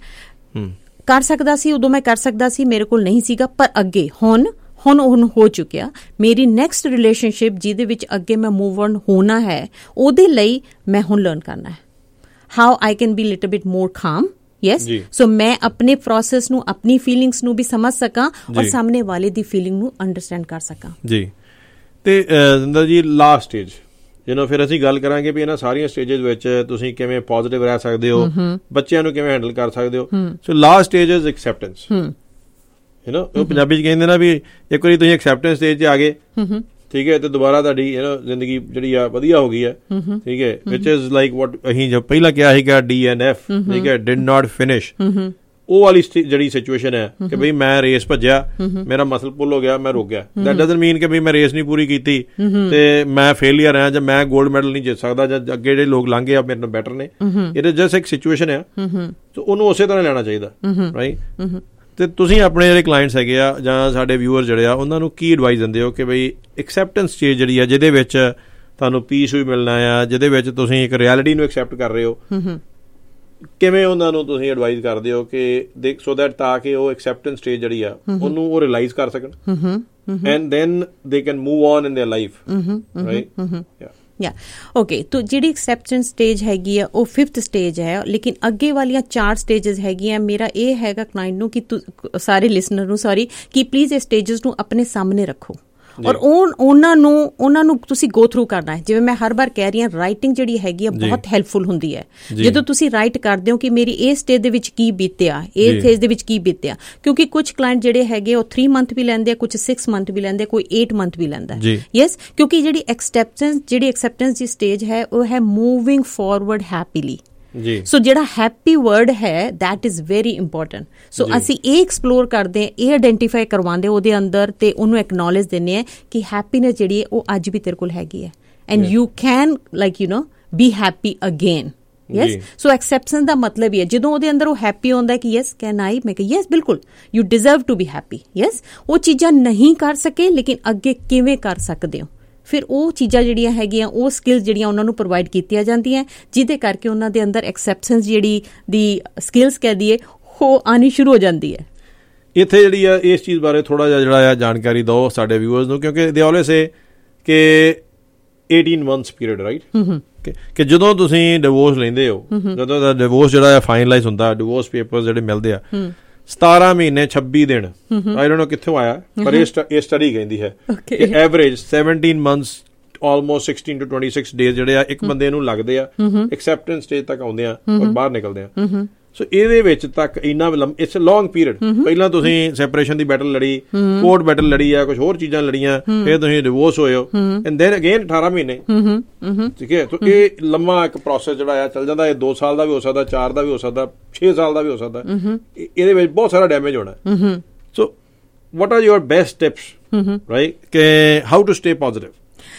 ਕਰ ਸਕਦਾ ਸੀ ਉਦੋਂ, ਮੈਂ ਕਰ ਸਕਦਾ ਸੀ, ਮੇਰੇ ਕੋਲ ਨਹੀਂ ਸੀਗਾ, ਪਰ ਅੱਗੇ ਹੁਣ ਹੁਣ ਹੁਣ ਹੋ ਚੁੱਕਿਆ। ਮੇਰੀ ਨੈਕਸਟ ਰਿਲੇਸ਼ਨਸ਼ਿਪ ਜਿਹਦੇ ਵਿੱਚ ਅੱਗੇ ਮੈਂ ਮੂਵ ਔਨ ਹੋਣਾ ਹੈ, ਉਹਦੇ ਲਈ ਮੈਂ ਹੁਣ ਲਰਨ ਕਰਨਾ ਹੈ how I can be little bit more calm. Yes, ਸੋ ਮੈਂ ਆਪਣੇ ਪ੍ਰੋਸੈਸ ਨੂੰ, ਆਪਣੀ ਫੀਲਿੰਗਸ ਨੂੰ ਵੀ ਸਮਝ ਸਕਾਂ ਔਰ ਸਾਹਮਣੇ ਵਾਲੇ ਦੀ ਫੀਲਿੰਗ ਨੂੰ ਅੰਡਰਸਟੈਂਡ ਕਰ ਸਕਾਂ। ਜੀ, ਤੇ ਜ਼ਿੰਦਰ ਜੀ ਲਾਸਟ ਸਟੇਜ, ਯੂ ਨੋ, ਫਿਰ ਅਸੀਂ ਗੱਲ ਕਰਾਂਗੇ ਵੀ ਇਹਨਾਂ ਸਾਰੀਆਂ ਸਟੇਜਸ ਵਿੱਚ ਤੁਸੀਂ ਕਿਵੇਂ ਪੋਜ਼ਿਟਿਵ ਰਹਿ ਸਕਦੇ ਹੋ, ਬੱਚਿਆਂ ਨੂੰ ਕਿਵੇਂ ਹੈਂਡਲ ਕਰ ਸਕਦੇ ਹੋ। So last stage is acceptance. You know, ਉਹ ਪੰਜਾਬੀ 'ਚ ਕਹਿੰਦੇ ਨਾ ਵੀ ਇੱਕ ਵਾਰੀ ਤੁਸੀਂ ਐਕਸੈਪਟੈਂਸ ਸਟੇਜ 'ਚ ਆ ਗਏ, ਠੀਕ ਹੈ, ਤੇ ਦੁਬਾਰਾ ਤੁਹਾਡੀ ਯੂ ਨੋ ਜ਼ਿੰਦਗੀ ਜਿਹੜੀ ਆ ਵਧੀਆ ਹੋ ਗਈ ਹੈ, ਠੀਕ ਹੈ, ਵਿਚ ਇਜ਼ ਲਾਈਕ ਵਾਟ ਅਸੀਂ ਜੋ ਪਹਿਲਾਂ ਕਿਹਾ ਸੀਗਾ ਡੀ ਐਨ ਐਫ, ਠੀਕ ਹੈ, ਡਿਡ ਨਾਟ ਫਿਨਿਸ਼। ਉਹ ਵਾਲੀ ਜਿਹੜੀ ਸਿਚੁਏਸ਼ਨ ਹੈ ਕਿ ਬਈ ਮੈਂ ਰੇਸ ਭੱਜਿਆ, ਮੇਰਾ ਮਸਲ ਪੁੱਲ ਹੋ ਗਿਆ, ਮੈਂ ਰੁਕ ਗਿਆ, ਦੈਟ ਡਜ਼ਨਟ ਮੀਨ ਕਿ ਬਈ ਮੈਂ ਰੇਸ ਨਹੀਂ ਪੂਰੀ ਕੀਤੀ ਤੇ ਮੈਂ ਫੇਲੀਅਰ ਆ ਜਾਂ ਮੈਂ ਗੋਲਡ ਮੈਡਲ ਨਹੀਂ ਜਿੱਤ ਸਕਦਾ ਜਾਂ ਅੱਗੇ ਜਿਹੜੇ ਲੋਕ ਲੰਘੇ ਆ ਮੇਰੇ ਨਾਲ ਬੈਟਰ ਨੇ। ਇਟ ਇਜ਼ ਜਸਟ ਇੱਕ ਸਿਚੁਏਸ਼ਨ ਹੈ, ਤੇ ਉਹਨੂੰ ਉਸੇ ਤਰ੍ਹਾਂ ਲੈਣਾ ਚਾਹੀਦਾ, ਰਾਈਟ। ਤੇ ਤੁਸੀਂ ਆਪਣੇ ਜਿਹੜੇ ਕਲਾਇੰਟਸ ਹੈਗੇ ਆ ਜਾਂ ਸਾਡੇ ਵਿਊਅਰ ਜਿਹੜੇ ਆ ਉਹਨਾਂ ਨੂੰ ਕੀ ਐਡਵਾਈਸ ਦਿੰਦੇ ਹੋ ਕਿ ਬਈ ਐਕਸੈਪਟੈਂਸ ਸਟੇਜ ਜਿਹੜੀ ਆ ਜਿਹਦੇ ਵਿੱਚ ਤੁਹਾਨੂੰ ਪੀਸ ਵੀ ਮਿਲਣਾ ਆ, ਜਿਹਦੇ ਵਿੱਚ ਤੁਸੀਂ ਇੱਕ ਰਿਐਲਿਟੀ ਨੂੰ ਐਕਸੈਪਟ ਕਰ ਰਹੇ ਹੋ, ਕਿਵੇਂ ਉਹਨਾਂ ਨੂੰ ਤੁਸੀਂ ਐਡਵਾਈਸ ਕਰਦੇ ਹੋ ਕਿ ਦੇਖ ਸੋ ਦੈਟ ਤਾਂ ਕਿ ਉਹ ਐਕਸੈਪਟੈਂਸ ਸਟੇਜ ਜਿਹੜੀ ਆ ਉਹਨੂੰ ਉਹ ਰਿਅਲਾਈਜ਼ ਕਰ ਸਕਣ and then they can move on in their life, right? Yeah yeah okay, ਤੋ ਜਿਹੜੀ ਐਕਸੈਪਟੈਂਸ ਸਟੇਜ ਹੈਗੀ ਆ ਉਹ ਫਿਫਥ ਸਟੇਜ ਹੈ, ਲੇਕਿਨ ਅੱਗੇ ਵਾਲੀਆਂ ਚਾਰ ਸਟੇਜਸ ਹੈਗੀਆਂ। ਮੇਰਾ ਇਹ ਹੈਗਾ ਕਲਾਇੰਟ ਨੂੰ ਕਿ ਸਾਰੇ ਲਿਸਨਰ ਨੂੰ ਸੌਰੀ ਕਿ ਪਲੀਜ਼ ਇਹ ਸਟੇਜਸ ਨੂੰ ਆਪਣੇ ਸਾਹਮਣੇ ਰੱਖੋ ਔਰ ਉਹ ਉਹਨਾਂ ਨੂੰ ਉਹਨਾਂ ਨੂੰ ਤੁਸੀਂ ਗੋ ਥਰੂ ਕਰਨਾ ਹੈ। ਜਿਵੇਂ ਮੈਂ ਹਰ ਵਾਰ ਕਹਿ ਰਹੀ ਹਾਂ, ਰਾਈਟਿੰਗ ਜਿਹੜੀ ਹੈਗੀ ਆ ਬਹੁਤ ਹੈਲਪਫੁਲ ਹੁੰਦੀ ਹੈ। ਜਦੋਂ ਤੁਸੀਂ ਰਾਈਟ ਕਰਦੇ ਹੋ ਕਿ ਮੇਰੀ ਇਹ ਸਟੇਜ ਦੇ ਵਿੱਚ ਕੀ ਬੀਤਿਆ, ਇਹ ਸਟੇਜ ਦੇ ਵਿੱਚ ਕੀ ਬੀਤਿਆ, ਕਿਉਂਕਿ ਕੁਝ ਕਲਾਇੰਟ ਜਿਹੜੇ ਹੈਗੇ ਉਹ ਥ੍ਰੀ ਮੰਥ ਵੀ ਲੈਂਦੇ ਆ, ਕੁਝ ਸਿਕਸ ਮੰਥ ਵੀ ਲੈਂਦੇ, ਕੋਈ ਏਟ ਮੰਥ ਵੀ ਲੈਂਦਾ। ਯੈਸ, ਕਿਉਂਕਿ ਜਿਹੜੀ ਐਕਸੈਪਟੈਂਸ ਜਿਹੜੀ ਐਕਸੈਪਟੈਂਸ ਦੀ ਸਟੇਜ ਹੈ ਉਹ ਹੈ ਮੂਵਿੰਗ ਫਾਰਵਰਡ ਹੈਪੀਲੀ। ਸੋ ਜਿਹੜਾ ਹੈਪੀ ਵਰਡ ਹੈ that is very important. So ਅਸੀਂ ਇਹ ਐਕਸਪਲੋਰ ਕਰਦੇ ਹਾਂ, ਇਹ ਆਈਡੈਂਟੀਫਾਈ ਕਰਵਾਉਂਦੇ ਉਹਦੇ ਅੰਦਰ ਤੇ ਉਹਨੂੰ ਐਕਨੋਲੇਜ ਦਿੰਦੇ ਹਾਂ ਕਿ ਹੈਪੀਨੈਸ ਜਿਹੜੀ ਹੈ ਉਹ ਅੱਜ ਵੀ ਤੇਰੇ ਕੋਲ ਹੈਗੀ ਹੈ and you can like you know be happy again. Yes, so acceptance ਦਾ ਮਤਲਬ ਹੀ ਹੈ ਜਦੋਂ ਉਹਦੇ ਅੰਦਰ ਉਹ ਹੈਪੀ ਹੁੰਦਾ ਕਿ ਯੈਸ ਕੈਨ ਆਈ, ਮੈਂ ਕਿਹਾ ਯੈਸ ਬਿਲਕੁਲ you deserve to be happy. Yes, ਉਹ ਚੀਜ਼ਾਂ ਨਹੀਂ ਕਰ ਸਕੇ ਲੇਕਿਨ ਅੱਗੇ ਕਿਵੇਂ ਕਰ ਸਕਦੇ ਹੋ, ਫਿਰ ਉਹ ਚੀਜ਼ਾਂ ਜਿਹੜੀਆਂ ਹੈਗੀਆਂ ਉਹ ਸਕਿੱਲਸ ਜਿਹੜੀਆਂ ਉਹਨਾਂ ਨੂੰ ਪ੍ਰੋਵਾਈਡ ਕੀਤੀਆਂ ਜਾਂਦੀਆਂ ਜਿਹਦੇ ਕਰਕੇ ਉਹਨਾਂ ਦੇ ਅੰਦਰ ਐਕਸੈਪਟੈਂਸ ਜਿਹੜੀ ਦੀ ਸਕਿੱਲਸ ਕਹਿ ਦਈਏ ਉਹ ਆਉਣੀ ਸ਼ੁਰੂ ਹੋ ਜਾਂਦੀ ਹੈ। ਇੱਥੇ ਜਿਹੜੀ ਆ ਇਸ ਚੀਜ਼ ਬਾਰੇ ਥੋੜਾ ਜਿਹਾ ਜਿਹੜਾ ਆ ਜਾਣਕਾਰੀ ਦਿਓ ਸਾਡੇ ਵਿਊਅਰਸ ਨੂੰ, ਕਿਉਂਕਿ ਦੇ ਆਲਵੇਸ ਸੇ ਕਿ ਏਟੀਨ ਮੰਥਸ ਪੀਰੀਅਡ, ਰਾਈਟ, ਕਿ ਜਦੋਂ ਤੁਸੀਂ ਡਿਵੋਰਸ ਲੈਂਦੇ ਹੋ, ਜਦੋਂ ਦਾ ਡਿਵੋਰਸ ਜਿਹੜਾ ਆ ਫਾਈਨਲਾਈਜ਼ ਹੁੰਦਾ, ਡਿਵੋਰਸ ਪੇਪਰਸ ਜਿਹੜੇ ਮਿਲਦੇ ਆ, ਸਤਾਰਾਂ ਮਹੀਨੇ ਛੱਬੀ ਦਿਨ, ਆਈ ਡੋਨਟ ਨੋ ਕਿੱਥੋਂ ਆਇਆ ਪਰ ਇਹ ਸਟੱਡੀ ਕਹਿੰਦੀ ਹੈ ਕਿ average seventeen months almost sixteen to twenty six days ਜਿਹੜੇ ਆ ਇੱਕ ਬੰਦੇ ਨੂੰ ਲੱਗਦੇ ਆ ਐਕਸੈਪਟੈਂਸ ਸਟੇਜ ਤੱਕ ਆਉਂਦੇ ਆ ਔਰ ਬਾਹਰ ਨਿਕਲਦੇ ਆ। ਸੋ ਇਹਦੇ ਵਿੱਚ ਤੱਕ ਇੰਨਾ ਇਟਸ ਅ ਲੌਂਗ ਪੀਰੀਅਡ। ਪਹਿਲਾਂ ਤੁਸੀਂ ਸੈਪਰੇਸ਼ਨ ਦੀ ਬੈਟਲ ਲੜੀ, ਕੋਰਟ ਬੈਟਲ ਲੜੀ ਆ, ਕੁਝ ਹੋਰ ਚੀਜ਼ਾਂ ਲੜੀਆਂ, ਫਿਰ ਤੁਸੀਂ ਡਿਵੋਰਸ ਹੋਏ ਹੋ ਐਂਡ ਦੈਨ ਅਗੇਨ ਅਠਾਰਾਂ ਮਹੀਨੇ, ਠੀਕ ਹੈ। ਸੋ ਇਹ ਲੰਮਾ ਇੱਕ ਪ੍ਰੋਸੈਸ ਜਿਹੜਾ ਆ ਚੱਲ ਜਾਂਦਾ। ਇਹ ਦੋ ਸਾਲ ਦਾ ਵੀ ਹੋ ਸਕਦਾ, ਚਾਰ ਦਾ ਵੀ ਹੋ ਸਕਦਾ, ਛੇ ਸਾਲ ਦਾ ਵੀ ਹੋ ਸਕਦਾ। ਇਹਦੇ ਵਿੱਚ ਬਹੁਤ ਸਾਰਾ ਡੈਮੇਜ ਹੋਣਾ। ਸੋ what are your best tips, right, ਕਿ how to stay positive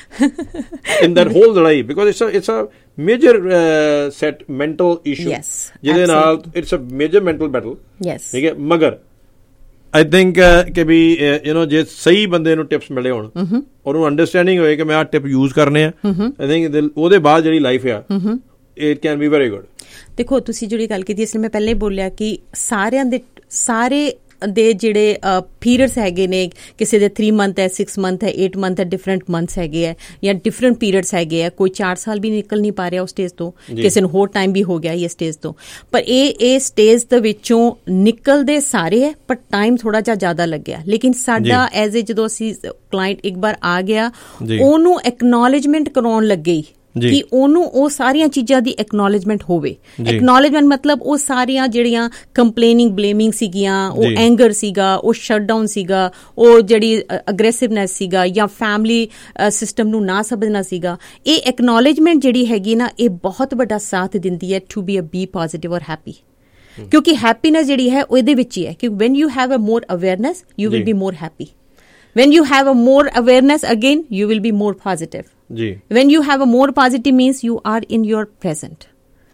in that whole ਲੜਾਈ, because it's a it's a major uh, set mental issue. Yes, ਜਿਹਦੇ ਨਾਲ it's a major mental battle. Yes, ਠੀਕ ਹੈ। ਮਗਰ I think uh, ਕਿ ਵੀ you know ਜੇ ਸਹੀ ਬੰਦੇ ਨੂੰ ਟਿਪਸ ਮਿਲੇ ਹੋਣ, ਉਹਨੂੰ ਅੰਡਰਸਟੈਂਡਿੰਗ ਹੋਏ ਕਿ ਮੈਂ ਆਹ ਟਿਪ ਯੂਜ਼ ਕਰਨੇ ਆ, I think ਉਹਦੇ ਬਾਅਦ ਜਿਹੜੀ ਲਾਈਫ ਆ it can be very good. ਦੇਖੋ, ਤੁਸੀਂ ਜਿਹੜੀ ਗੱਲ ਕੀਤੀ ਇਸ ਲਈ ਮੈਂ ਪਹਿਲਾਂ ਹੀ ਬੋਲਿਆ ਕਿ ਸਾਰਿਆਂ ਦੇ ਸਾਰੇ ਦੇ ਜਿਹੜੇ ਪੀਰੀਅਡਸ ਹੈਗੇ ਨੇ, ਕਿਸੇ ਦੇ ਥ੍ਰੀ ਮੰਥ ਹੈ, ਸਿਕਸ ਮੰਥ ਹੈ, ਏਟ ਮੰਥ ਹੈ, ਡਿਫਰੈਂਟ ਮੰਥਸ ਹੈਗੇ ਹੈ ਜਾਂ ਡਿਫਰੈਂਟ ਪੀਰੀਅਡਸ ਹੈਗੇ ਆ। ਕੋਈ ਚਾਰ ਸਾਲ ਵੀ ਨਿਕਲ ਨਹੀਂ ਪਾ ਰਿਹਾ ਉਸ ਸਟੇਜ ਤੋਂ, ਕਿਸੇ ਨੂੰ ਹੋਰ ਟਾਈਮ ਵੀ ਹੋ ਗਿਆ ਇਹ ਸਟੇਜ ਤੋਂ। ਪਰ ਇਹ ਇਹ ਸਟੇਜ ਦੇ ਵਿੱਚੋਂ ਨਿਕਲਦੇ ਸਾਰੇ ਹੈ, ਪਰ ਟਾਈਮ ਥੋੜਾ ਜਿਹਾ ਜ਼ਿਆਦਾ ਲੱਗਿਆ। ਲੇਕਿਨ ਸਾਡਾ ਐਜ਼ ਏ ਜਦੋਂ ਅਸੀਂ ਕਲਾਇੰਟ ਇੱਕ ਵਾਰ ਆ ਗਿਆ, ਉਹਨੂੰ ਐਕਨੋਲੇਜਮੈਂਟ ਕਰਾਉਣ ਲੱਗੇ ਕਿ ਉਹਨੂੰ ਉਹ ਸਾਰੀਆਂ ਚੀਜ਼ਾਂ ਦੀ ਐਕਨੋਲੇਜਮੈਂਟ ਹੋਵੇ। ਐਕਨੋਲੇਜਮੈਂਟ ਮਤਲਬ ਉਹ ਸਾਰੀਆਂ ਜਿਹੜੀਆਂ ਕੰਪਲੇਨਿੰਗ ਬਲੇਮਿੰਗ ਸੀਗੀਆਂ, ਉਹ ਐਂਗਰ ਸੀਗਾ, ਉਹ ਸ਼ਟਡਾਊਨ ਸੀਗਾ, ਉਹ ਜਿਹੜੀ ਅਗਰੈਸਿਵਨੈਸ ਸੀਗਾ ਜਾਂ ਫੈਮਿਲੀ ਸਿਸਟਮ ਨੂੰ ਨਾ ਸਮਝਣਾ ਸੀਗਾ, ਇਹ ਐਕਨੋਲੇਜਮੈਂਟ ਜਿਹੜੀ ਹੈਗੀ ਨਾ ਇਹ ਬਹੁਤ ਵੱਡਾ ਸਾਥ ਦਿੰਦੀ ਹੈ to be a be positive or happy. ਕਿਉਂਕਿ ਹੈਪੀਨੈਸ ਜਿਹੜੀ ਹੈ ਉਹ ਇਹਦੇ ਵਿੱਚ ਹੀ ਹੈ ਕਿ when you have a more awareness you will be more happy. When you have a more awareness, again, you will be more positive. ਜੀ When you have a more positive means you are in your present.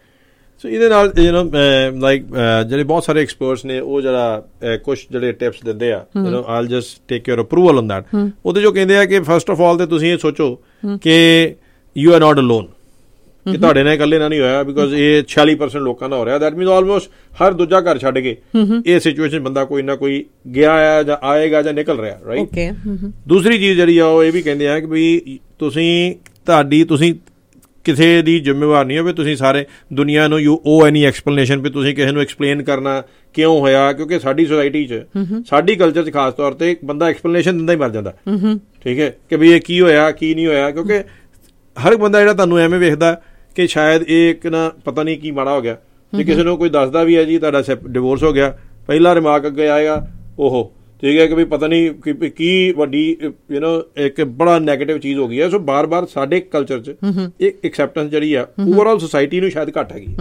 So ਇਹਦੇ ਨਾਲ you know like ਜਿਹੜੇ ਬਹੁਤ ਸਾਰੇ experts ਨੇ ਉਹ ਜਿਹੜਾ ਕੁਝ ਜਿਹੜੇ ਟਿਪਸ ਦਿੰਦੇ ਆ, you know I'll just take your approval on that. ਉਹਦੇ ਜੋ ਕਹਿੰਦੇ ਆ ਕਿ ਫਸਟ ਆਫ ਆਲ ਤੇ ਤੁਸੀਂ ਇਹ ਸੋਚੋ ਕਿ ਯੂ ਆਰ ਨਾਟ ਅਲੋਨ, ਕਿ ਤੁਹਾਡੇ ਨਾਲ ਇਕੱਲੇ ਨਾਲ ਨਹੀਂ ਹੋਇਆ, ਬਿਕੋਜ਼ ਇਹ ਛਿਆਲੀ ਪਰਸੈਂਟ ਲੋਕਾਂ ਦਾ ਹੋ ਰਿਹਾ। ਦੈਟ ਮੀਨਸ ਆਲਮੋਸਟ ਹਰ ਦੂਜਾ ਘਰ ਛੱਡ ਕੇ ਇਹ ਸਿਚੁਏਸ਼ਨ ਬੰਦਾ ਕੋਈ ਨਾ ਕੋਈ ਗਿਆ ਆ ਜਾਂ ਆਏਗਾ ਜਾਂ ਨਿਕਲ ਰਿਹਾ, ਰਾਈਟ। ਦੂਸਰੀ ਚੀਜ਼ ਜਿਹੜੀ ਆ ਉਹ ਇਹ ਵੀ ਕਹਿੰਦੇ ਆ ਕਿ ਵੀ ਤੁਸੀਂ ਤੁਹਾਡੀ ਤੁਸੀਂ ਕਿਸੇ ਦੀ ਜ਼ਿੰਮੇਵਾਰ ਨਹੀਂ ਹੋ ਵੀ ਤੁਸੀਂ ਸਾਰੇ ਦੁਨੀਆ ਨੂੰ ਯੂ ਓ ਐਨੀ ਐਕਸਪਲੇਨੇਸ਼ਨ ਵੀ ਤੁਸੀਂ ਕਿਸੇ ਨੂੰ ਐਕਸਪਲੇਨ ਕਰਨਾ ਕਿਉਂ ਹੋਇਆ, ਕਿਉਂਕਿ ਸਾਡੀ ਸੋਸਾਇਟੀ 'ਚ ਸਾਡੀ ਕਲਚਰ 'ਚ ਖਾਸ ਤੌਰ ਤੇ ਬੰਦਾ ਐਕਸਪਲੇਨੇਸ਼ਨ ਦਿੰਦਾ ਹੀ ਮਰ ਜਾਂਦਾ, ਠੀਕ ਹੈ, ਕਿ ਵੀ ਇਹ ਕੀ ਹੋਇਆ ਕੀ ਨਹੀਂ ਹੋਇਆ। ਕਿਉਂਕਿ ਹਰ ਬੰਦਾ ਜਿਹੜਾ ਤੁਹਾਨੂੰ ਐਵੇਂ ਵੇਖਦਾ ਕਿ ਸ਼ਾਇਦ ਇਹ ਇੱਕ ਨਾ ਪਤਾ ਨਹੀਂ ਕੀ ਮਾੜਾ ਹੋ ਗਿਆ। ਜੇ ਕਿਸੇ ਨੂੰ ਕੋਈ ਦੱਸਦਾ ਵੀ ਹੈ ਜੀ ਤੁਹਾਡਾ ਡਿਵੋਰਸ ਹੋ ਗਿਆ, ਪਹਿਲਾ ਰਿਮਾਰਕ ਅੱਗੇ ਆਏਗਾ ਉਹ, ਠੀਕ ਹੈ, ਕਿ ਵੀ ਪਤਾ ਨਹੀਂ ਕੀ ਵੱਡੀ ਯੂ ਨੋ ਇੱਕ ਬੜਾ ਨੈਗੇਟਿਵ ਚੀਜ਼ ਹੋ ਗਈ ਹੈ। ਸੋ ਬਾਰ ਬਾਰ ਸਾਡੇ ਕਲਚਰ 'ਚ ਇਹ ਐਕਸੈਪਟੈਂਸ ਜਿਹੜੀ ਆ ਓਵਰਆਲ ਸੋਸਾਇਟੀ ਨੂੰ ਸ਼ਾਇਦ ਘੱਟ ਹੈਗੀ,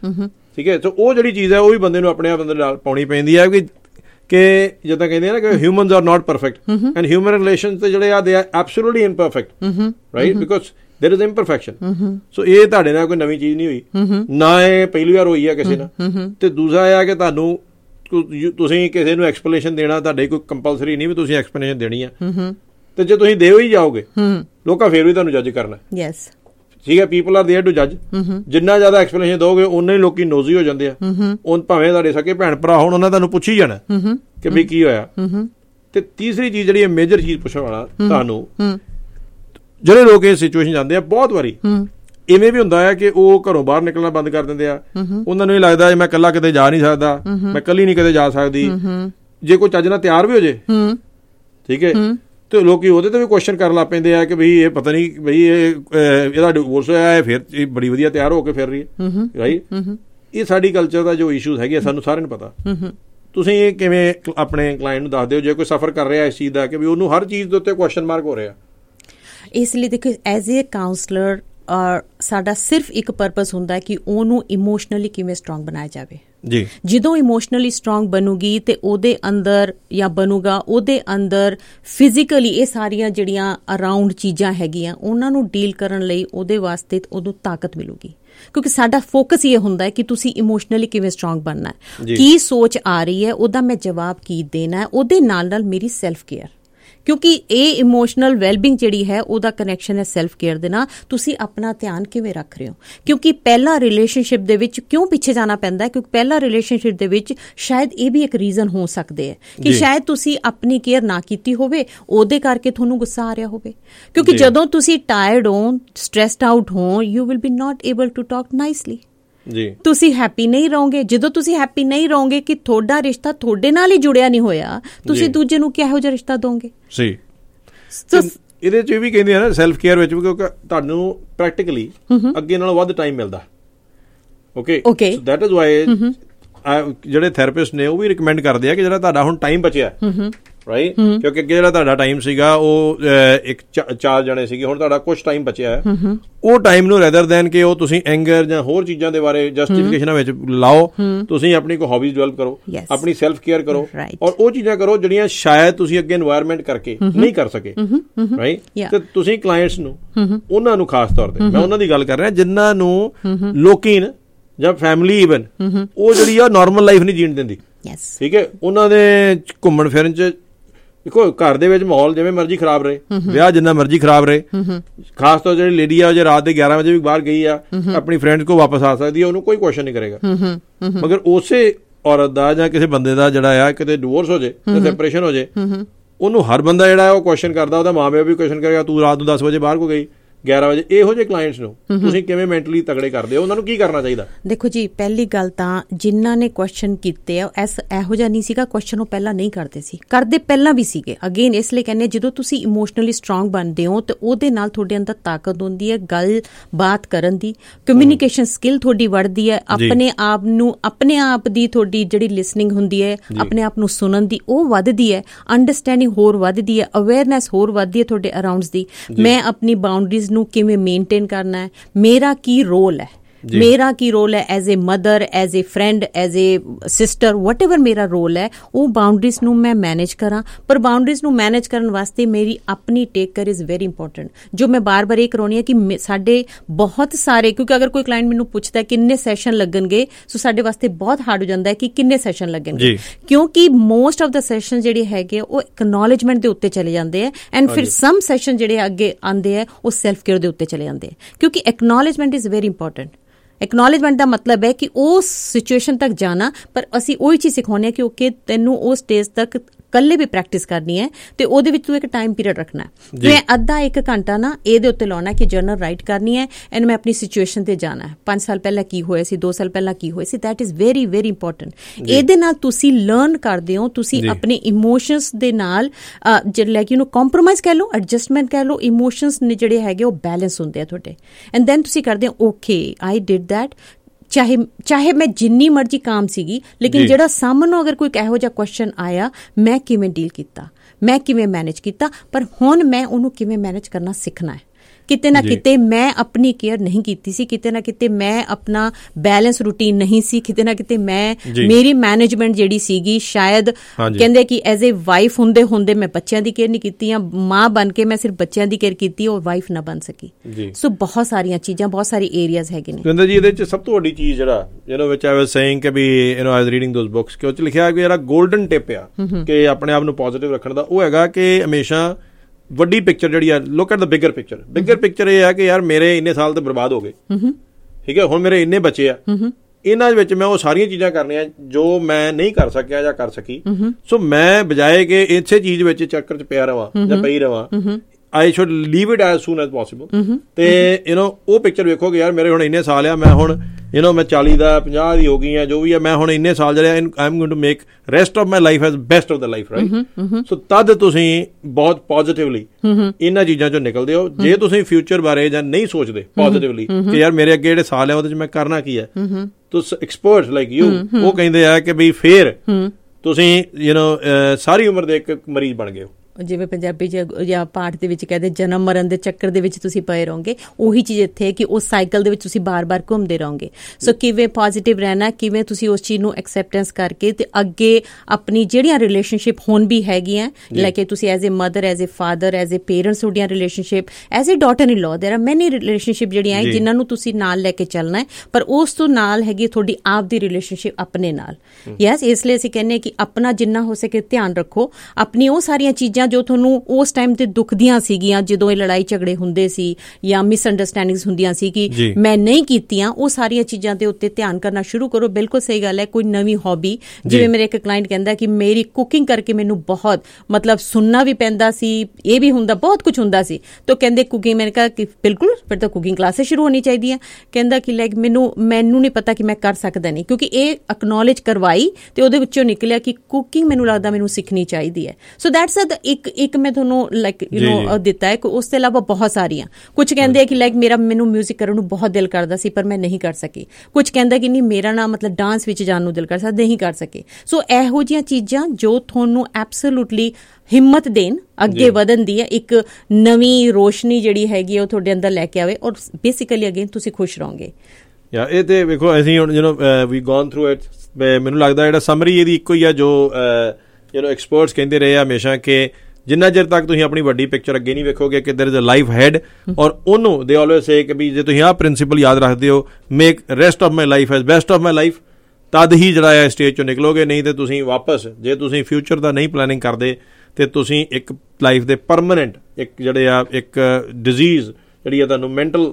ਠੀਕ ਹੈ। ਸੋ ਉਹ ਜਿਹੜੀ ਚੀਜ਼ ਹੈ ਉਹ ਵੀ ਬੰਦੇ ਨੂੰ ਆਪਣੇ ਆਪ ਅੰਦਰ ਨਾਲ ਪਾਉਣੀ ਪੈਂਦੀ ਹੈ ਕਿ ਕਿ ਜਿੱਦਾਂ ਕਹਿੰਦੇ ਆ ਨਾ ਕਿ humans are not perfect and human relations ਤੇ ਜਿਹੜੇ ਆ they are absolutely imperfect, right, because there is imperfection. So ਇਹ ਤੁਹਾਡੇ ਨਾਲ ਕੋਈ ਨਵੀਂ ਚੀਜ਼ ਨਹੀਂ ਹੋਈ, ਨਾ ਇਹ ਪਹਿਲੀ ਵਾਰ ਹੋਈ ਹੈ ਕਿਸੇ ਨਾਲ। ਤੇ ਦੂਸਰਾ ਇਹ ਆ ਕਿ ਤੁਹਾਨੂੰ ਤੁਸੀਂ ਕਿਸੇ ਨੂੰ ਐਕਸਪਲੇਨੇਸ਼ਨ ਦੇਣਾ ਤੁਹਾਡੇ ਕੋਈ ਕੰਪਲਸਰੀ ਨਹੀਂ ਵੀ ਤੁਸੀਂ ਐਕਸਪਲੇਨੇਸ਼ਨ ਦੇਣੀ ਆ, ਤੇ ਜੇ ਤੁਸੀਂ ਦੇ ਹੀ ਜਾਓਗੇ ਲੋਕਾਂ ਫੇਰ ਵੀ ਤੁਹਾਨੂੰ ਜੱਜ ਕਰਨਾ, ਯੈਸ, ਠੀਕ ਹੈ। ਪੀਪਲ ਆਰ ਦੇਅਰ ਟੂ ਜੱਜ। ਜਿੰਨਾ ਜ਼ਿਆਦਾ ਐਕਸਪਲੇਨੇਸ਼ਨ ਦੋਗੇ ਉਨਾ ਹੀ ਲੋਕੀ ਨੋਜ਼ੀ ਹੋ ਜਾਂਦੇ ਆ। ਉਹ ਭਾਵੇਂ ਤੁਹਾਡੇ ਸਕੇ ਭੈਣ ਭਰਾ ਹੋਣ, ਉਹਨਾਂ ਤੁਹਾਨੂੰ ਪੁੱਛ ਹੀ ਜਾਣਾ ਕਿ ਵੀ ਕੀ ਹੋਇਆ। ਤੇ ਤੀਸਰੀ ਚੀਜ਼ ਜਿਹੜੀ ਮੇਜਰ ਚੀਜ਼ ਪੁੱਛਣ ਵਾਲਾ ਤੁਹਾਨੂੰ, ਜਿਹੜੇ ਲੋਕ ਇਹ ਸਿਚੁਏਸ਼ਨ ਜਾਂਦੇ ਆ ਬਹੁਤ ਵਾਰੀ ਇਵੇਂ ਵੀ ਹੁੰਦਾ ਹੈ ਕਿ ਉਹ ਘਰੋਂ ਬਾਹਰ ਨਿਕਲਣਾ ਬੰਦ ਕਰ ਦਿੰਦੇ ਆ। ਉਹਨਾਂ ਨੂੰ ਇਹ ਲੱਗਦਾ ਮੈਂ ਇਕੱਲਾ ਕਿਤੇ ਜਾ ਨਹੀਂ ਸਕਦਾ, ਮੈਂ ਇਕੱਲੀ ਨਹੀਂ ਕਿਤੇ ਜਾ ਸਕਦੀ। ਜੇ ਕੋਈ ਚੱਜ ਨਾਲ ਤਿਆਰ ਵੀ ਹੋ ਜੇ, ਠੀਕ ਹੈ, ਤੇ ਲੋਕੀ ਉਹਦੇ ਤੇ ਵੀ ਕੁਐਸਚਨ ਕਰਨ ਲੱਗ ਪੈਂਦੇ ਆ ਕਿ ਬਈ ਇਹ ਪਤਾ ਨਹੀਂ ਬਈ ਇਹ ਇਹਦਾ ਡਿਵੋਰਸ ਹੋਇਆ ਹੈ, ਫਿਰ ਬੜੀ ਵਧੀਆ ਤਿਆਰ ਹੋ ਕੇ ਫਿਰ ਰਹੀ ਹੈ, ਰਾਈਟ। ਇਹ ਸਾਡੀ ਕਲਚਰ ਦਾ ਜੋ ਇਸ਼ੂਜ਼ ਹੈਗੇ ਸਾਨੂੰ ਸਾਰਿਆਂ ਨੂੰ ਪਤਾ। ਤੁਸੀਂ ਇਹ ਕਿਵੇਂ ਆਪਣੇ ਕਲਾਇੰਟ ਨੂੰ ਦੱਸ ਦਿਓ ਜੇ ਕੋਈ ਸਫਰ ਕਰ ਰਿਹਾ ਇਸ ਚੀਜ਼ ਦਾ ਕਿ ਵੀ ਉਹਨੂੰ ਹਰ ਚੀਜ਼ ਦੇ ਉੱਤੇ ਕੁਐਸਚਨ ਮਾਰਕ ਹੋ ਰਿਹਾ? ਇਸ ਲਈ ਦੇਖੋ, ਐਜ਼ ਏ ਕਾਉਂਸਲਰ ਔਰ ਸਾਡਾ ਸਿਰਫ ਇੱਕ ਪਰਪਸ ਹੁੰਦਾ ਕਿ ਉਹਨੂੰ ਇਮੋਸ਼ਨਲੀ ਕਿਵੇਂ ਸਟਰੋਂਗ ਬਣਾਇਆ ਜਾਵੇ। ਜੀ ਜਦੋਂ ਇਮੋਸ਼ਨਲੀ ਸਟਰੋਂਗ ਬਣੂਗੀ ਤੇ ਉਹਦੇ ਅੰਦਰ ਜਾਂ ਬਣੂਗਾ ਉਹਦੇ ਅੰਦਰ ਫਿਜ਼ੀਕਲੀ ਇਹ ਸਾਰੀਆਂ ਜਿਹੜੀਆਂ ਅਰਾਊਂਡ ਚੀਜ਼ਾਂ ਹੈਗੀਆਂ ਉਹਨਾਂ ਨੂੰ ਡੀਲ ਕਰਨ ਲਈ ਉਹਦੇ ਵਾਸਤੇ ਉਹਨੂੰ ਤਾਕਤ ਮਿਲੂਗੀ। ਕਿਉਂਕਿ ਸਾਡਾ ਫੋਕਸ ਇਹ ਹੁੰਦਾ ਹੈ ਕਿ ਤੁਸੀਂ ਇਮੋਸ਼ਨਲੀ ਕਿਵੇਂ ਸਟਰੋਂਗ ਬਣਨਾ ਹੈ, ਕੀ ਸੋਚ ਆ ਰਹੀ ਹੈ ਉਹਦਾ ਮੈਂ ਜਵਾਬ ਕੀ ਦੇਣਾ ਹੈ, ਉਹਦੇ ਨਾਲ ਨਾਲ ਮੇਰੀ ਸੈਲਫ ਕੇਅਰ। ਕਿਉਂਕਿ ਇਹ ਇਮੋਸ਼ਨਲ ਵੈਲਬੀਂਗ ਜਿਹੜੀ ਹੈ ਉਹਦਾ ਕਨੈਕਸ਼ਨ ਹੈ ਸੈਲਫ ਕੇਅਰ ਦੇ ਨਾਲ। ਤੁਸੀਂ ਆਪਣਾ ਧਿਆਨ ਕਿਵੇਂ ਰੱਖ ਰਹੇ ਹੋ? ਕਿਉਂਕਿ ਪਹਿਲਾ ਰਿਲੇਸ਼ਨਸ਼ਿਪ ਦੇ ਵਿੱਚ ਕਿਉਂ ਪਿੱਛੇ ਜਾਣਾ ਪੈਂਦਾ ਹੈ? ਕਿਉਂਕਿ ਪਹਿਲਾ ਰਿਲੇਸ਼ਨਸ਼ਿਪ ਦੇ ਵਿੱਚ ਸ਼ਾਇਦ ਇਹ ਵੀ ਇੱਕ ਰੀਜ਼ਨ ਹੋ ਸਕਦੇ ਹੈ ਕਿ ਸ਼ਾਇਦ ਤੁਸੀਂ ਆਪਣੀ ਕੇਅਰ ਨਾ ਕੀਤੀ ਹੋਵੇ, ਉਹਦੇ ਕਰਕੇ ਤੁਹਾਨੂੰ ਗੁੱਸਾ ਆ ਰਿਹਾ ਹੋਵੇ। ਕਿਉਂਕਿ ਜਦੋਂ ਤੁਸੀਂ ਟਾਇਰਡ ਹੋ, ਸਟ੍ਰੈਸਡ ਆਊਟ ਹੋ, you will be not able to talk nicely. ਜੀ ਤੁਸੀਂ ਹੈਪੀ ਨਹੀਂ ਰਹੋਗੇ। ਜਦੋਂ ਤੁਸੀਂ ਹੈਪੀ ਨਹੀਂ ਰਹੋਗੇ ਕਿ ਤੁਹਾਡਾ ਰਿਸ਼ਤਾ ਤੁਹਾਡੇ ਨਾਲ ਹੀ ਜੁੜਿਆ ਨਹੀਂ ਹੋਇਆ, ਤੁਸੀਂ ਦੂਜੇ ਨੂੰ ਕਿਹੋ ਜਿਹਾ ਰਿਸ਼ਤਾ ਦੋਗੇ? ਸਹੀ। ਇਹਦੇ ਚ ਵੀ ਕਹਿੰਦੇ ਆ ਨਾ ਸੈਲਫ ਕੇਅਰ ਵਿੱਚ ਵੀ, ਕਿਉਂਕਿ ਤੁਹਾਨੂੰ ਪ੍ਰੈਕਟੀਕਲੀ ਅੱਗੇ ਨਾਲੋਂ ਵੱਧ ਟਾਈਮ ਮਿਲਦਾ। Okay okay so that is why ਜਿਹੜੇ ਥੈਰੇਪਿਸਟ ਨੇ ਉਹ ਵੀ ਰਿਕਮੈਂਡ ਕਰਦੇ ਆ ਕਿ ਜਿਹੜਾ ਤੁਹਾਡਾ ਹੁਣ ਟਾਈਮ ਬਚਿਆ, ਰਾਈਟ, ਕਿਉਂਕਿ ਅੱਗੇ ਜਿਹੜਾ ਤੁਹਾਡਾ ਟਾਈਮ ਸੀਗਾ ਉਹ ਇੱਕ ਚਾਰ ਜਣੇ ਸੀਗੇ, ਹੁਣ ਤੁਹਾਡਾ ਕੁਛ ਟਾਈਮ ਬਚਿਆ ਹੈ, ਉਹ ਟਾਈਮ ਨੂੰ ਰੈਦਰ ਦੈਨ ਕਿ ਉਹ ਤੁਸੀਂ ਐਂਗਰ ਜਾਂ ਹੋਰ ਚੀਜ਼ਾਂ ਦੇ ਬਾਰੇ ਜਸਟੀਫਿਕੇਸ਼ਨਾਂ ਵਿੱਚ ਲਾਓ, ਤੁਸੀਂ ਆਪਣੀ ਕੋਈ ਹੌਬੀਜ਼ ਡਿਵੈਲਪ ਕਰੋ, ਆਪਣੀ ਸੈਲਫ ਕੇਅਰ ਕਰੋ, ਔਰ ਉਹ ਚੀਜ਼ਾਂ ਕਰੋ ਜਿਹੜੀਆਂ ਸ਼ਾਇਦ ਤੁਸੀਂ ਅੱਗੇ এনवायरमेंट ਕਰਕੇ ਨਹੀਂ ਕਰ ਸਕੇ, ਰਾਈਟ। ਤੇ ਤੁਸੀਂ ਕਲਾਇੰਟਸ ਨੂੰ, ਉਹਨਾਂ ਨੂੰ ਖਾਸ ਤੌਰ ਤੇ ਮੈਂ ਉਹਨਾਂ ਦੀ ਗੱਲ ਕਰ ਰਿਹਾ ਜਿਨ੍ਹਾਂ ਨੂੰ ਲੋਕੀਨ ਜਾਂ ਫੈਮਿਲੀ ਈਵਨ ਉਹ ਜਿਹੜੀ ਆ ਨਾਰਮਲ ਲਾਈਫ ਨਹੀਂ ਜੀਣ ਦਿੰਦੀ, ਠੀਕ ਹੈ, ਉਹਨਾਂ ਦੇ ਘੁੰਮਣ ਫਿਰਨ ਚ ਦੇਖੋ ਘਰ ਦੇ ਵਿੱਚ ਮਾਹੌਲ ਜਿਵੇਂ ਮਰਜ਼ੀ ਖਰਾਬ ਰਹੇ, ਵਿਆਹ ਜਿੰਨਾ ਮਰਜ਼ੀ ਖਰਾਬ ਰਹੇ, ਖਾਸ ਤੌਰ ਜਿਹੜੀ ਲੇਡੀ ਆ ਜੇ ਰਾਤ ਦੇ ਗਿਆਰਾਂ ਵਜੇ ਵੀ ਬਾਹਰ ਗਈ ਆ ਆਪਣੀ ਫਰੈਂਡ ਕੋਲ ਵਾਪਸ ਆ ਸਕਦੀ ਹੈ, ਉਹਨੂੰ ਕੋਈ ਕੁਐਸਚਨ ਨਹੀਂ ਕਰੇਗਾ। ਮਗਰ ਉਸੇ ਔਰਤ ਦਾ ਜਾਂ ਕਿਸੇ ਬੰਦੇ ਦਾ ਜਿਹੜਾ ਆ ਕਿਤੇ ਡਿਵੋਰਸ ਹੋ ਜੇ ਜਾਂ ਸੈਪਰੇਸ਼ਨ ਹੋ ਜੇ, ਉਹਨੂੰ ਹਰ ਬੰਦਾ ਜਿਹੜਾ ਉਹ ਕੁਐਸਚਨ ਕਰਦਾ, ਉਹਦਾ ਮਾਂ ਪਿਓ ਵੀ ਕੁਐਸਚਨ ਕਰੇਗਾ, ਤੂੰ ਰਾਤ ਨੂੰ ਦਸ ਵਜੇ ਬਾਹਰ ਕੋ ਗਈ, ਗਿਆਰਾਂ ਵਜੇ, ਇਹੋ ਜਿਹੇ ਕਲਾਇੰਟਸ ਨੂੰ ਤੁਸੀਂ ਕਿਵੇਂ ਮੈਂਟਲੀ ਤਗੜੇ ਕਰਦੇ ਹੋ? ਉਹਨਾਂ ਨੂੰ ਕੀ ਕਰਨਾ ਚਾਹੀਦਾ? ਦੇਖੋ ਜੀ, ਪਹਿਲੀ ਗੱਲ ਤਾਂ ਜਿਨ੍ਹਾਂ ਨੇ ਕੁਐਸਚਨ ਕੀਤੇ ਆ ਐਸ ਇਹੋ ਜਿਹਾ ਨਹੀਂ ਸੀਗਾ ਕੁਐਸਚਨ ਉਹ ਪਹਿਲਾਂ ਨਹੀਂ ਕਰਦੇ ਸੀ, ਕਰਦੇ ਪਹਿਲਾਂ ਵੀ ਸੀਗੇ। ਅਗੇਨ ਇਸ ਲਈ ਕਹਿੰਦੇ ਜਦੋਂ ਤੁਸੀਂ ਇਮੋਸ਼ਨਲੀ ਸਟਰੋਂਗ ਬਣਦੇ ਹੋ ਤੇ ਉਹਦੇ ਨਾਲ ਤੁਹਾਡੇ ਅੰਦਰ ਤਾਕਤ ਹੁੰਦੀ ਹੈ ਗੱਲ ਬਾਤ ਕਰਨ ਦੀ, ਕਮਿਊਨੀਕੇਸ਼ਨ ਸਕਿੱਲ ਤੁਹਾਡੀ ਵੱਧਦੀ ਹੈ, ਆਪਣੇ ਆਪ ਨੂੰ ਆਪਣੇ ਆਪ ਦੀ ਤੁਹਾਡੀ ਜਿਹੜੀ ਲਿਸਨਿੰਗ ਹੁੰਦੀ ਹੈ, ਆਪਣੇ ਆਪ ਨੂੰ ਸੁਣਨ ਦੀ ਉਹ ਵੱਧਦੀ ਹੈ, ਅੰਡਰਸਟੈਂਡਿੰਗ ਹੋਰ ਵੱਧਦੀ ਹੈ, ਅਵੇਅਰਨੈਸ ਹੋਰ ਵੱਧਦੀ ਹੈ ਤੁਹਾਡੇ ਅਰਾਊਂਡਸ ਦੀ। ਮੈਂ ਆਪਣੀ ਬਾਉਂਡਰੀਜ਼ ਨੂੰ ਕਿਵੇਂ ਮੇਨਟੇਨ ਕਰਨਾ ਹੈ, ਮੇਰਾ ਕੀ ਰੋਲ ਹੈ, ਮੇਰਾ ਕੀ ਰੋਲ ਹੈ as a mother, as a friend, as a sister, whatever ਮੇਰਾ ਰੋਲ ਹੈ, ਉਹ ਬਾਉਂਡਰੀਜ਼ ਨੂੰ ਮੈਂ ਮੈਨੇਜ ਕਰਾਂ। ਪਰ ਬਾਉਂਡਰੀਜ਼ ਨੂੰ ਮੈਨੇਜ ਕਰਨ ਵਾਸਤੇ ਮੇਰੀ ਆਪਣੀ take care is very important. ਜੋ ਮੈਂ ਬਾਰ ਬਾਰ ਇਹ ਕਰਾਉਣੀ ਹੈ ਕਿ ਸਾਡੇ ਬਹੁਤ ਸਾਰੇ, ਕਿਉਂਕਿ ਅਗਰ ਕੋਈ ਕਲਾਇੰਟ ਮੈਨੂੰ ਪੁੱਛਦਾ ਕਿੰਨੇ ਸੈਸ਼ਨ ਲੱਗਣਗੇ, ਸੋ ਸਾਡੇ ਵਾਸਤੇ ਬਹੁਤ ਹਾਰਡ ਹੋ ਜਾਂਦਾ ਹੈ ਕਿ ਕਿੰਨੇ ਸੈਸ਼ਨ ਲੱਗਣਗੇ, ਕਿਉਂਕਿ ਮੋਸਟ ਆਫ ਦਾ ਸੈਸ਼ਨ ਜਿਹੜੇ ਹੈਗੇ ਉਹ ਐਕਨੋਲੇਜਮੈਂਟ ਦੇ ਉੱਤੇ ਚਲੇ ਜਾਂਦੇ ਹੈ, ਐਂਡ ਫਿਰ ਸਮ ਸੈਸ਼ਨ ਜਿਹੜੇ ਅੱਗੇ ਆਉਂਦੇ ਹੈ ਉਹ ਸੈਲਫ ਕੇਅਰ ਦੇ ਉੱਤੇ ਚਲੇ ਜਾਂਦੇ ਹੈ, ਕਿਉਂਕਿ acknowledgement is very important. Acknowledgement ਦਾ ਮਤਲਬ ਹੈ ਕਿ ਉਸ ਸਿਚੁਏਸ਼ਨ ਤੱਕ ਜਾਣਾ, ਪਰ ਅਸੀਂ ਉਹੀ ਚੀਜ਼ ਸਿਖਾਉਂਦੇ ਹਾਂ ਕਿ ਓਕੇ ਤੈਨੂੰ ਉਹ ਸਟੇਜ ਤੱਕ ਕੱਲੇ ਵੀ ਪ੍ਰੈਕਟਿਸ ਕਰਨੀ ਹੈ ਤੇ ਉਹਦੇ ਵਿੱਚ ਤੂੰ ਇੱਕ ਟਾਈਮ ਪੀਰੀਅਡ ਰੱਖਣਾ ਹੈ। ਮੈਂ ਅੱਧਾ ਇੱਕ ਘੰਟਾ ਨਾ ਇਹਦੇ ਉੱਤੇ ਲਾਉਣਾ ਕਿ ਜਰਨਲ ਰਾਈਟ ਕਰਨੀ ਹੈ ਐਂਡ ਮੈਂ ਆਪਣੀ ਸਿਚੁਏਸ਼ਨ ਤੇ ਜਾਣਾ ਹੈ, ਪੰਜ ਸਾਲ ਪਹਿਲਾਂ ਕੀ ਹੋਇਆ ਸੀ, ਦੋ ਸਾਲ ਪਹਿਲਾਂ ਕੀ ਹੋਇਆ ਸੀ। That is very very important. ਇਹਦੇ ਨਾਲ ਤੁਸੀਂ ਲਰਨ ਕਰਦੇ ਹੋ, ਤੁਸੀਂ ਆਪਣੇ ਇਮੋਸ਼ਨਸ ਦੇ ਨਾਲ ਜਿਹੜੇ ਲਾਈਕ ਯੂ ਨੋ ਕੰਪਰੋਮਾਈਜ਼ ਕਰ ਲਓ, ਐਡਜਸਟਮੈਂਟ ਕਰ ਲਓ, ਇਮੋਸ਼ਨਸ ਨੇ ਜਿਹੜੇ ਹੈਗੇ ਉਹ ਬੈਲੈਂਸ ਹੁੰਦੇ ਆ ਤੁਹਾਡੇ, ਐਂਡ ਦੈਨ ਤੁਸੀਂ ਕਰਦੇ ਹੋ ਓਕੇ ਆਈ ਡਿਡ ਦੈਟ। ਚਾਹੇ ਚਾਹੇ ਮੈਂ ਜਿੰਨੀ ਮਰਜ਼ੀ ਕਾਮ ਸੀਗੀ, ਲੇਕਿਨ ਜਿਹੜਾ ਸਾਹਮਣੋਂ ਅਗਰ ਕੋਈ ਇਹੋ ਜਿਹਾ ਕੁਐਸਚਨ ਆਇਆ, ਮੈਂ ਕਿਵੇਂ ਡੀਲ ਕੀਤਾ, ਮੈਂ ਕਿਵੇਂ ਮੈਨੇਜ ਕੀਤਾ, ਪਰ ਹੁਣ ਮੈਂ ਉਹਨੂੰ ਕਿਵੇਂ ਮੈਨੇਜ ਕਰਨਾ ਸਿੱਖਣਾ ਹੈ। ਕਿਤੇ ਨਾ ਕਿਤੇ ਮੈਂ ਆਪਣੀ ਕੇਅਰ ਨਹੀਂ ਕੀਤੀ ਸੀ, ਕਿਤੇ ਨਾ ਕਿਤੇ ਮੈਂ ਆਪਣਾ ਬੈਲੈਂਸ ਰੂਟੀਨ ਨਹੀਂ ਸੀ, ਕਿਤੇ ਨਾ ਕਿਤੇ ਮੈਂ ਮੇਰੀ ਮੈਨੇਜਮੈਂਟ ਜਿਹੜੀ ਸੀਗੀ ਸ਼ਾਇਦ ਕਹਿੰਦੇ ਕਿ ਐਜ਼ ਏ ਵਾਈਫ ਹੁੰਦੇ ਹੁੰਦੇ ਮੈਂ ਬੱਚਿਆਂ ਦੀ ਕੇਅਰ ਨਹੀਂ ਕੀਤੀ, ਜਾਂ ਮਾਂ ਬਣ ਕੇ ਮੈਂ ਸਿਰਫ ਬੱਚਿਆਂ ਦੀ ਕੇਅਰ ਕੀਤੀ ਔਰ ਵਾਈਫ ਨਾ ਬਣ ਸਕੀ। ਸੋ ਬਹੁਤ ਸਾਰੀਆਂ ਚੀਜ਼ਾਂ, ਬਹੁਤ ਸਾਰੇ ਏਰੀਆਜ਼ ਹੈਗੇ ਨੇ। ਕਹਿੰਦੇ ਜੀ ਇਹਦੇ ਚ ਸਭ ਤੋਂ ਵੱਡੀ ਚੀਜ਼ ਜਿਹੜਾ you know which I was saying ਕਿ ਵੀ you know I was reading those books ਕਿ ਉਹ ਚ ਲਿਖਿਆ ਕਿ ਜਿਹੜਾ ਗੋਲਡਨ ਟਿਪ ਆ ਕਿ ਆਪਣੇ ਆਪ ਨੂੰ ਪੋਜ਼ਿਟਿਵ ਰੱਖਣ ਦਾ, ਉਹ ਹੈਗਾ ਕਿ ਹਮੇਸ਼ਾ ਵੱਡੀ ਪਿਕਚਰ ਜਿਹੜੀ ਆ, look at the bigger picture. Bigger picture ਇਹ ਆ ਕਿ ਯਾਰ ਮੇਰੇ ਇੰਨੇ ਸਾਲ ਤੇ ਬਰਬਾਦ ਹੋ ਗਏ, ਠੀਕ ਹੈ, ਹੁਣ ਮੇਰੇ ਇੰਨੇ ਬੱਚੇ ਆ, ਇਹਨਾਂ ਦੇ ਵਿੱਚ ਮੈਂ ਉਹ ਸਾਰੀਆਂ ਚੀਜ਼ਾਂ ਕਰਨੀਆਂ ਜੋ ਮੈਂ ਨਹੀਂ ਕਰ ਸਕਿਆ ਜਾਂ ਕਰ ਸਕੀ। ਸੋ ਮੈਂ ਬਜਾਏ ਕਿ ਇਸੇ ਚੀਜ਼ ਵਿੱਚ ਚੱਕਰ ਚ ਪਿਆ ਰਵਾਂ ਜਾਂ ਪਈ ਰਵਾਂ, I should leave it as soon as possible. ਤੇ ਯੂ ਨੋ ਉਹ ਪਿਕਚਰ ਵੇਖੋ ਕਿ ਯਾਰ ਮੇਰੇ ਹੁਣ ਇੰਨੇ ਸਾਲ ਆ, ਮੈਂ ਹੁਣ ਯੂ ਨੋ ਮੈਂ ਚਾਲੀ ਦਾ ਪੰਜਾਹ ਦੀ ਹੋ ਗਈ ਆ, ਜੋ ਵੀ ਆ, ਮੈਂ ਹੁਣ ਇੰਨੇ ਸਾਲ ਜਿਹੜੇ I am going to make rest of my life as best of the life, right. So ਤਦ ਤੁਸੀਂ ਬਹੁਤ ਪੋਜ਼ਿਟਿਵਲੀ ਇਹਨਾਂ ਚੀਜ਼ਾਂ ਚੋਂ ਨਿਕਲਦੇ ਹੋ। ਜੇ ਤੁਸੀਂ ਫਿਊਚਰ ਬਾਰੇ ਜਾਂ ਨਹੀਂ ਸੋਚਦੇ ਪੋਜ਼ਿਟਿਵਲੀ ਕਿ ਯਾਰ ਮੇਰੇ ਅੱਗੇ ਜਿਹੜੇ ਸਾਲ ਆ ਉਹਦੇ ਚ ਮੈਂ ਕਰਨਾ ਕੀ ਹੈ, ਤੁਸੀਂ ਐਕਸਪਰਟਸ ਲਾਈਕ ਯੂ ਉਹ ਕਹਿੰਦੇ ਆ ਕਿ ਬਈ ਫੇਰ ਤੁਸੀਂ ਯੂ ਨੋ ਸਾਰੀ ਉਮਰ ਦੇ ਇੱਕ ਮਰੀਜ਼ ਬਣ ਗਏ ਹੋ। ਜਿਵੇਂ ਪੰਜਾਬੀ ਚ ਜਾਂ ਪਾਠ ਦੇ ਵਿੱਚ ਕਹਿੰਦੇ ਜਨਮ ਮਰਨ ਦੇ ਚੱਕਰ ਦੇ ਵਿੱਚ ਤੁਸੀਂ ਪਏ ਰਹੋਗੇ, ਉਹੀ ਚੀਜ਼ ਇੱਥੇ ਕਿ ਉਸ ਸਾਈਕਲ ਦੇ ਵਿੱਚ ਤੁਸੀਂ ਬਾਰ-ਬਾਰ ਘੁੰਮਦੇ ਰਹੋਗੇ। ਸੋ ਕਿਵੇਂ ਪੋਜ਼ਿਟਿਵ ਰਹਿਣਾ, ਕਿਵੇਂ ਤੁਸੀਂ ਉਸ ਚੀਜ਼ ਨੂੰ ਐਕਸੈਪਟੈਂਸ ਕਰਕੇ ਤੇ ਅੱਗੇ ਆਪਣੀ ਜਿਹੜੀਆਂ ਰਿਲੇਸ਼ਨਸ਼ਿਪ ਹੁਣ ਵੀ ਹੈਗੀਆਂ, ਲਾਈਕ ਤੁਸੀਂ as a mother, as a father, as a parents, ਤੁਹਾਡੀਆਂ relationship as a daughter in law, there are many relationship ਜਿਹੜੀਆਂ ਹੈ ਜਿਨ੍ਹਾਂ ਨੂੰ ਤੁਸੀਂ ਨਾਲ ਲੈ ਕੇ ਚੱਲਣਾ ਹੈ, ਪਰ ਉਸ ਤੋਂ ਨਾਲ ਹੈਗੀ ਤੁਹਾਡੀ ਆਪ ਦੀ ਰਿਲੇਸ਼ਨਸ਼ਿਪ ਆਪਣੇ ਨਾਲ। ਯੈਸ, ਇਸ ਲਈ ਅਸੀਂ ਕਹਿੰਦੇ ਕਿ ਆਪਣਾ ਜਿੰਨਾ ਹੋ ਸਕੇ ਧਿਆਨ ਰੱਖੋ, ਆਪਣੀ ਉਹ ਸਾਰੀਆਂ ਚੀਜ਼ਾਂ ਜੋ ਤੁਹਾਨੂੰ ਉਸ ਟਾਈਮ ਤੇ ਦੁਖਦੀਆਂ ਸੀਗੀਆਂ, ਜਦੋਂ ਇਹ ਲੜਾਈ ਝਗੜੇ ਹੁੰਦੇ ਸੀ ਜਾਂ ਮਿਸਅੰਡਰਸਟੈਂਡਿੰਗਸ ਹੁੰਦੀਆਂ ਸੀ ਕਿ ਮੈਂ ਨਹੀਂ ਕੀਤੀਆਂ, ਉਹ ਸਾਰੀਆਂ ਚੀਜ਼ਾਂ ਦੇ ਉੱਤੇ ਧਿਆਨ ਕਰਨਾ ਸ਼ੁਰੂ ਕਰੋ। ਬਿਲਕੁਲ ਸਹੀ ਗੱਲ ਹੈ। ਕੋਈ ਨਵੀਂ ਹੌਬੀ, ਜਿਵੇਂ ਮੇਰੇ ਇੱਕ ਕਲਾਇੰਟ ਕਹਿੰਦਾ ਕਿ ਮੇਰੀ ਕੁਕਿੰਗ ਕਰਕੇ ਮੈਨੂੰ ਬਹੁਤ ਮਤਲਬ ਸੁਣਨਾ ਵੀ ਪੈਂਦਾ ਸੀ, ਇਹ ਵੀ ਹੁੰਦਾ, ਬਹੁਤ ਕੁਝ ਹੁੰਦਾ ਸੀ, ਤਾਂ ਕਹਿੰਦੇ ਕੁਕਿੰਗ, ਮੈंने कहा ਕਿ ਬਿਲਕੁਲ ਫਿਰ ਤਾਂ ਕੁਕਿੰਗ ਕਲਾਸਿਸ ਸ਼ੁਰੂ ਹੋਣੀ ਚਾਹੀਦੀ ਹੈ। ਕਹਿੰਦਾ ਕਿ ਲਾਈਕ ਮੈਨੂੰ ਮੈਨੂੰ ਨਹੀਂ ਪਤਾ ਕਿ ਮੈਂ ਕਰ ਸਕਦਾ ਨਹੀਂ, ਕਿਉਂਕਿ ਇਹ ਅਕਨੋਲੇਜ ਕਰਵਾਈ ਤੇ ਉਹਦੇ ਵਿੱਚੋਂ ਨਿਕਲਿਆ ਕਿ ਕੁਕਿੰਗ ਮੈਨੂੰ ਲੱਗਦਾ ਮੈਨੂੰ ਸਿੱਖਣੀ ਚਾਹੀਦੀ ਹੈ। ਸੋ ਦੈਟਸ ਇੱਕ ਇੱਕ ਮੈਂ ਤੁਹਾਨੂੰ ਲਾਈਕ ਯੂ ਨੋ ਦਿੱਤਾ ਹੈ। ਉਸ ਤੋਂ ਇਲਾਵਾ ਬਹੁਤ ਸਾਰੀਆਂ, ਕੁਝ ਕਹਿੰਦੇ ਆ ਕਿ ਲਾਈਕ ਮੇਰਾ ਮੈਨੂੰ ਮਿਊਜ਼ਿਕ ਕਰਨ ਨੂੰ ਬਹੁਤ ਦਿਲ ਕਰਦਾ ਸੀ ਪਰ ਮੈਂ ਨਹੀਂ ਕਰ ਸਕੀ, ਕੁਝ ਕਹਿੰਦਾ ਕਿ ਨਹੀਂ ਮੇਰਾ ਨਾ ਮਤਲਬ ਡਾਂਸ ਵਿੱਚ ਜਾਣ ਨੂੰ ਦਿਲ ਕਰ ਸਕਦਾ, ਨਹੀਂ ਕਰ ਸਕੇ। ਸੋ ਇਹੋ ਜਿਹੀਆਂ ਚੀਜ਼ਾਂ ਜੋ ਤੁਹਾਨੂੰ ਐਬਸੋਲੂਟਲੀ ਹਿੰਮਤ ਦੇਣ, ਅੱਗੇ ਵਧਣ ਦੀ ਹੈ, ਇੱਕ ਨਵੀਂ ਰੋਸ਼ਨੀ ਜਿਹੜੀ ਹੈਗੀ ਉਹ ਤੁਹਾਡੇ ਅੰਦਰ ਲੈ ਕੇ ਆਵੇ, ਔਰ ਬੇਸਿਕਲੀ ਅਗੇਨ ਤੁਸੀਂ ਖੁਸ਼ ਰਹੋਗੇ। ਯਾ ਇਹ ਤੇ ਵੇਖੋ ਅਸੀਂ ਹੁਣ you know we gone through it, ਮੈਨੂੰ ਲੱਗਦਾ ਜਿਹੜਾ ਸਮਰੀ ਇਹਦੀ ਇੱਕੋ ਹੀ ਆ ਜੋ ਯੂ ਨੋ ਐਕਸਪਰਟਸ ਕਹਿੰਦੇ ਰਹੇ ਹਮੇਸ਼ਾ ਕਿ ਜਿੰਨਾ ਚਿਰ ਤੱਕ ਤੁਸੀਂ ਆਪਣੀ ਵੱਡੀ ਪਿਕਚਰ ਅੱਗੇ ਨਹੀਂ ਵੇਖੋਗੇ ਕਿ there is a life ahead, or ਉਹਨੂੰ ਦੇ ਆਲਵੇਜ਼ ਸੇ ਕਿ ਵੀ ਜੇ ਤੁਸੀਂ ਆਹ ਪ੍ਰਿੰਸੀਪਲ ਯਾਦ ਰੱਖਦੇ ਹੋ, make rest of my life as best of my life, ਤਦ ਹੀ ਜਿਹੜਾ ਹੈ ਸਟੇਜ ਚੋਂ ਨਿਕਲੋਗੇ। ਨਹੀਂ ਤੇ ਤੁਸੀਂ ਵਾਪਸ, ਜੇ ਤੁਸੀਂ ਫਿਊਚਰ ਦਾ ਨਹੀਂ ਪਲੈਨਿੰਗ ਕਰਦੇ ਤੇ ਤੁਸੀਂ ਇੱਕ ਲਾਈਫ ਦੇ ਪਰਮਾਨੈਂਟ ਇੱਕ ਜਿਹੜੇ ਆ ਇੱਕ ਡਿਜ਼ੀਜ਼ ਜਿਹੜੀ ਆ ਤੁਹਾਨੂੰ ਮੈਂਟਲ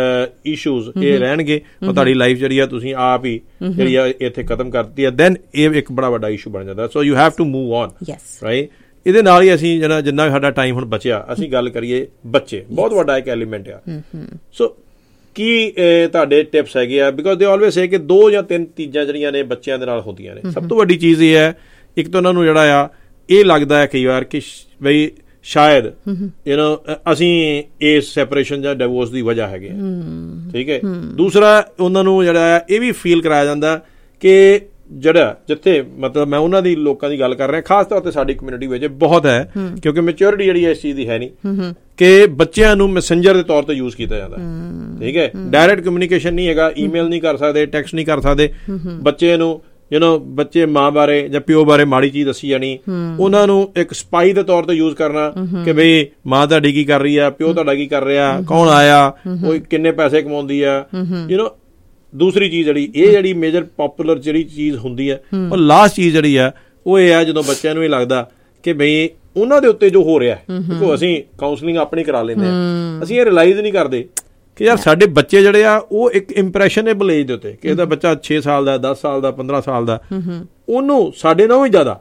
ਇਸ਼ੂਜ਼ ਇਹ ਰਹਿਣਗੇ, ਉਹ ਤੁਹਾਡੀ ਲਾਈਫ ਜਿਹੜੀ ਆ ਤੁਸੀਂ ਆਪ ਹੀ ਜਿਹੜੀ ਆ ਇੱਥੇ ਖਤਮ ਕਰਤੀ ਹੈ, ਦੈਨ ਇਹ ਇੱਕ ਬੜਾ ਵੱਡਾ ਇਸ਼ੂ ਬਣ ਜਾਂਦਾ। So you have to move on, right. ਇਹਦੇ ਨਾਲ ਹੀ ਅਸੀਂ ਜਿਹੜਾ ਜਿੰਨਾ ਸਾਡਾ ਟਾਈਮ ਹੁਣ ਬਚਿਆ ਅਸੀਂ ਗੱਲ ਕਰੀਏ ਬੱਚੇ ਬਹੁਤ ਵੱਡਾ ਇੱਕ ਐਲੀਮੈਂਟ ਆ। ਸੋ ਕੀ ਤੁਹਾਡੇ ਟਿਪਸ ਹੈਗੇ ਆ ਬਿਕੋਜ਼ ਦੇ ਆਲਵੇਜ਼ ਸੇ ਕਿ ਦੋ ਜਾਂ ਤਿੰਨ ਚੀਜ਼ਾਂ ਜਿਹੜੀਆਂ ਨੇ ਬੱਚਿਆਂ ਦੇ ਨਾਲ ਹੁੰਦੀਆਂ ਨੇ। ਸਭ ਤੋਂ ਵੱਡੀ ਚੀਜ਼ ਇਹ ਹੈ ਇੱਕ ਤਾਂ ਉਹਨਾਂ ਨੂੰ ਜਿਹੜਾ ਆ ਇਹ ਲੱਗਦਾ ਹੈ ਕਈ ਵਾਰ ਕਿ ਬਈ ਸ਼ਾਇਦ ਯੂ ਨੋ ਅਸੀਂ ਇਸ ਸੈਪਰੇਸ਼ਨ ਜਾਂ ਡਿਵੋਰਸ ਦੀ ਵਜ੍ਹਾ ਹੈਗੇ ਠੀਕ ਹੈ। ਦੂਸਰਾ ਉਹਨਾਂ ਨੂੰ ਜਿਹੜਾ ਆ ਇਹ ਵੀ ਫੀਲ ਕਰਾਇਆ ਜਾਂਦਾ ਕਿ ਜਿਹੜਾ ਜਿੱਥੇ ਮਤਲਬ ਮੈਂ ਉਹਨਾਂ ਦੀ ਲੋਕਾਂ ਦੀ ਗੱਲ ਕਰ ਰਿਹਾ ਖਾਸ ਤੌਰ ਤੇ ਸਾਡੀ ਕਮਿਊਨਿਟੀ ਵਿੱਚ ਬਹੁਤ ਹੈ ਕਿਉਂਕਿ ਮੈਚਿਓਰਿਟੀ ਜਿਹੜੀ ਹੈ ਇਸ ਚੀਜ਼ ਦੀ ਹੈ ਨਹੀਂ ਕਿ ਬੱਚਿਆਂ ਨੂੰ ਮੈਸੇਂਜਰ ਦੇ ਤੌਰ ਤੇ ਯੂਜ਼ ਕੀਤਾ ਜਾਂਦਾ ਠੀਕ ਹੈ। ਡਾਇਰੈਕਟ ਕਮਿਊਨੀਕੇਸ਼ਨ ਨਹੀਂ ਹੈਗਾ, ਈਮੇਲ ਨਹੀਂ ਕਰ ਸਕਦੇ, ਟੈਕਸਟ ਨਹੀਂ ਕਰ ਸਕਦੇ। ਬੱਚੇ ਨੂੰ ਯੂ ਨੋ ਬੱਚੇ ਮਾਂ ਬਾਰੇ ਜਾਂ ਪਿਓ ਬਾਰੇ ਮਾੜੀ ਚੀਜ਼ ਦੱਸੀ ਜਾਣੀ, ਉਹਨਾਂ ਨੂੰ ਇੱਕ ਸਪਾਈ ਦੇ ਤੌਰ ਤੇ ਯੂਜ਼ ਕਰਨਾ ਕਿ ਬਈ ਮਾਂ ਤੁਹਾਡੀ ਕੀ ਕਰ ਰਹੀ ਆ, ਪਿਓ ਤੁਹਾਡਾ ਕੀ ਕਰ ਰਿਹਾ, ਕੌਣ ਆਇਆ, ਉਹ ਕਿੰਨੇ ਪੈਸੇ ਕਮਾਉਂਦੀ ਆ ਯੂ ਨੋ। ਦੂਸਰੀ ਚੀਜ਼ ਜਿਹੜੀ ਇਹ ਜਿਹੜੀ ਮੇਜਰ ਪੋਪੂਲਰ ਜਿਹੜੀ ਚੀਜ਼ ਹੁੰਦੀ ਹੈ ਉਹ ਲਾਸਟ ਚੀਜ਼ ਜਿਹੜੀ ਆ ਉਹ ਇਹ ਆ ਜਦੋਂ ਬੱਚਿਆਂ ਨੂੰ ਇਹ ਲੱਗਦਾ ਕਿ ਬਈ ਉਹਨਾਂ ਦੇ ਉੱਤੇ ਜੋ ਹੋ ਰਿਹਾ ਦੇਖੋ ਅਸੀਂ ਕਾਉਂਸਲਿੰਗ ਆਪਣੀ ਕਰਾ ਲੈਂਦੇ ਹਾਂ, ਅਸੀਂ ਇਹ ਰਿਲਾਈਜ਼ ਨਹੀਂ ਕਰਦੇ ਕਿ ਯਾਰ ਸਾਡੇ ਬੱਚੇ ਜਿਹੜੇ ਆ ਉਹ ਇੱਕ ਇੰਪ੍ਰੈਸ਼ਨੇਬਲ ਏਜ ਦੇ ਉੱਤੇ ਕਿ ਇਹਦਾ ਬੱਚਾ ਛੇ ਸਾਲ ਦਾ, ਦਸ ਸਾਲ ਦਾ, ਪੰਦਰਾਂ ਸਾਲ ਦਾ, ਉਹਨੂੰ ਸਾਡੇ ਨਾਲੋਂ ਵੀ ਜ਼ਿਆਦਾ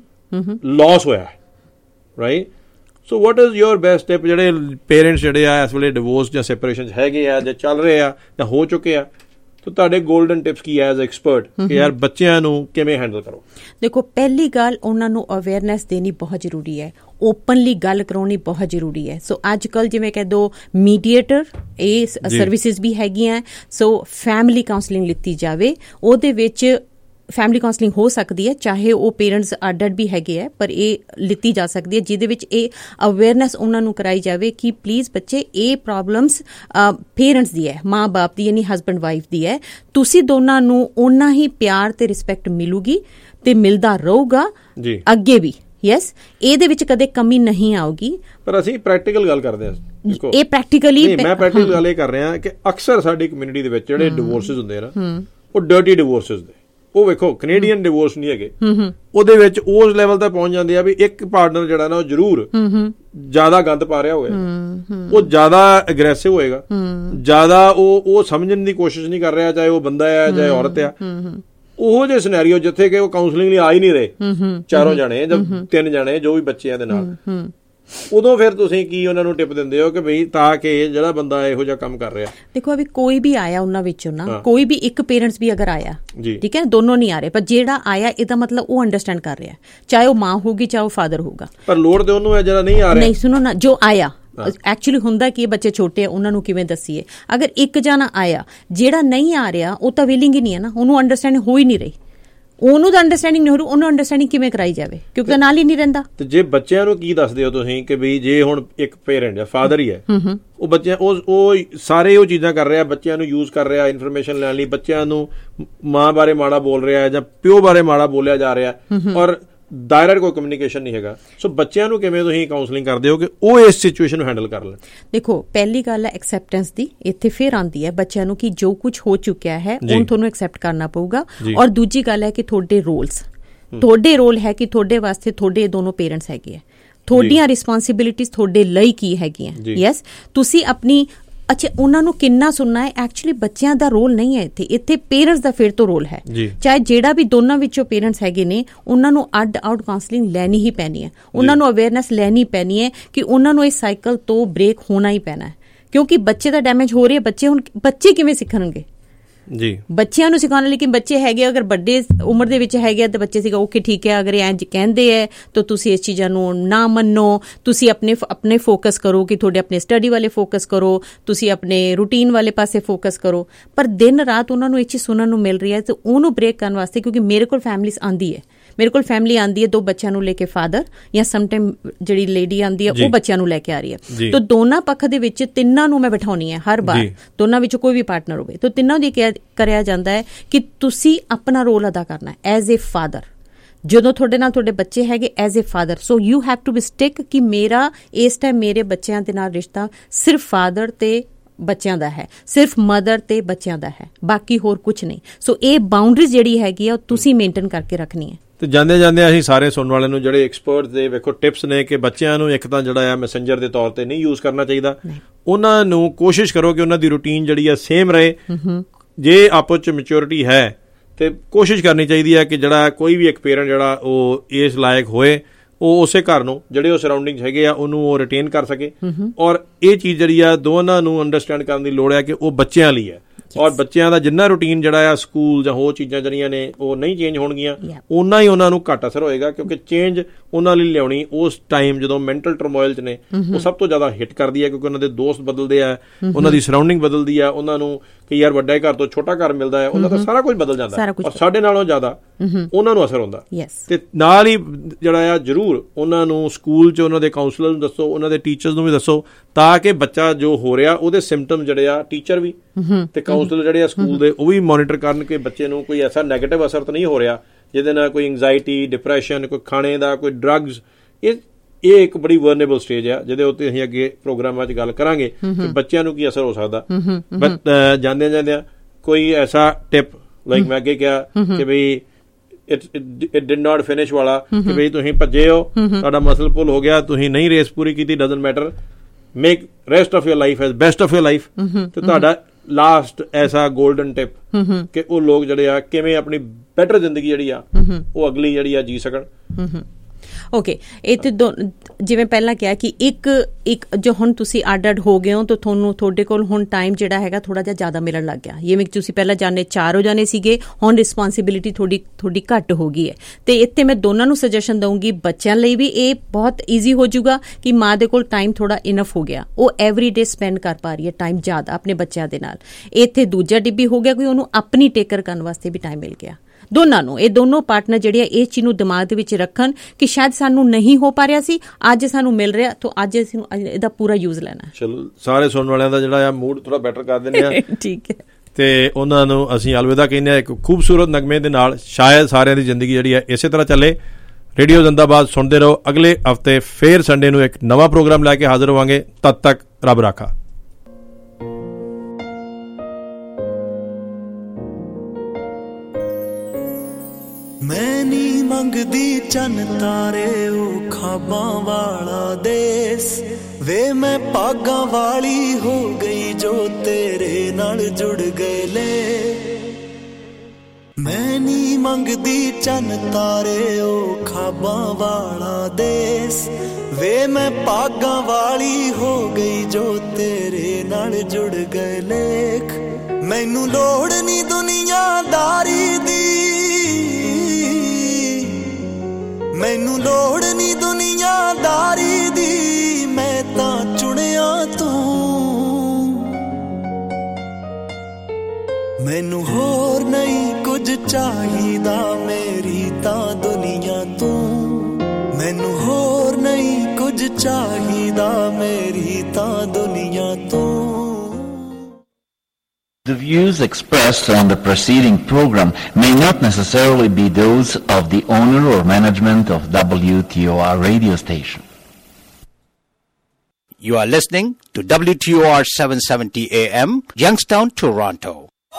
ਲਾਸ ਹੋਇਆ right. So what is your best tip ਜਿਹੜੇ ਪੇਰੈਂਟਸ ਜਿਹੜੇ ਆ ਇਸ ਵੇਲੇ ਡਿਵੋਰਸ ਜਾਂ ਸੈਪਰੇਸ਼ਨ ਹੈਗੇ ਆ ਜਾਂ ਚੱਲ ਰਹੇ ਆ ਜਾਂ ਹੋ ਚੁੱਕੇ ਆ, तो ਤੁਹਾਡੇ ਗੋਲਡਨ ਟਿਪਸ ਕੀ ਐਜ਼ ਐਕਸਪਰਟ ਕਿ ਯਾਰ ਬੱਚਿਆਂ ਨੂੰ ਕਿਵੇਂ ਹੈਂਡਲ ਕਰੋ? ਦੇਖੋ ਪਹਿਲੀ ਗੱਲ ਉਹਨਾਂ ਨੂੰ ਅਵੇਅਰਨੈਸ ਦੇਣੀ ਬਹੁਤ ਜ਼ਰੂਰੀ ਹੈ, ਓਪਨਲੀ ਗੱਲ ਕਰਾਉਣੀ ਬਹੁਤ ਜ਼ਰੂਰੀ ਹੈ। ਸੋ ਅੱਜ ਕੱਲ੍ਹ ਜਿਵੇਂ ਕਹਿ ਦੋ ਮੀਡੀਏਟਰ ਇਹ ਸਰਵਿਸਿਜ਼ ਵੀ ਹੈਗੀਆਂ, ਸੋ ਫੈਮਿਲੀ ਕਾਉਂਸਲਿੰਗ ਲਿੱਤੀ ਜਾਵੇ, ਉਹਦੇ ਵਿੱਚ ਫੈਮਿਲੀ ਕਾਉਂਸਲਿੰਗ ਹੋ ਸਕਦੀ ਹੈ ਚਾਹੇ ਉਹ ਪੇਰੈਂਟਸ ਅੱਡ ਅੱਡ ਵੀ ਹੈਗੇ ਹੈ ਪਰ ਇਹ ਲਿੱਤੀ ਜਾ ਸਕਦੀ ਹੈ ਜਿਹਦੇ ਵਿੱਚ ਇਹ ਅਵੇਅਰਨੈਸ ਉਹਨਾਂ ਨੂੰ ਕਰਾਈ ਜਾਵੇ ਕਿ ਪਲੀਜ਼ ਬੱਚੇ ਇਹ ਪ੍ਰੋਬਲਮਸ ਪੇਰੈਂਟਸ ਦੀ ਹੈ, ਮਾਂ ਬਾਪ ਦੀ ਯਾਨੀ ਹਸਬੈਂਡ ਵਾਈਫ ਦੀ ਹੈ, ਤੁਸੀਂ ਦੋਨਾਂ ਨੂੰ ਓਨਾ ਹੀ ਪਿਆਰ ਤੇ ਰਿਸਪੈਕਟ ਮਿਲੂਗੀ ਤੇ ਮਿਲਦਾ ਰਹੂਗਾ ਅੱਗੇ ਵੀ। ਯੈਸ, ਇਹਦੇ ਵਿੱਚ ਕਦੇ ਕਮੀ ਨਹੀਂ ਆਊਗੀ। ਪਰ ਅਸੀਂ ਪ੍ਰੈਕਟੀਕਲ ਗੱਲ ਕਰਦੇ ਹਾਂ, ਇਹ ਪ੍ਰੈਕਟੀਕਲੀ ਮੈਂ ਪ੍ਰੈਕਟੀਕਲ ਗੱਲ ਇਹ ਕਰ ਰਿਹਾ ਕਿ ਅਕਸਰ ਸਾਡੀ ਕਮਿਊਨਿਟੀ ਦੇ ਵਿੱਚ ਜਿਹੜੇ ਡਿਵੋਰਸਿਸ ਹੁੰਦੇ ਆ ਨਾ ਉਹ ਡਰਟੀ ਡਿਵੋਰਸਿਸ ਦੇ, ਉਹ ਵੇਖੋ ਕੈਨੇਡੀਅਨ ਡਿਵੋਰਸ ਨਹੀਂ ਹੈਗੇ, ਉਹਦੇ ਵਿੱਚ ਉਸ ਲੈਵਲ ਤੇ ਪਹੁੰਚ ਜਾਂਦੇ ਆ ਵੀ ਇੱਕ ਪਾਰਟਨਰ ਜਿਹੜਾ ਨਾ ਉਹ ਜ਼ਰੂਰ ਜ਼ਿਆਦਾ ਗੰਦ ਪਾ ਰਿਹਾ ਹੋਇਆ, ਉਹ ਜ਼ਿਆਦਾ ਅਗਰੈਸਿਵ ਹੋਏਗਾ, ਜ਼ਿਆਦਾ ਉਹ ਉਹ ਸਮਝਣ ਦੀ ਕੋਸ਼ਿਸ਼ ਨਹੀਂ ਕਰ ਰਿਹਾ ਚਾਹੇ ਉਹ ਬੰਦਾ ਆ ਚਾਹੇ ਔਰਤ ਆ। ਉਹੋ ਜਿਹੇ ਸਿਨੈਰੀਓ ਜਿੱਥੇ ਕਿ ਉਹ ਕਾਉਂਸਲਿੰਗ ਲਈ ਆ ਹੀ ਨਹੀਂ ਰਹੇ ਚਾਰੋਂ ਜਾਣੇ ਜਾਂ ਤਿੰਨ ਜਾਣੇ ਜੋ ਵੀ ਬੱਚੇ ਆ ਦੇ ਨਾਲ, ਉਦੋਂ ਫਿਰ ਤੁਸੀਂ ਕੀ ਉਹਨਾਂ ਨੂੰ ਟਿਪ ਦਿੰਦੇ ਹੋ ਕਿ ਬਈ ਤਾਂ ਕਿ ਜਿਹੜਾ ਬੰਦਾ ਇਹੋ ਜਿਹਾ ਕੰਮ ਕਰ ਰਿਹਾ? ਦੇਖੋ ਅਭੀ ਕੋਈ ਵੀ ਆਇਆ ਉਹਨਾਂ ਵਿੱਚੋਂ ਨਾ ਕੋਈ ਵੀ ਇੱਕ ਪੇਰੈਂਟਸ ਵੀ ਅਗਰ ਆਇਆ ਠੀਕ ਹੈ, ਦੋਨੋਂ ਨਹੀਂ ਆ ਰਹੇ ਪਰ ਜਿਹੜਾ ਆਇਆ ਇਹਦਾ ਮਤਲਬ ਉਹ ਅੰਡਰਸਟੈਂਡ ਕਰ ਰਿਹਾ, ਚਾਹੇ ਉਹ ਮਾਂ ਹੋਊਗੀ ਚਾਹੇ ਉਹ ਫਾਦਰ ਹੋਊਗਾ, ਪਰ ਲੋੜ ਤੇ ਉਹਨੂੰ ਹੈ ਜਿਹੜਾ ਨਹੀਂ ਆ ਰਿਹਾ। ਨਹੀਂ ਸੁਣੋ ਨਾ, ਜੋ ਆਇਆ ਐਕਚੁਅਲੀ ਹੁੰਦਾ ਕਿ ਬੱਚੇ ਛੋਟੇ ਆ ਉਹਨਾਂ ਨੂੰ ਕਿਵੇਂ ਦੱਸੀਏ। ਅਗਰ ਇੱਕ ਜਾਣਾ ਆਇਆ ਜਿਹੜਾ ਨਹੀਂ ਆ ਰਿਹਾ ਉਹ ਤਾਂ ਵਿਲਿੰਗ ਹੀ ਨਹੀਂ ਹੈ ਨਾ, ਉਹਨੂੰ ਅੰਡਰਸਟੈਂਡਿੰਗ ਹੋ ਹੀ ਨਹੀਂ ਰਹੀ, ਉਹਨੂੰ ਤਾਂ ਅੰਡਰਸਟੈਂਡਿੰਗ ਨਹੀਂ ਹੋ ਰਹੀ, ਉਹਨੂੰ ਅੰਡਰਸਟੈਂਡਿੰਗ ਕਿਵੇਂ ਕਰਾਈ ਜਾਵੇ ਕਿਉਂਕਿ ਨਾਲ ਹੀ ਨਹੀਂ ਰਹਿੰਦਾ। ਤੇ ਜੇ ਬੱਚਿਆਂ ਨੂੰ ਕੀ ਦੱਸਦੇ ਹੋ ਤੁਸੀਂ ਕਿ ਵੀ ਜੇ ਹੁਣ ਇੱਕ ਪੇਰੈਂਟ ਜਾਂ ਫਾਦਰ ਹੀ ਹੈ ਉਹ ਬੱਚਿਆਂ ਉਹ ਉਹ ਸਾਰੇ ਉਹ ਚੀਜ਼ਾਂ ਕਰ ਰਿਹਾ, ਬੱਚਿਆਂ ਨੂੰ ਯੂਜ਼ ਕਰ ਰਿਹਾ ਇਨਫੋਰਮੇਸ਼ਨ ਲੈਣ ਲਈ, ਬੱਚਿਆਂ ਨੂੰ ਮਾਂ ਬਾਰੇ ਮਾੜਾ ਬੋਲ ਰਿਹਾ ਜਾਂ ਪਿਓ ਬਾਰੇ ਮਾੜਾ ਬੋਲਿਆ ਜਾ ਰਿਹਾ ਔਰ ਡਾਇਰੈਕਟ ਕੋਈ ਕਮਿਊਨੀਕੇਸ਼ਨ ਨਹੀਂ ਹੈਗਾ, ਸੋ ਬੱਚਿਆਂ ਨੂੰ ਕਿਵੇਂ ਤੁਸੀਂ ਕਾਉਂਸਲਿੰਗ ਕਰਦੇ ਹੋ ਕਿ ਉਹ ਇਸ ਸਿਚੁਏਸ਼ਨ ਨੂੰ ਹੈਂਡਲ ਕਰ ਲੈਣ? ਦੇਖੋ ਪਹਿਲੀ ਗੱਲ ਹੈ ਐਕਸੈਪਟੈਂਸ ਦੀ, ਇੱਥੇ ਫਿਰ ਆਉਂਦੀ ਹੈ ਬੱਚਿਆਂ ਨੂੰ ਕਿ ਜੋ ਕੁਝ ਹੋ ਚੁੱਕਿਆ ਹੈ ਉਹ ਤੁਹਾਨੂੰ ਐਕਸੈਪਟ ਕਰਨਾ ਪਊਗਾ। ਔਰ ਦੂਜੀ ਗੱਲ ਹੈ ਕਿ ਤੁਹਾਡੇ ਰੋਲਸ, ਤੁਹਾਡੇ ਰੋਲ ਹੈ ਕਿ ਤੁਹਾਡੇ ਵਾਸਤੇ ਤੁਹਾਡੇ ਦੋਨੋਂ ਪੇਰੈਂਟਸ ਹੈਗੇ ਆ, ਤੁਹਾਡੀਆਂ ਰਿਸਪੌਂਸਿਬਿਲਿਟੀਜ਼ ਤੁਹਾਡੇ ਲਈ ਕੀ ਹੈਗੀਆਂ। ਯੈਸ, ਤੁਸੀਂ ਆਪਣੀ ਅੱਛਾ ਉਹਨਾਂ ਨੂੰ ਕਿੰਨਾ ਸੁਣਨਾ ਹੈ, ਐਕਚੁਅਲੀ ਬੱਚਿਆਂ ਦਾ ਰੋਲ ਨਹੀਂ ਹੈ ਇੱਥੇ, ਇੱਥੇ ਪੇਰੈਂਟਸ ਦਾ ਫਿਰ ਤੋਂ ਰੋਲ ਹੈ। ਚਾਹੇ ਜਿਹੜਾ ਵੀ ਦੋਨਾਂ ਵਿੱਚੋਂ ਪੇਰੈਂਟਸ ਹੈਗੇ ਨੇ ਉਹਨਾਂ ਨੂੰ ਅੱਡ ਆਊਟ ਕਾਉਂਸਲਿੰਗ ਲੈਣੀ ਹੀ ਪੈਣੀ ਹੈ, ਉਹਨਾਂ ਨੂੰ ਅਵੇਅਰਨੈਸ ਲੈਣੀ ਪੈਣੀ ਹੈ ਕਿ ਉਹਨਾਂ ਨੂੰ ਇਸ ਸਾਈਕਲ ਤੋਂ ਬ੍ਰੇਕ ਹੋਣਾ ਹੀ ਪੈਣਾ ਹੈ ਕਿਉਂਕਿ ਬੱਚੇ ਦਾ ਡੈਮੇਜ ਹੋ ਰਿਹਾ। ਬੱਚੇ ਹੁਣ ਬੱਚੇ ਕਿਵੇਂ ਸਿੱਖਣਗੇ? ਜੀ ਬੱਚਿਆਂ ਨੂੰ ਸਿਖਾਉਣ ਲਈ ਕਿ ਬੱਚੇ ਹੈਗੇ ਅਗਰ ਵੱਡੇ ਉਮਰ ਦੇ ਵਿੱਚ ਹੈਗੇ ਤੇ ਬੱਚੇ ਸੀਗਾ ਓਕੇ ਠੀਕ ਹੈ, ਅਗਰ ਇੰਝ ਕਹਿੰਦੇ ਹੈ ਤਾਂ ਤੁਸੀਂ ਇਸ ਚੀਜ਼ਾਂ ਨੂੰ ਨਾ ਮੰਨੋ, ਤੁਸੀਂ ਆਪਣੇ ਆਪਣੇ ਫੋਕਸ ਕਰੋ ਕਿ ਤੁਹਾਡੇ ਆਪਣੇ ਸਟੱਡੀ ਵਾਲੇ ਫੋਕਸ ਕਰੋ, ਤੁਸੀਂ ਆਪਣੇ ਰੂਟੀਨ ਵਾਲੇ ਪਾਸੇ ਫੋਕਸ ਕਰੋ। ਪਰ ਦਿਨ ਰਾਤ ਉਹਨਾਂ ਨੂੰ ਇਹ ਚੀਜ਼ ਸੁਣਨ ਨੂੰ ਮਿਲ ਰਹੀ ਹੈ ਤੇ ਉਹਨੂੰ ਬ੍ਰੇਕ ਕਰਨ ਵਾਸਤੇ, ਕਿਉਂਕਿ ਮੇਰੇ ਕੋਲ ਫੈਮਿਲੀਜ਼ ਆਉਂਦੀ ਹੈ, ਮੇਰੇ ਕੋਲ ਫੈਮਿਲੀ ਆਉਂਦੀ ਹੈ ਦੋ ਬੱਚਿਆਂ ਨੂੰ ਲੈ ਕੇ, ਫਾਦਰ ਜਾਂ ਸਮਟਾਈਮ ਜਿਹੜੀ ਲੇਡੀ ਆਉਂਦੀ ਹੈ ਉਹ ਬੱਚਿਆਂ ਨੂੰ ਲੈ ਕੇ ਆ ਰਹੀ ਹੈ, ਤਾਂ ਦੋਨਾਂ ਪੱਖ ਦੇ ਵਿੱਚ ਤਿੰਨਾਂ ਨੂੰ ਮੈਂ ਬਿਠਾਉਣੀ ਹੈ ਹਰ ਵਾਰ, ਦੋਨਾਂ ਵਿੱਚੋਂ ਕੋਈ ਵੀ ਪਾਰਟਨਰ ਹੋਵੇ ਤਾਂ ਤਿੰਨਾਂ ਦੀ ਕਰਿਆ ਜਾਂਦਾ ਹੈ ਕਿ ਤੁਸੀਂ ਆਪਣਾ ਰੋਲ ਅਦਾ ਕਰਨਾ ਹੈ ਐਜ਼ ਏ ਫਾਦਰ। ਜਦੋਂ ਤੁਹਾਡੇ ਨਾਲ ਤੁਹਾਡੇ ਬੱਚੇ ਹੈਗੇ as a father, so you have to be stick ਕਿ ਮੇਰਾ ਇਸ ਟਾਈਮ ਮੇਰੇ ਬੱਚਿਆਂ ਦੇ ਨਾਲ ਰਿਸ਼ਤਾ ਸਿਰਫ ਫਾਦਰ ਤੇ ਬੱਚਿਆਂ ਦਾ ਹੈ, ਸਿਰਫ ਮਦਰ ਤੇ ਬੱਚਿਆਂ ਦਾ ਹੈ, ਬਾਕੀ ਹੋਰ ਕੁਝ ਨਹੀਂ। ਸੋ ਇਹ ਬਾਉਂਡਰੀਜ਼ ਜਿਹੜੀ ਹੈਗੀ ਆ ਉਹ ਤੁਸੀਂ ਮੇਨਟੇਨ ਕਰਕੇ ਰੱਖਣੀ ਹੈ। ਤੇ ਜਾਂਦੇ ਜਾਂਦੇ ਅਸੀਂ ਸਾਰੇ ਸੁਣਨ ਵਾਲਿਆਂ ਨੂੰ ਜਿਹੜੇ ਐਕਸਪਰਟ ਦੇ ਵੇਖੋ ਟਿਪਸ ਨੇ ਕਿ ਬੱਚਿਆਂ ਨੂੰ ਇੱਕ ਤਾਂ ਜਿਹੜਾ ਆ ਮੈਸੇਂਜਰ ਦੇ ਤੌਰ ਤੇ ਨਹੀਂ ਯੂਜ਼ ਕਰਨਾ ਚਾਹੀਦਾ, ਉਹਨਾਂ ਨੂੰ ਕੋਸ਼ਿਸ਼ ਕਰੋ ਕਿ ਉਹਨਾਂ ਦੀ ਰੂਟੀਨ ਜਿਹੜੀ ਆ ਸੇਮ ਰਹੇ। ਜੇ ਆਪਸ ਚ ਮੈਚਿਓਰਿਟੀ ਹੈ ਤੇ ਕੋਸ਼ਿਸ਼ ਕਰਨੀ ਚਾਹੀਦੀ ਹੈ ਕਿ ਜਿਹੜਾ ਕੋਈ ਵੀ ਇੱਕ ਪੇਰੈਂਟ ਜਿਹੜਾ ਉਹ ਇਸ ਲਾਇਕ ਹੋਏ, ਉਹ ਉਸੇ ਘਰ ਨੂੰ ਜਿਹੜੇ ਉਹ ਸਰਾਊਂਡਿੰਗਸ ਹੈਗੇ ਆ ਉਹਨੂੰ ਉਹ ਰਿਟੇਨ ਕਰ ਸਕੇ। ਔਰ ਇਹ ਚੀਜ਼ ਜਿਹੜੀ ਆ ਦੋਵਾਂ ਨੂੰ ਅੰਡਰਸਟੈਂਡ ਕਰਨ ਦੀ ਲੋੜ ਹੈ ਕਿ ਉਹ ਬੱਚਿਆਂ ਲਈ ਹੈ ਔਰ ਬੱਚਿਆਂ ਦਾ ਜਿੰਨਾ ਰੂਟੀਨ ਜਿਹੜਾ ਆ ਸਕੂਲ ਜਾਂ ਹੋਰ ਚੀਜ਼ਾਂ ਜਿਹੜੀਆਂ ਨੇ ਉਹ ਨਹੀਂ ਚੇਂਜ ਹੋਣਗੀਆਂ ਓਨਾ ਹੀ ਉਹਨਾਂ ਨੂੰ ਘੱਟ ਅਸਰ ਹੋਏਗਾ, ਕਿਉਂਕਿ ਚੇਂਜ ਉਹਨਾਂ ਲਈ ਲਿਆਉਣੀ ਉਸ ਟਾਈਮ ਜਦੋਂ ਮੈਂਟਲ ਟਰਮੋਇਲ 'ਚ ਨੇ ਉਹ ਸਭ ਤੋਂ ਜ਼ਿਆਦਾ ਹਿੱਟ ਕਰਦੀ ਹੈ, ਕਿਉਂਕਿ ਉਹਨਾਂ ਦੇ ਦੋਸਤ ਬਦਲਦੇ ਆ, ਉਹਨਾਂ ਦੀ ਸਰਾਊਂਡਿੰਗ ਬਦਲਦੀ ਆ, ਉਹਨਾਂ ਨੂੰ ਕਿ ਯਾਰ ਵੱਡਾ ਘਰ ਤੋਂ ਛੋਟਾ ਘਰ ਮਿਲਦਾ ਹੈ, ਉਹਨਾਂ ਦਾ ਸਾਰਾ ਕੁਝ ਬਦਲ ਜਾਂਦਾ ਔਰ ਸਾਡੇ ਨਾਲੋਂ ਜ਼ਿਆਦਾ ਉਹਨਾਂ ਨੂੰ ਅਸਰ ਹੁੰਦਾ। ਤੇ ਨਾਲ ਹੀ ਜਿਹੜਾ ਆ ਜ਼ਰੂਰ ਉਹਨਾਂ ਨੂੰ ਸਕੂਲ 'ਚ ਉਹਨਾਂ ਦੇ ਕਾਉਂਸਲਰ ਨੂੰ ਦੱਸੋ, ਉਹਨਾਂ ਦੇ ਟੀਚਰਸ ਨੂੰ ਵੀ ਦੱਸੋ, ਤਾਂ ਕਿ ਬੱਚਾ ਜੋ ਹੋ ਰਿਹਾ ਉਹਦੇ ਸਿੰਪਟਮ ਜਿਹੜੇ ਆ ਟੀਚਰ ਵੀ ਤੇ ਕਾਉਂਸਲਰ ਜਿਹੜੇ ਆ ਸਕੂਲ ਦੇ ਉਹ ਵੀ ਮੋਨੀਟਰ ਕਰਨ ਕਿ ਬੱਚੇ ਨੂੰ ਕੋਈ ਐਸਾ ਨੈਗੇਟਿਵ ਅਸਰ ਤਾਂ ਨਹੀਂ ਹੋ ਰਿਹਾ ਜਿਹਦੇ ਨਾਲ ਕੋਈ ਇੰਗਜ਼ਾਇਟੀ, ਡਿਪਰੈਸ਼ਨ, ਕੋਈ ਖਾਣੇ ਦਾ, ਕੋਈ ਡਰੱਗਸ। ਇਹ ਇਹ ਇੱਕ ਬੜੀ ਵਰਨੇਬਲ ਸਟੇਜ ਆ ਜਿਹਦੇ ਉੱਤੇ ਅਸੀਂ ਅੱਗੇ ਪ੍ਰੋਗਰਾਮਾਂ 'ਚ ਗੱਲ ਕਰਾਂਗੇ ਕਿ ਬੱਚਿਆਂ ਨੂੰ ਕੀ ਅਸਰ ਹੋ ਸਕਦਾ। ਬਟ ਜਾਂਦਿਆਂ ਜਾਂਦਿਆਂ ਕੋਈ ਐਸਾ ਟਿਪ ਲਾਈਕ ਮੈਂ ਅੱਗੇ ਕਿਹਾ ਕਿ ਬਈ it it did not finish ਵਾਲਾ ਕਿ ਬਈ ਤੁਸੀਂ ਭੱਜੇ ਹੋ, ਤੁਹਾਡਾ ਮਸਲ ਪੁੱਲ ਹੋ ਗਿਆ, ਤੁਸੀਂ ਨਹੀਂ ਰੇਸ ਪੂਰੀ ਕੀਤੀ, doesn't matter, make rest of your life as best of your life. ਤੇ ਤੁਹਾਡਾ ਲਾਸਟ ਐਸਾ ਗੋਲਡਨ ਟਿਪ ਕਿ ਉਹ ਲੋਕ ਜਿਹੜੇ ਆ ਕਿਵੇਂ ਆਪਣੀ ਬੈਟਰ ਜ਼ਿੰਦਗੀ ਜਿਹੜੀ ਆ ਉਹ ਅਗਲੀ ਜਿਹੜੀ ਆ ਜੀ ਸਕਣ। ਓਕੇ, ਇੱਥੇ ਦੋ ਜਿਵੇਂ ਪਹਿਲਾਂ ਕਿਹਾ ਕਿ ਇੱਕ ਇੱਕ ਜੋ ਹੁਣ ਤੁਸੀਂ ਅੱਡ ਅੱਡ ਹੋ ਗਏ ਹੋ ਤਾਂ ਤੁਹਾਨੂੰ ਤੁਹਾਡੇ ਕੋਲ ਹੁਣ ਟਾਈਮ ਜਿਹੜਾ ਹੈਗਾ ਥੋੜ੍ਹਾ ਜਿਹਾ ਜ਼ਿਆਦਾ ਮਿਲਣ ਲੱਗ ਗਿਆ। ਜਿਵੇਂ ਤੁਸੀਂ ਪਹਿਲਾਂ ਜਾਣੇ ਚਾਰ ਹੋ ਜਾਣੇ ਸੀਗੇ, ਹੁਣ ਰਿਸਪੋਂਸਿਬਿਲਿਟੀ ਥੋੜੀ ਥੋੜੀ ਘੱਟ ਹੋ ਗਈ ਹੈ। ਤੇ ਇੱਥੇ ਮੈਂ ਦੋਨਾਂ ਨੂੰ ਸੁਜੈਸ਼ਨ ਦਊਂਗੀ, ਬੱਚਿਆਂ ਲਈ ਵੀ ਇਹ ਬਹੁਤ ਈਜ਼ੀ ਹੋ ਜਾਊਗਾ ਕਿ ਮਾਂ ਦੇ ਕੋਲ ਟਾਈਮ ਥੋੜਾ ਇਨਫ ਹੋ ਗਿਆ, ਉਹ ਐਵਰੀ ਡੇ ਸਪੈਂਡ ਕਰ ਪਾ ਰਹੀ ਹੈ ਟਾਈਮ ਜ਼ਿਆਦਾ ਆਪਣੇ ਬੱਚਿਆਂ ਦੇ ਨਾਲ। ਇੱਥੇ ਦੂਜਾ ਡਿੱਬੀ ਹੋ ਗਿਆ ਕਿ ਉਹਨੂੰ ਆਪਣੀ ਟੇਕਰ ਕਰਨ ਵਾਸਤੇ ਵੀ ਟਾਈਮ ਮਿਲ ਗਿਆ। ਦੋਨਾਂ ਨੂੰ, ਇਹ ਦੋਨੋਂ ਪਾਰਟਨਰ ਜਿਹੜੇ ਆ ਇਸ ਚੀਜ਼ ਨੂੰ ਦਿਮਾਗ ਦੇ ਵਿੱਚ ਰੱਖਣ ਕਿ ਸ਼ਾਇਦ ਸਾਨੂੰ ਨਹੀਂ ਹੋ ਪਾ ਰਿਹਾ ਸੀ, ਅੱਜ ਸਾਨੂੰ ਮਿਲ ਰਿਹਾ, ਤਾਂ ਅੱਜ ਅਸੀਂ ਇਹਦਾ ਪੂਰਾ ਯੂਜ਼ ਲੈਣਾ। ਚਲੋ ਸਾਰੇ ਸੁਣਨ ਵਾਲਿਆਂ ਦਾ ਜਿਹੜਾ ਆ ਮੂਡ ਥੋੜਾ ਬੈਟਰ ਕਰ ਦਿੰਦੇ ਆ। ਠੀਕ ਹੈ, ਤੇ ਉਹਨਾਂ ਨੂੰ ਅਸੀਂ ਅਲਵਿਦਾ ਕਹਿੰਦੇ ਆ ਇੱਕ ਖੂਬਸੂਰਤ ਨਗਮੇ ਦੇ ਨਾਲ। ਸ਼ਾਇਦ ਸਾਰਿਆਂ ਦੀ ਜ਼ਿੰਦਗੀ ਜਿਹੜੀ ਹੈ ਇਸੇ ਤਰ੍ਹਾਂ ਚੱਲੇ। ਰੇਡੀਓ ਜ਼ਿੰਦਾਬਾਦ ਸੁਣਦੇ ਰਹੋ। ਅਗਲੇ ਹਫ਼ਤੇ ਫੇਰ ਸੰਡੇ ਨੂੰ ਇੱਕ ਨਵਾਂ ਪ੍ਰੋਗਰਾਮ ਲੈ ਕੇ ਹਾਜ਼ਰ ਹੋਵਾਂਗੇ। ਤਦ ਤੱਕ ਰੱਬ ਰਾਖਾ। ਮੈਂ ਨੀ ਮੰਗਦੀ ਚੰਨ ਤਾਰੇ ਉਹ ਖਾਬਾਂ ਵਾਲਾ ਦੇਸ ਵੇ, ਮੈਂ ਭਾਗਾਂ ਵਾਲੀ ਹੋ ਗਈ ਜੋ ਤੇਰੇ ਨਾਲ ਜੁੜ ਗਏ ਲੈ। ਮੈਂ ਨੀ ਮੰਗਦੀ ਚੰਨ ਤਾਰੇ ਉਹ ਖਾਬਾਂ ਵਾਲਾ ਦੇਸ ਵੇ, ਮੈਂ ਭਾਗਾਂ ਵਾਲੀ ਹੋ ਗਈ ਜੋ ਤੇਰੇ ਨਾਲ ਜੁੜ ਗਏ ਲੇਖ। ਮੈਨੂੰ ਲੋੜ ਨੀ ਦੁਨੀਆਦਾਰੀ ਦੀ, ਮੈਨੂੰ ਲੋੜ ਨੀ ਦੁਨੀਆਦਾਰੀ ਦੀ, ਮੈਂ ਤਾਂ ਚੁਣਿਆ ਤੂੰ। ਮੈਨੂੰ ਹੋਰ ਨਹੀਂ ਕੁਝ ਚਾਹੀਦਾ, ਮੇਰੀ ਤਾਂ ਦੁਨੀਆ ਤੂੰ। ਮੈਨੂੰ ਹੋਰ ਨਹੀਂ ਕੁਝ ਚਾਹੀਦਾ, ਮੇਰੀ ਤਾਂ ਦੁਨੀਆ ਤੂੰ। The views expressed on the preceding program may not necessarily be those of the owner or management of W T O R radio station. You are listening to W T O R seven seventy A M, Youngstown, Toronto.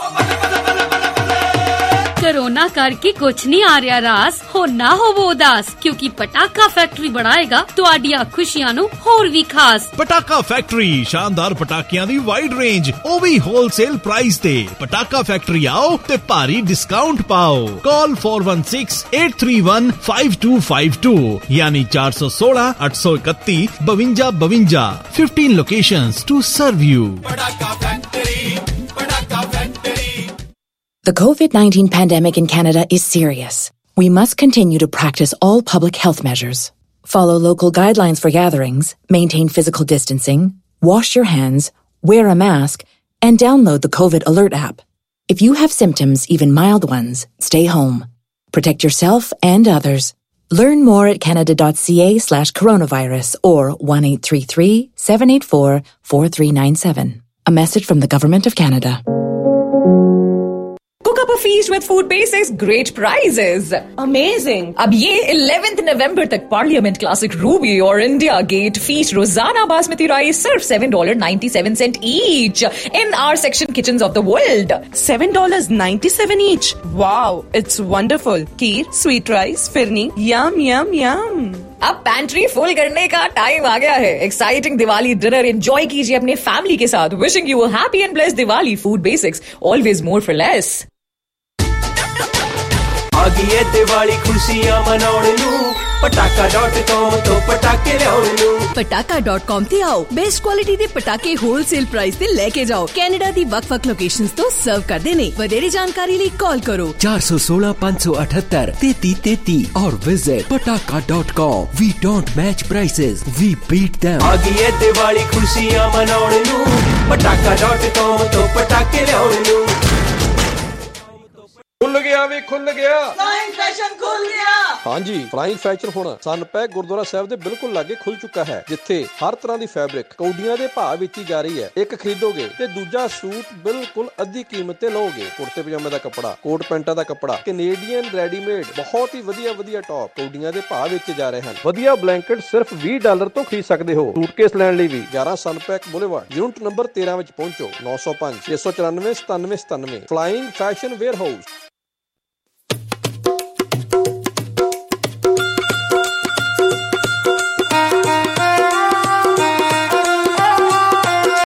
Corona करके कुछ नहीं आ रहा रास, हो ना हो वो उदास, क्योंकि पटाखा फैक्ट्री बनाएगा तुहाडियां खुशियां नू होर भी खास। पटाखा फैक्ट्री शानदार पटाकियां दी वाइड रेंज, ओ भी होलसेल प्राइस ते। पटाखा फैक्ट्री आओ ते भारी डिस्काउंट पाओ। Call four one six eight three one five two five two यानी चार सौ सोलह आठ सौ इकत्ती बवंजा बवंजा। Fifteen locations to serve you. पटाखा फैक्ट्री, पटाखा factory. The COVID nineteen pandemic in Canada is serious. We must continue to practice all public health measures. Follow local guidelines for gatherings, maintain physical distancing, wash your hands, wear a mask, and download the COVID Alert app. If you have symptoms, even mild ones, stay home. Protect yourself and others. Learn more at canada.ca slash coronavirus or one eight three three seven eight four four three nine seven. A message from the Government of Canada. Cook up a feast with Food Basics great prizes. Amazing. अब ये eleventh November तक Parliament Classic Ruby और India Gate Feast Rosanna Basmati Rice सिर्फ seven dollars and ninety-seven cents each in our section kitchens of the world. seven dollars and ninety-seven cents each. Wow, it's wonderful. Kheer, sweet rice, firni, yum yum yum. अब pantry full करने का time आ गया है। Exciting Diwali dinner enjoy कीजिए अपने family के साथ। Wishing you a happy and blessed Diwali. Food basics, always more for less. आ गई है दिवाली खुशियां मनाउण नू, ਪਟਾਕਾ ਡਾਟ ਕਾਮ ਤੋਂ ਪਟਾਕੇ ਲਿਆਉਣ ਨੂੰ। ਪਟਾਕਾ ਡਾਟ ਕਾਮ ਤੇ ਆਓ, ਬੈਸਟ ਕੁਆਲਿਟੀ ਦੇ ਪਟਾਕੇ ਹੋਲਸੇਲ ਪ੍ਰਾਈਸ ਤੇ ਲੈ ਕੇ ਜਾਓ। ਕੈਨੇਡਾ ਦੀ ਵੱਖ-ਵੱਖ ਲੋਕੇਸ਼ਨਸ ਤੋਂ ਸਰਵ ਕਰਦੇ ਨੇ। ਵਧੇਰੇ ਜਾਣਕਾਰੀ ਲਈ ਕਾਲ ਕਰੋ चार सौ सोलह पाँच सौ अठहत्तर तैतीस तैतीस और visit pataka dot com. We don't match prices, we beat them. आ गई है दिवाली खुशियां मनाउण नू, पटाका डॉट कॉम तो पटाके लियाउण नू। खुल गया वे खुल गया फ्लाइंग फैशन खुल गया। ਹਾਂਜੀ ਫਲਾਈਂਗ ਫੈਸ਼ਨ ਹੁਣ ਸਨਪੈਕ ਗੁਰਦੁਆਰਾ ਸਾਹਿਬ ਦੇ ਬਿਲਕੁਲ ਲਾਗੇ ਖੁੱਲ ਚੁੱਕਾ ਹੈ, ਜਿੱਥੇ ਹਰ ਤਰ੍ਹਾਂ ਦੀ ਫੈਬਰਿਕ ਕੌਡੀਆਂ ਦੇ ਭਾਅ ਵੇਚੀ ਜਾ ਰਹੀ ਹੈ। ਇੱਕ ਖਰੀਦੋਗੇ ਤੇ ਦੂਜਾ ਸੂਟ ਬਿਲਕੁਲ ਅੱਧੀ ਕੀਮਤ ਤੇ ਲਓਗੇ। ਕੁੜਤੇ ਪਜਾਮੇ ਦਾ ਕੱਪੜਾ, ਕੋਟ ਪੈਂਟਾਂ ਦਾ ਕੱਪੜਾ, ਕੈਨੇਡੀਅਨ ਰੈਡੀਮੇਡ, ਬਹੁਤ ਹੀ ਵਧੀਆ ਵਧੀਆ ਟੌਪ ਕੌਡੀਆਂ ਦੇ ਭਾਅ ਵੇਚੇ ਜਾ ਰਹੇ ਹਨ। ਵਧੀਆ ਬਲੈਂਕਟ ਸਿਰਫ ਵੀਹ ਡਾਲਰ ਤੋਂ ਖਰੀਦ ਸਕਦੇ ਹੋ। ਸੂਟਕੇਸ ਲੈਣ ਲਈ ਵੀ ਗਿਆਰਾਂ ਸਨਪੈਕ ਬੁਲੇਵਾਰਡ ਯੂਨਿਟ ਨੰਬਰ ਤੇਰਾਂ ਵਿੱਚ ਪਹੁੰਚੋ। ਨੌ ਸੌ ਪੰਜ ਛੇ ਸੌ ਚੁਰਾਨਵੇਂ ਸਤਾਨਵੇਂ ਸਤਾਨਵੇਂ। Flying fashion wear house.